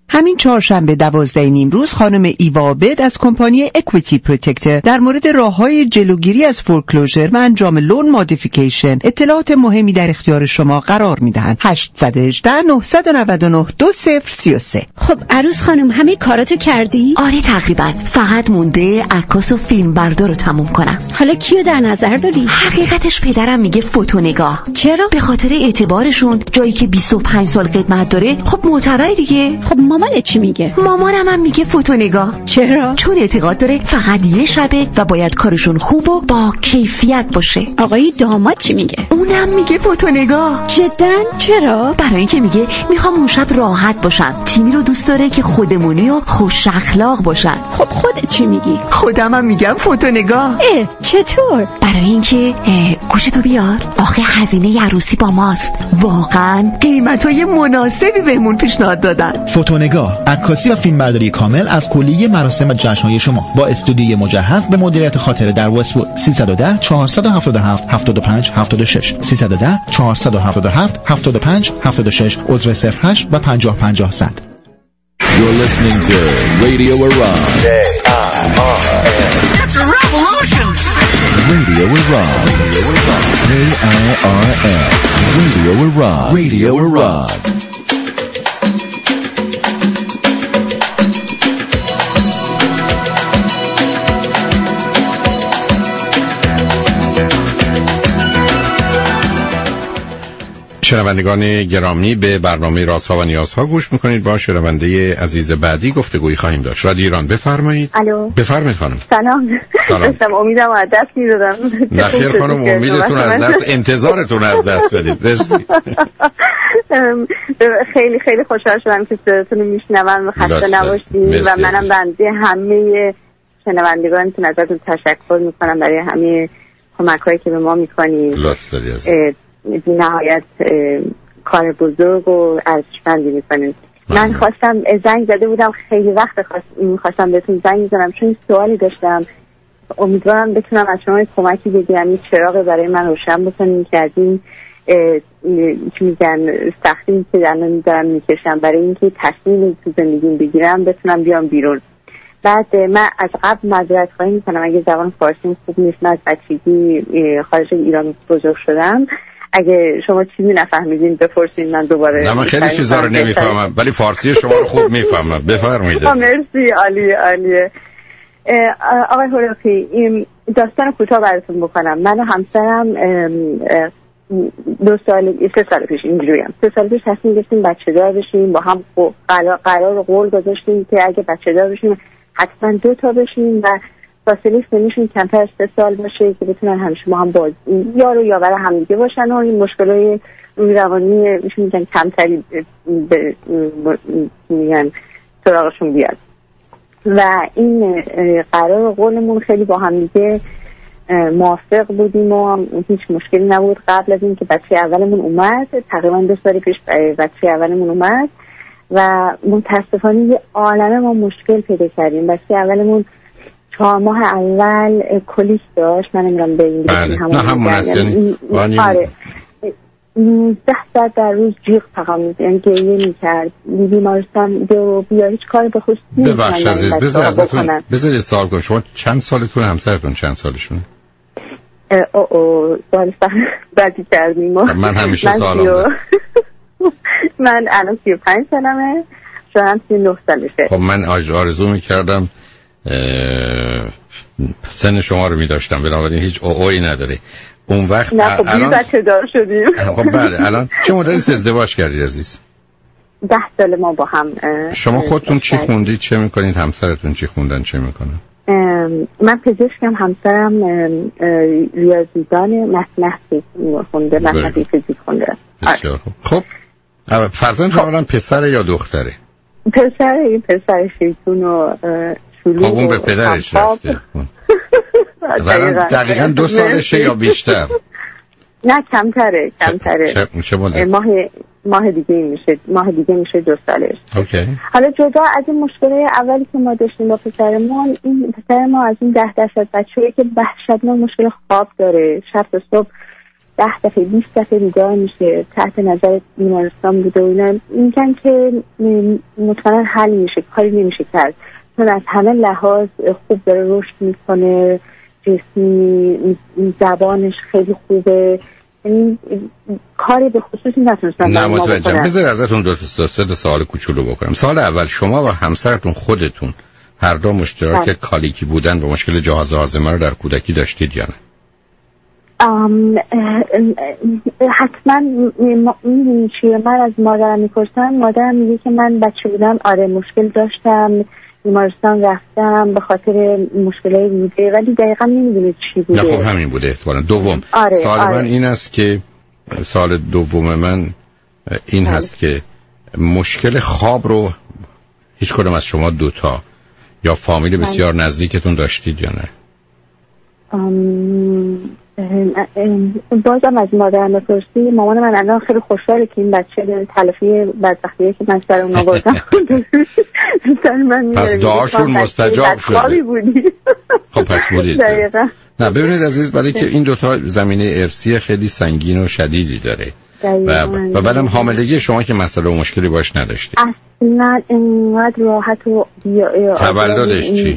همین چهارشنبه دوازده نیم روز خانم ایوا عابد از کمپانی اکویتی پروتکتر در مورد راه‌های جلوگیری از فورکلوزر و انجام لون مودیفیکیشن اطلاعات مهمی در اختیار شما قرار میدهند. هشت یک هشت نه نه نه دو صفر سه سه. خب عروس خانم همه کاراتو کردی؟ آره تقریبا، فقط مونده عکاس و فیلم بردار رو تموم کنم. حالا کیو در نظر داری؟ حقیقتش پدرم میگه فوتونگاه. چرا؟ به خاطر اعتبارشون، جایی که بیست و پنج سال خدمت داره. خب معتبر دیگه. خب مامان چی میگه؟ مامانم هم میگه فوتونگاه. چرا؟ چون اعتقاد داره فقط یه شبه و باید کارشون خوب و با کیفیت باشه. آقای داماد چی میگه؟ اونم میگه فوتونگاه. جداً؟ چرا؟ برای اینکه میگه میخوام اون شب راحت باشم. تیمی رو دوست داره که خودمونی و خوش اخلاق باشن. خب خودت چی میگی؟ خودم هم میگم فوتونگاه. اه چطور؟ برای اینکه گوشتو بیار، آخه هزینه عروسی با ماست. واقعا قیمتای مناسبی بهمون پیشنهاد دادن. فوتونگاه، عکاسی و فیلمبرداری کامل از کلیه مراسم و جشن‌های شما با استودیوی مجهز به مدیریت خاطره در وست‌وود. سیصد و ده چهارصد و هفتاد و هفت هفتاد و پنج هفتاد و شش سیصد و ده چهارصد و هفتاد و هفت هفتاد و پنج هفتاد و شش عضو صفر هشت و پنجاه پنجاه صد. You're listening to Radio Iran. It's a revolution. Radio Iran. K I R N. Radio Iran. Radio Iran. شنوندگان گرامی، به برنامه رازها و نیازها گوش میکنید. با شنونده عزیز بعدی گفتگویی خواهیم داشت. رادیو ایران، بفرمایید. الو، بفرمایید خانم. سلام. سلام. امیدم از دست میدادم. نه خیر خانم، امیدتون از دست، انتظارتون از دست بدید. خیلی خیلی خوشحال شدم که صداتون رو میشنوم و خسته نباشید و منم بنده همه شنوندگانتون ازتون تشکر میکنم برای همه کمک‌هایی که به ما میکنید. لطف داری عزیز. بی نهایت کار بزرگ و ارزشمندی میکنید. من خواستم زنگ زده بودم، خیلی وقت خواستم بهتون زنگ بزنم چون سوالی داشتم. امیدوارم بتونم از شما کمکی بگیرم، یه چراغ برای من روشن بکنید که از این چی میگن سختی که الان دارم میکشم برای اینکه تصمیم تو زندگیم بگیرم بتونم بیام بیرون. بعد من از قبل معذرت خواهی میکنم اگه زبان فارسیم خوب نیست. من از بچگی خارج ایران بزرگ شدم. اگه شما چیزی نفهمیدین بپرسین، من دوباره. نه من خیلی چیزا رو نمیفهمم ولی فارسی شما رو خوب میفهمم. بفرمایید. مرسی، عالیه عالیه. آقای هولاقی، این داستان کوتاه براتون بکنم. من و همسرم دو سال سه سال پیش اینجوریم سه سال پیش تصمیم گرفتیم بچه دار بشیم. با هم قرار قول گذاشتیم که اگه بچه دار بشیم حتما دو تا بشیم و فاصله سنشون کمتر از سه سال باشه که بتونن همیشه با هم باز یارو یاور هم دیگه باشن و این مشکلای روانی میشون میگن کمتری به میگن سراغشون بیاد. و این قرار قولمون خیلی با هم دیگه موافق بودیم و هیچ مشکلی نبود. قبل از این که بچه اولمون اومد، تقریبا دو سال پیش بچه اولمون اومد و متاسفانه یه عالمه ما مشکل پیدا کردیم. بچه اولمون چهار ماه اول کلیک داشت. من نمیدونم به این همون نه همون است یعنی آره ده ساعت در روز جیغ فقط یعنی گریه میکرد. بیمارستان دو بیا هیچ کاری به خودش نمی‌کنه. ببخشید عزیز، بذار ازتون بذار یه سوال کنم. شما چند سالتون، همسرتون چند سالشونه؟ او او سوال بعدی کردیم. من همیشه سوالم من الان سی و پنج سالمه، شما سی و نه سالشه. خب من آرزو میکردم سن شما رو میداشتم، بنابراین هیچ او اوی نداره اون وقت. نه خب الان بچه دار شدیم. خب بله. الان چه مدتی ازدواج کردید عزیز؟ ده سال ما با هم. شما خودتون چی خوندید، چه میکنید؟ همسرتون چی خوندن، چه میکنن؟ من پزشکم، همسرم ریاضیدان متمتیک خونده، متمتیک فیزیک خونده. بسیار خوب. خب فرزند شما پسر یا دختره؟ پسر. این پسر شیطون و شلوغ. خب اون به پدرش رفته. دقیقا دو سالشه یا بیشتر؟ نه کمتره کمتره. چه مدت؟ ماه ماه دیگه میشه ماه دیگه میشه دو سالش. اوکی. حالا جدا از این مشکل اولی که ما داشتیم با پسرمون، این پسر ما از این ده درصد بچه‌ای که وحشتناک مشکل خواب داره، شب تا صبح ده دفعه بیست دفعه بیدار میشه، تحت نظر بیمارستان بوده و اینا، میگن که مطمئنا حل میشه، کاری نمیشه کرد چون از همه لحاظ خوب داره رشد میکنه، جسمی، زبانش خیلی خوبه، یعنی کاری به خصوصی نتونستم نه متوجهم. بذار ازتون دو تا سه سوال کوچولو بکنم. سال اول شما و همسرتون خودتون هر دو مشترک بله. کالیکی بودن و مشکل جهاز هاضمه رو در کودکی داشتید یا نه؟ ام حتما میدونی چیه، من از مادرم میپرسم، مادرم میگه که من بچه بودم آره مشکل داشتم، بیمارستان رفتم به خاطر مشکلای بوده، ولی دقیقا نمیدونه چی بوده. نه خب همین بوده احتمالاً. دوم آره، سال آره. من این است که سال دوم من این آره. هست که مشکل خواب رو هیچ کدوم از شما دوتا یا فامیل بسیار من... نزدیکتون داشتید یا نه؟ ام... بازم از مادرم بپرسی، مامان من الان خیلی خوشحاله که این بچه تلافی بدبختیه که من سر اون آوردم پس دعاشون مستجاب شده. خب پس بودید. نه ببینید عزیز، برای که این دوتا زمینه ارثی خیلی سنگین و شدیدی داره و, و بعدم حاملگی شما که مسئله و مشکلی باش نداشتید. اصلا اینقدر راحت و تولدش چی؟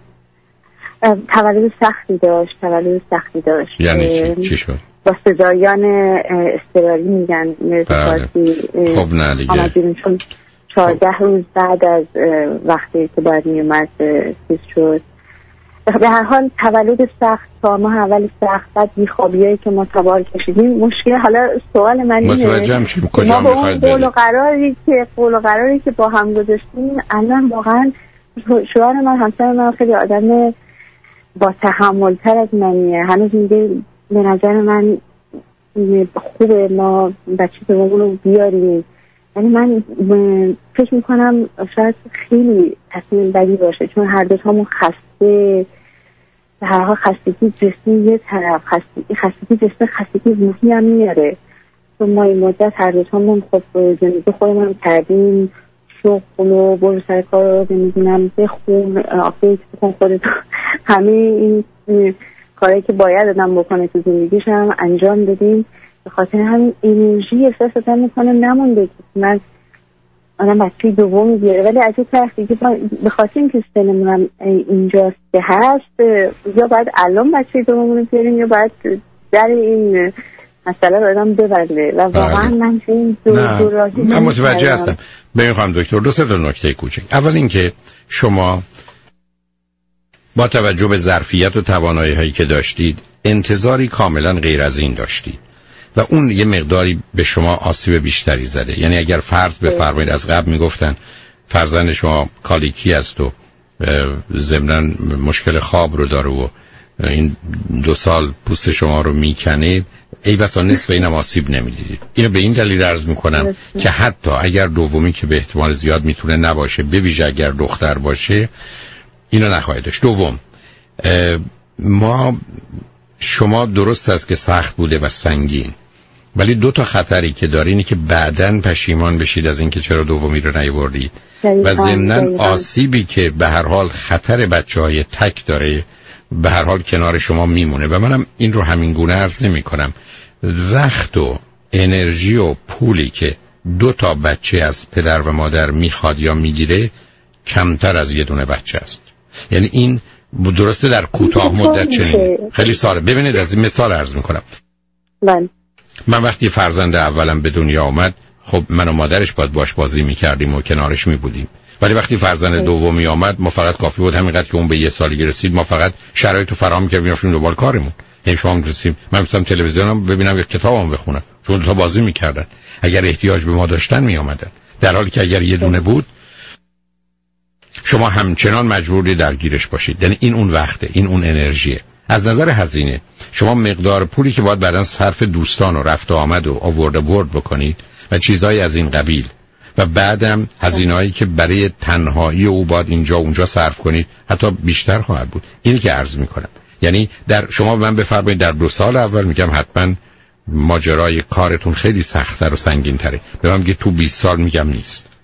تولد سختی داشت تولد سختی داشت یعنی چی؟ چی شد؟ با صدایان اضطراری میگن مرزی. خب نه دیگه چون چهارده روز بعد از وقتی که باید میومد چیز شد. به هر حال تولد سخت، تا ماه اول سخت، بعد بیخوابیایی که ما تبار کشیدیم. مشکل حالا سوال من اینه ما با اون قول و قراری که قول و قراری که با هم گذاشتیم الان واقعا شوهر من همسر من خیلی آدم با تحمل تر از منیه، هنوز میگه به نظر من خوبه ما بچه دومون رو بیاریم. یعنی من فکر میکنم شاید خیلی تصمیم بدی باشه چون هر دو تامون خسته، به هر حال خستگی جسمی یه طرف، خستگی خستگی جسمی خستگی روحی هم میاره. چون ما این مدت هر دو تامون خب زندگی خودمون کردیم، شغل و برو سر کار رو نمیدونم بخون آپدیت بکن خودتون، همه این کاری که باید آدم بکنه تو زندگیش هم انجام دادیم. به خاطر همین انرژی احساس آدم میکنه نمونده که من آدم بچه دوم بیاره، ولی از این طرف دیگه به خاطر اینکه سنمون هم اینجاست که هست، یا باید الان بچه دومون رو بیاریم یا باید در این مسئله رو آدم ببرده و واقعا من این دو دو راهی من متوجه هستم. بخوام دکتر دو سه تا نکته کوچک. اول اینکه شما با توجه به ظرفیت و توانایی هایی که داشتید انتظاری کاملا غیر از این داشتید و اون یه مقداری به شما آسیب بیشتری زده. یعنی اگر فرض بفرمایید از قبل میگفتن فرزند شما کالیکی است و ضمناً مشکل خواب رو داره و این دو سال پوست شما رو میکنه، ای بسا نصف اینم آسیب نمیدیدید. اینو به این دلیل عرض میکنم که حتی اگر دومی که به احتمال زیاد میتونه نباشه، به ویژه اگر دختر باشه، اینو نخواهید داشت. دوم، ما شما درست است که سخت بوده و سنگین، ولی دو تا خطری که داره اینه که بعداً پشیمان بشید از اینکه چرا دومی رو نیاوردید و ضمناً آسیبی که به هر حال خطر بچه‌های تک داره به هر حال کنار شما میمونه. و منم این رو همین گونه عرض نمی کنم. وقت و انرژی و پولی که دو تا بچه از پدر و مادر میخواد یا میگیره کمتر از یه دونه بچه است. یعنی این درسته در کوتاه مدت چنین خیلی ساله. ببینید از این مثال عرض میکنم. من من وقتی فرزند اولم به دنیا آمد، خب من و مادرش باید باش بازی میکردیم و کنارش میبودیم، ولی وقتی فرزند دومی آمد ما فقط کافی بود همینقدر که اون به یه سالگی رسید ما فقط شرایطو فراهم کردیم رفتیم دنبال کارمون. یعنی شما می‌رسیم من مثلا تلویزیونم ببینم یا کتابم بخونم، چون تا بازی میکردن، اگر احتیاج به ما داشتن میآمدن، در حالی که اگر یه دونه بود شما همچنان مجبوری درگیرش باشید. یعنی این اون وقته، این اون انرژیه. از نظر هزینه شما مقدار پولی که باید بعداً صرف دوستان و رفت و آمد و آورد و برد بکنید و چیزهای از این قبیل و بعدم هزینه‌ای که برای تنهایی او باید اینجا اونجا صرف کنید حتی بیشتر خواهد بود. اینی که عرض میکنم. یعنی در شما من بفرمایید در دو سال اول میگم حتما ماجرای کارتون خیلی سخت‌تر و سنگین‌تره. به من میگه تو بیست سال میگم نیست.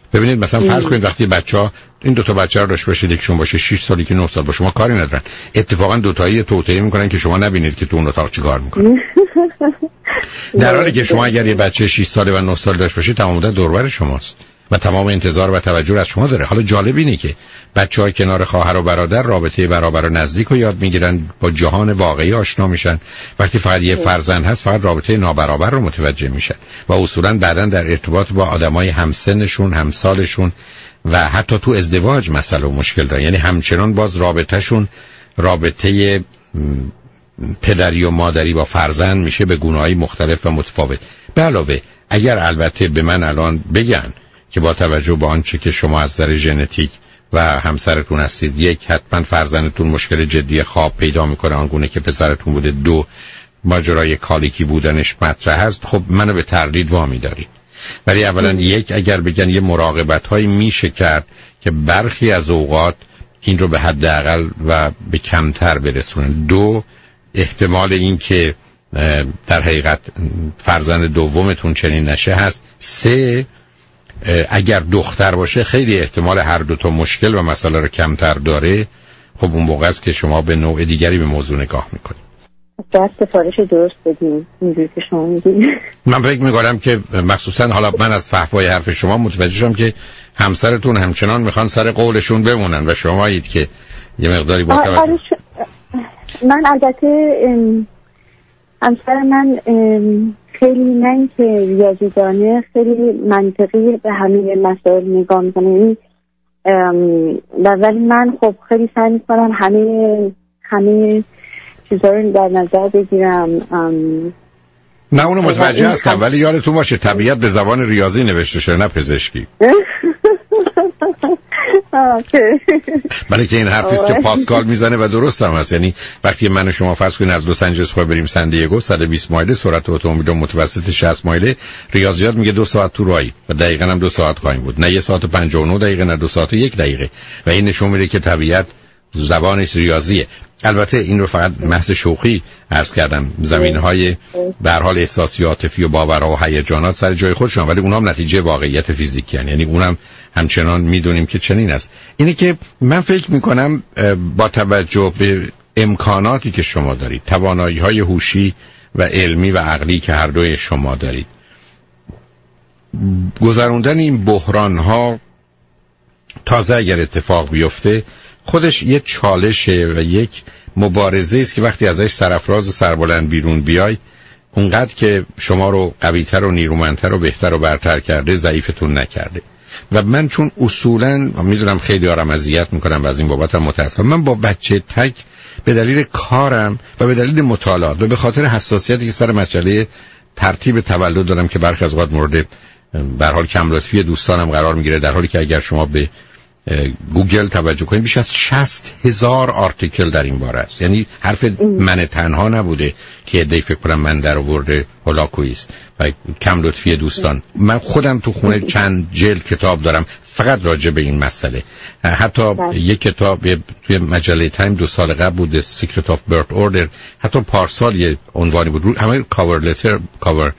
ببینید مثلا فرض کنید وقتی بچه‌ها این دو تا بچه رو داشته باشید، یکشون باشه شش سالی که نه سال با شما کاری ندارن، اتفاقا دو تایی توطئه میکنن که شما نبینید که تو اون اتاق چیکار میکنن. در حالی که شما اگر یه بچه شش ساله و نه سال داشته باشید تمام مدت دور و بر شماست و تمام انتظار و توجه از شما داره. حالا جالب اینه که بچه‌ها کنار خواهر و برادر رابطه برابر و نزدیک رو یاد میگیرن، با جهان واقعی آشنا میشن. وقتی فقط یه فرزند هست فقط رابطه نابرابر رو متوجه میشن و اصولا بعداً در ارتباط با آدمای همسنشون، همسالشون و حتی تو ازدواج مسئله و مشکل دارن. یعنی همچنان باز رابطهشون رابطه پدری و مادری با فرزند میشه به گونه‌های مختلف و متفاوت. به علاوه اگر البته به من الان بگن که با توجه به آنچه که شما از نظر ژنتیک و همسرتون هستید، یک، حتما فرزندتون مشکل جدی خواب پیدا میکنه آنگونه که پسرتون بوده، دو، ماجرای کالیکی بودنش مطرح هست، خب منو به تردید وامی دارید. ولی اولا یک، اگر بگن یه مراقبت‌هایی میشه کرد که برخی از اوقات این رو به حداقل و به کمتر برسونن. دو، احتمال این که در حقیقت فرزند دومتون چنین نشه هست. سه، اگر دختر باشه خیلی احتمال هر دو تا مشکل و مسئله رو کمتر داره. خب اون موقع است که شما به نوع دیگری به موضوع نگاه میکنید. باید سفارش درست بدیم اینجوری که شما میگید. من فکر میکنم که مخصوصا حالا من از فحوای حرف شما متوجه شدم که همسرتون همچنان میخوان سر قولشون بمونن و شما اید که یه مقداری با توجه. ش... من البته همسر من خیلی نه اینکه ریاضیدانه، خیلی منطقی به همه مسائل نگاه میکنه. ولی من خب خیلی سعی میکنم همه همه چیزا رو در نظر بگیرم. نه اونو متوجه هستم، ولی یادتون باشه طبیعت به زبان ریاضی نوشته شده نه پزشکی. بله که این حرفی است که پاسکال میزنه و درست هم هست. یعنی وقتی من و شما فرض کنید از لس آنجلس خواهیم بریم سن دیگو صد و بیست مایل سرعت اتومبیل متوسط شصت مایل، ریاضیات میگه دو ساعت تو راهی و دقیقاً هم دو ساعت خواهیم بود، نه یک ساعت و پنجاه و نه دقیقه، نه دو ساعت و یک دقیقه. و این نشون میده که طبیعت زبانش ریاضیه. البته این رو فقط محض شوخی عرض کردم. زمینهای به هر حال احساسی و عاطفی و باورها و هیجانات سر جای خودشون، ولی اونام نتیجه واقعیت فیزیکی هستند. یعنی اونم همچنان میدونیم که چنین است. اینه که من فکر میکنم با توجه به امکاناتی که شما دارید، توانایی‌های هوشی و علمی و عقلی که هر دوی شما دارید، گذراندن این بحران‌ها تازه اگر اتفاق بیفته خودش یه چالشه و یک مبارزه است که وقتی ازش سرافراز و سربلند بیرون بیای اونقدر که شما رو قوی‌تر و نیرومندتر و بهتر و برتر کرده ضعیفتون نکرده. و من چون اصولاً میدونم خیلی آرام اذیت میکنم و از این بابت هم متاسفم، من با بچه تک به دلیل کارم و به دلیل مطالعات و به خاطر حساسیتی که سر مسئله ترتیب تولد دارم که برخی از اوقات مورد به هر حال کم لطفی دوستانم قرار میگیره، در حالی که اگر شما به گوگل توجه کنید بیش از شصت هزار آرتیکل در این باره است. یعنی حرف من تنها نبوده که ادعی فکر کنم من در آورده هولاکویست و کم لطفی دوستان. من خودم تو خونه چند جلد کتاب دارم فقط راجع به این مسئله. حتی یک کتاب توی مجله تایم دو سال قبل بود، Secret of Birth Order، حتی پارسال یه عنوانی بود، همه کاور لتر کاور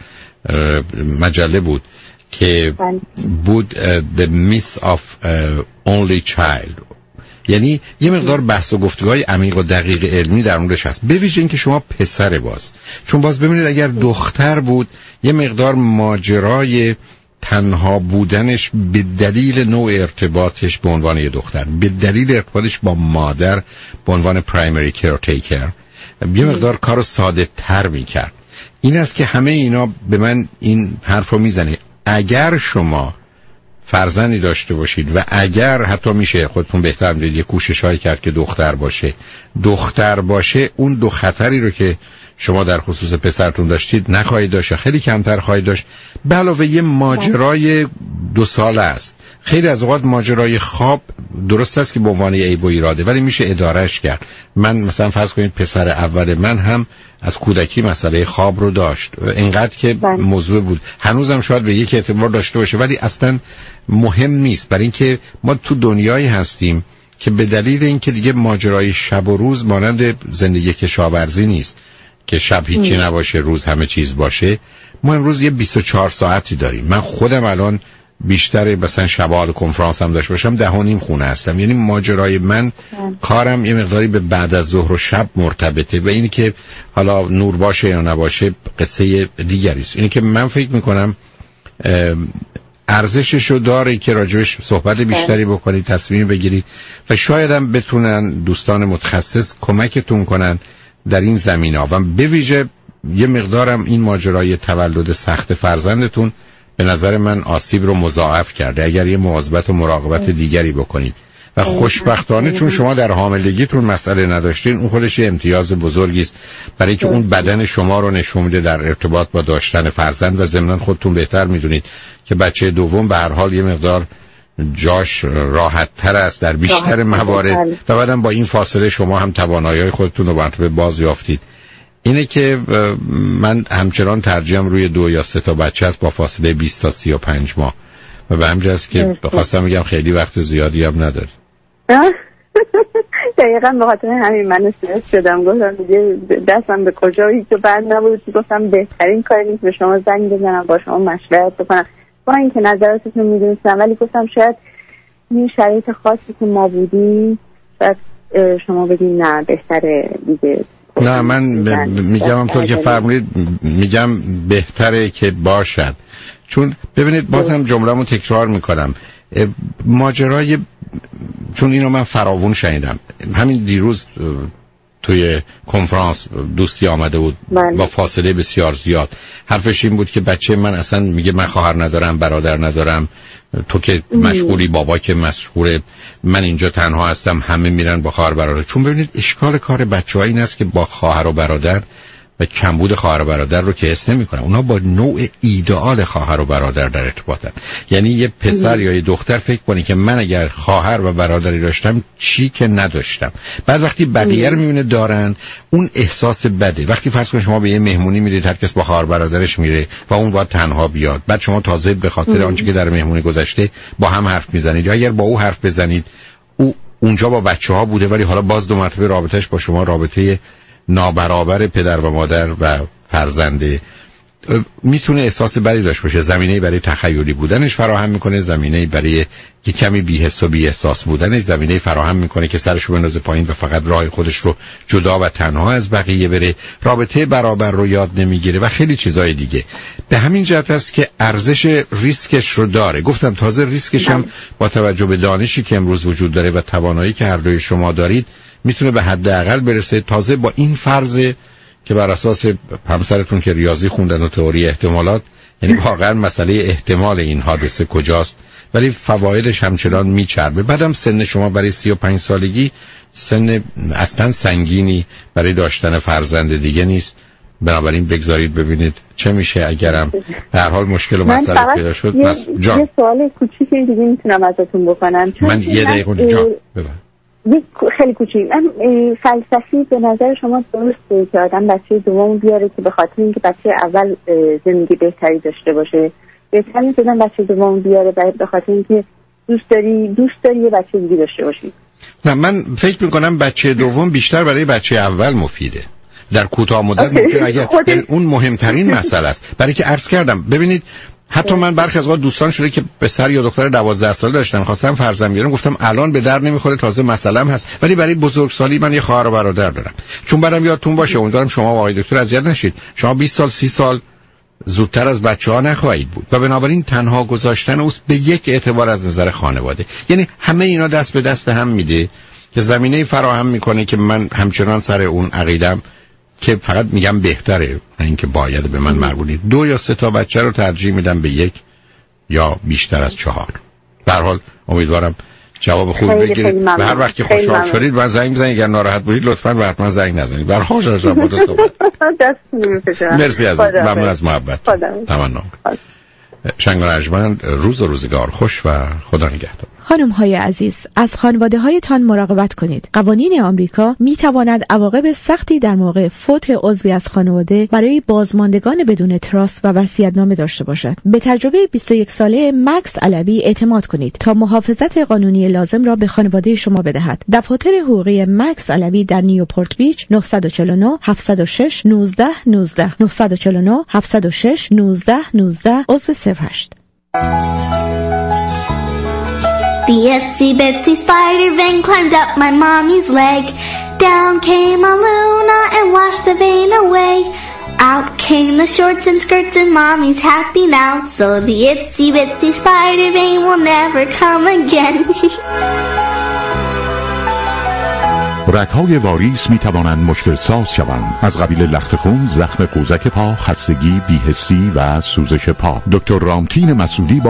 مجله بود که بود The Myth of Only Child. یعنی یه مقدار بحث و گفتگوهای عمیق و دقیق علمی در موردش هست، به ویژه اینکه شما پسر باز، چون باز ببینید اگر دختر بود یه مقدار ماجرای تنها بودنش به دلیل نوع ارتباطش به عنوان یه دختر، به دلیل ارتباطش با مادر به عنوان پرایمری کیرتیکر، یه مقدار کارو ساده تر میکرد. این است که همه اینا به من این حرف رو میزنه. اگر شما فرزندی داشته باشید و اگر حتی میشه خودتون بهتر میدید یه کوشش هایی کرد که دختر باشه دختر باشه اون دو خطری رو که شما در خصوص پسرتون داشتید نخواهید داشت، خیلی کمتر خواهید داشت. به علاوه یه ماجرای دو ساله است. خیلی از اوقات ماجرای خواب درست است که به عنوان عیب و ایراده، ولی میشه ادارهش کرد. من مثلا فرض کنید پسر اول من هم از کودکی مسئله خواب رو داشت، اینقدر که موضوع بود، هنوزم شاید به یک اعتبار داشته باشه، ولی اصلا مهم نیست، برای اینکه ما تو دنیایی هستیم که به دلیل اینکه دیگه ماجرای شب و روز مانند زندگی کشاورزی نیست که شب هیچی نباشه روز همه چیز باشه. ما امروز یه بیست و چهار ساعتی داریم. من خودم الان بیشتر مثلا شبال کنفرانس هم داشته باشم ده و نیم خونه هستم. یعنی ماجرای من کارم یه مقداری به بعد از ظهر و شب مرتبطه و اینی که حالا نور باشه یا نباشه قصه دیگری است. اینی که من فکر میکنم ارزششو داره که راجبش صحبت بیشتری بکنید، تصمیم بگیرید و شاید هم بتونن دوستان متخصص کمکتون کنن در این زمینه‌ها و به ویژه یه مقدارم این ماجرای تولد سخت فرزندتون به نظر من آسیب رو مضاعف کرده اگر یه مواظبت و مراقبت دیگری بکنید و خوشبختانه چون شما در حاملگیتون مسئله نداشتین اون خودش یه امتیاز بزرگی است برای که اون بدن شما رو نشون میده در ارتباط با داشتن فرزند و ضمناً خودتون بهتر میدونید که بچه دوم به هر حال یه مقدار جاش راحت تر است در بیشتر موارد و بعدم با این فاصله شما هم توانایی خودتون رو به باز یافتید. اینه که من همچنان ترجیحم روی دو یا سه تا بچه است با فاصله بیست تا سی و پنج ماه و به همجه است که بخواستم میگم خیلی وقت زیادی هم نداری. دقیقا به خاطر همین من استرس شدم، گفتم دیگه دستم به کجایی که بعد نبود، گفتم بهترین کاری نیست به شما زنگ بزنم با شما مشورت بکنم با اینکه نظراتتون میدونستم، ولی گفتم شاید این شرایط خاصی که ما بودیم شاید شما بگید نه بهتره دیگه. نه من میگم همطور که فرمودید میگم بهتره که باشد، چون ببینید بازم جمله‌مو تکرار میکنم ماجرای، چون اینو من فراوون شنیدم همین دیروز توی کنفرانس دوستی آمده بود من. با فاصله بسیار زیاد حرفش این بود که بچه من اصلا میگه من خواهر ندارم برادر ندارم، تو که مشغولی بابا که مشغوله، من اینجا تنها هستم، همه میرن با خواهر برادر. چون ببینید اشکال کار بچه‌ها این است که با خواهر و برادر و کمبود خواهر و برادر رو که حس نمی‌کنن، اونا با نوع ایدئال خواهر و برادر در ارتباطن. یعنی یه پسر یا یه دختر فکر کنه که من اگر خواهر و برادری داشتم چی که نداشتم، بعد وقتی بقیه رو می‌بینه دارن اون احساس بده. وقتی فرض کنید شما به یه مهمونی میرید هر کس با خواهر برادرش میره و اون باید تنها بیاد، بعد شما تازه به خاطر آنچه که در مهمونی گذشته با هم حرف میزنید، یا اگر با او حرف بزنید او اونجا با بچه‌ها بوده ولی حالا باز دو مرتبه رابطه‌اش با شما رابطه نابرابر پدر و مادر و فرزنده، میتونه احساس بدی داشته باشه. زمینه‌ای برای تخیلی بودنش فراهم میکنه، زمینه‌ای برای که کمی بی‌حس و بی‌احساس بودنش زمینه‌ای فراهم میکنه که سرش رو بندازه پایین و فقط راه خودش رو جدا و تنها از بقیه بره، رابطه برابر رو یاد نمیگیره و خیلی چیزای دیگه. به همین جهت است که ارزش ریسکش رو داره. گفتم تازه ریسکش هم با توجه به دانشی که امروز وجود داره و توانایی که هر دوی شما دارید میتونه به حداقل برسه. تازه با این فرض که بر اساس همسرتون که ریاضی خوندن و تئوری احتمالات، یعنی واقعا مسئله احتمال این حادثه کجاست، ولی فوایدش همچنان میچربه. بعدم سن شما برای سی و پنج سالگی سن اصلا سنگینی برای داشتن فرزند دیگه نیست. بنابراین بگذارید ببینید چه میشه اگرم به هر حال مشکل و مسئله پیدا شد. یه, جان. یه سوال کوچیکی دیگه میتونم ازتون بکنم؟ من یه دقیقه جان ببینم. یک خیلی کوچیک، من فلسفی به نظر شما درسته که آدم بچه دوم بیاره که به خاطر اینکه بچه اول زندگی بهتری داشته باشه، بهتر نیست آدم بچه دوم بیاره به خاطر اینکه دوست داری دوست داری یه بچه دیگه داشته باشی؟ نه من فکر میکنم بچه دوم بیشتر برای بچه اول مفیده در کوتاه مدت. ممکن اگر اون مهمترین مسئله است، برای که عرض کردم ببینید حتی من برخی از وقت دوستان شده که پسر یا دختر دوازده ساله داشتن خواستم فرزند بیارم، گفتم الان به در نمیخوره تازه مسئله‌ام هست، ولی برای بزرگسالی من یه خواهر و برادر دارم. چون بعدم یادتون باشه امیدوارم شما و آقای دکتر اذیت نشید، شما بیست سال سی سال زودتر از بچه‌ها نخواهید بود و بنابراین تنها گذاشتن اوست به یک اعتبار از نظر خانواده. یعنی همه اینا دست به دست هم میده که زمینه فراهم میکنه که من همچنان سر اون عقیدم که فقط میگم بهتره نه اینکه باید به من مربوطه. دو یا سه تا بچه رو ترجیح میدم به یک یا بیشتر از چهار. به هر حال امیدوارم جواب خوب بگیرید. به هر وقت که خوشحال شدید من زنگ بزنید، اگر ناراحت بودید لطفاً به حتما زنگ نزنید. به هر حال شما با تو صحبت. مرسی از ممنون از محبت. تمنا. شنگ و رجمند، روز و روزگار خوش و خدا نگهدار. خانم های عزیز، از خانواده هایتان مراقبت کنید. قوانین آمریکا می تواند عواقب سختی در موقع فوت عضوی از خانواده برای بازماندگان بدون تراست و وصیت‌نامه داشته باشد. به تجربه بیست و یک ساله مکس علوی اعتماد کنید تا محافظت قانونی لازم را به خانواده شما بدهد. دفاتر حقوقی مکس علوی در نیوپورت بیچ نه چهار نه هفت صفر شش نه نه یک نه نه چهار نه هفت صفر شش نه نه یک نه عضو صفر هشت. The itsy bitsy spider vein climbed up my mommy's leg. Down came a Luna and washed the vein away. Out came the shorts and skirts and mommy's happy now. So the itsy bitsy spider vein will never come again. رگ‌های واریس می توانند مشکل ساز شوند، از قبیل لخت خون، زخم قوزک پا، خستگی، بی‌حسی و سوزش پا. دکتر رامتین مسعودی با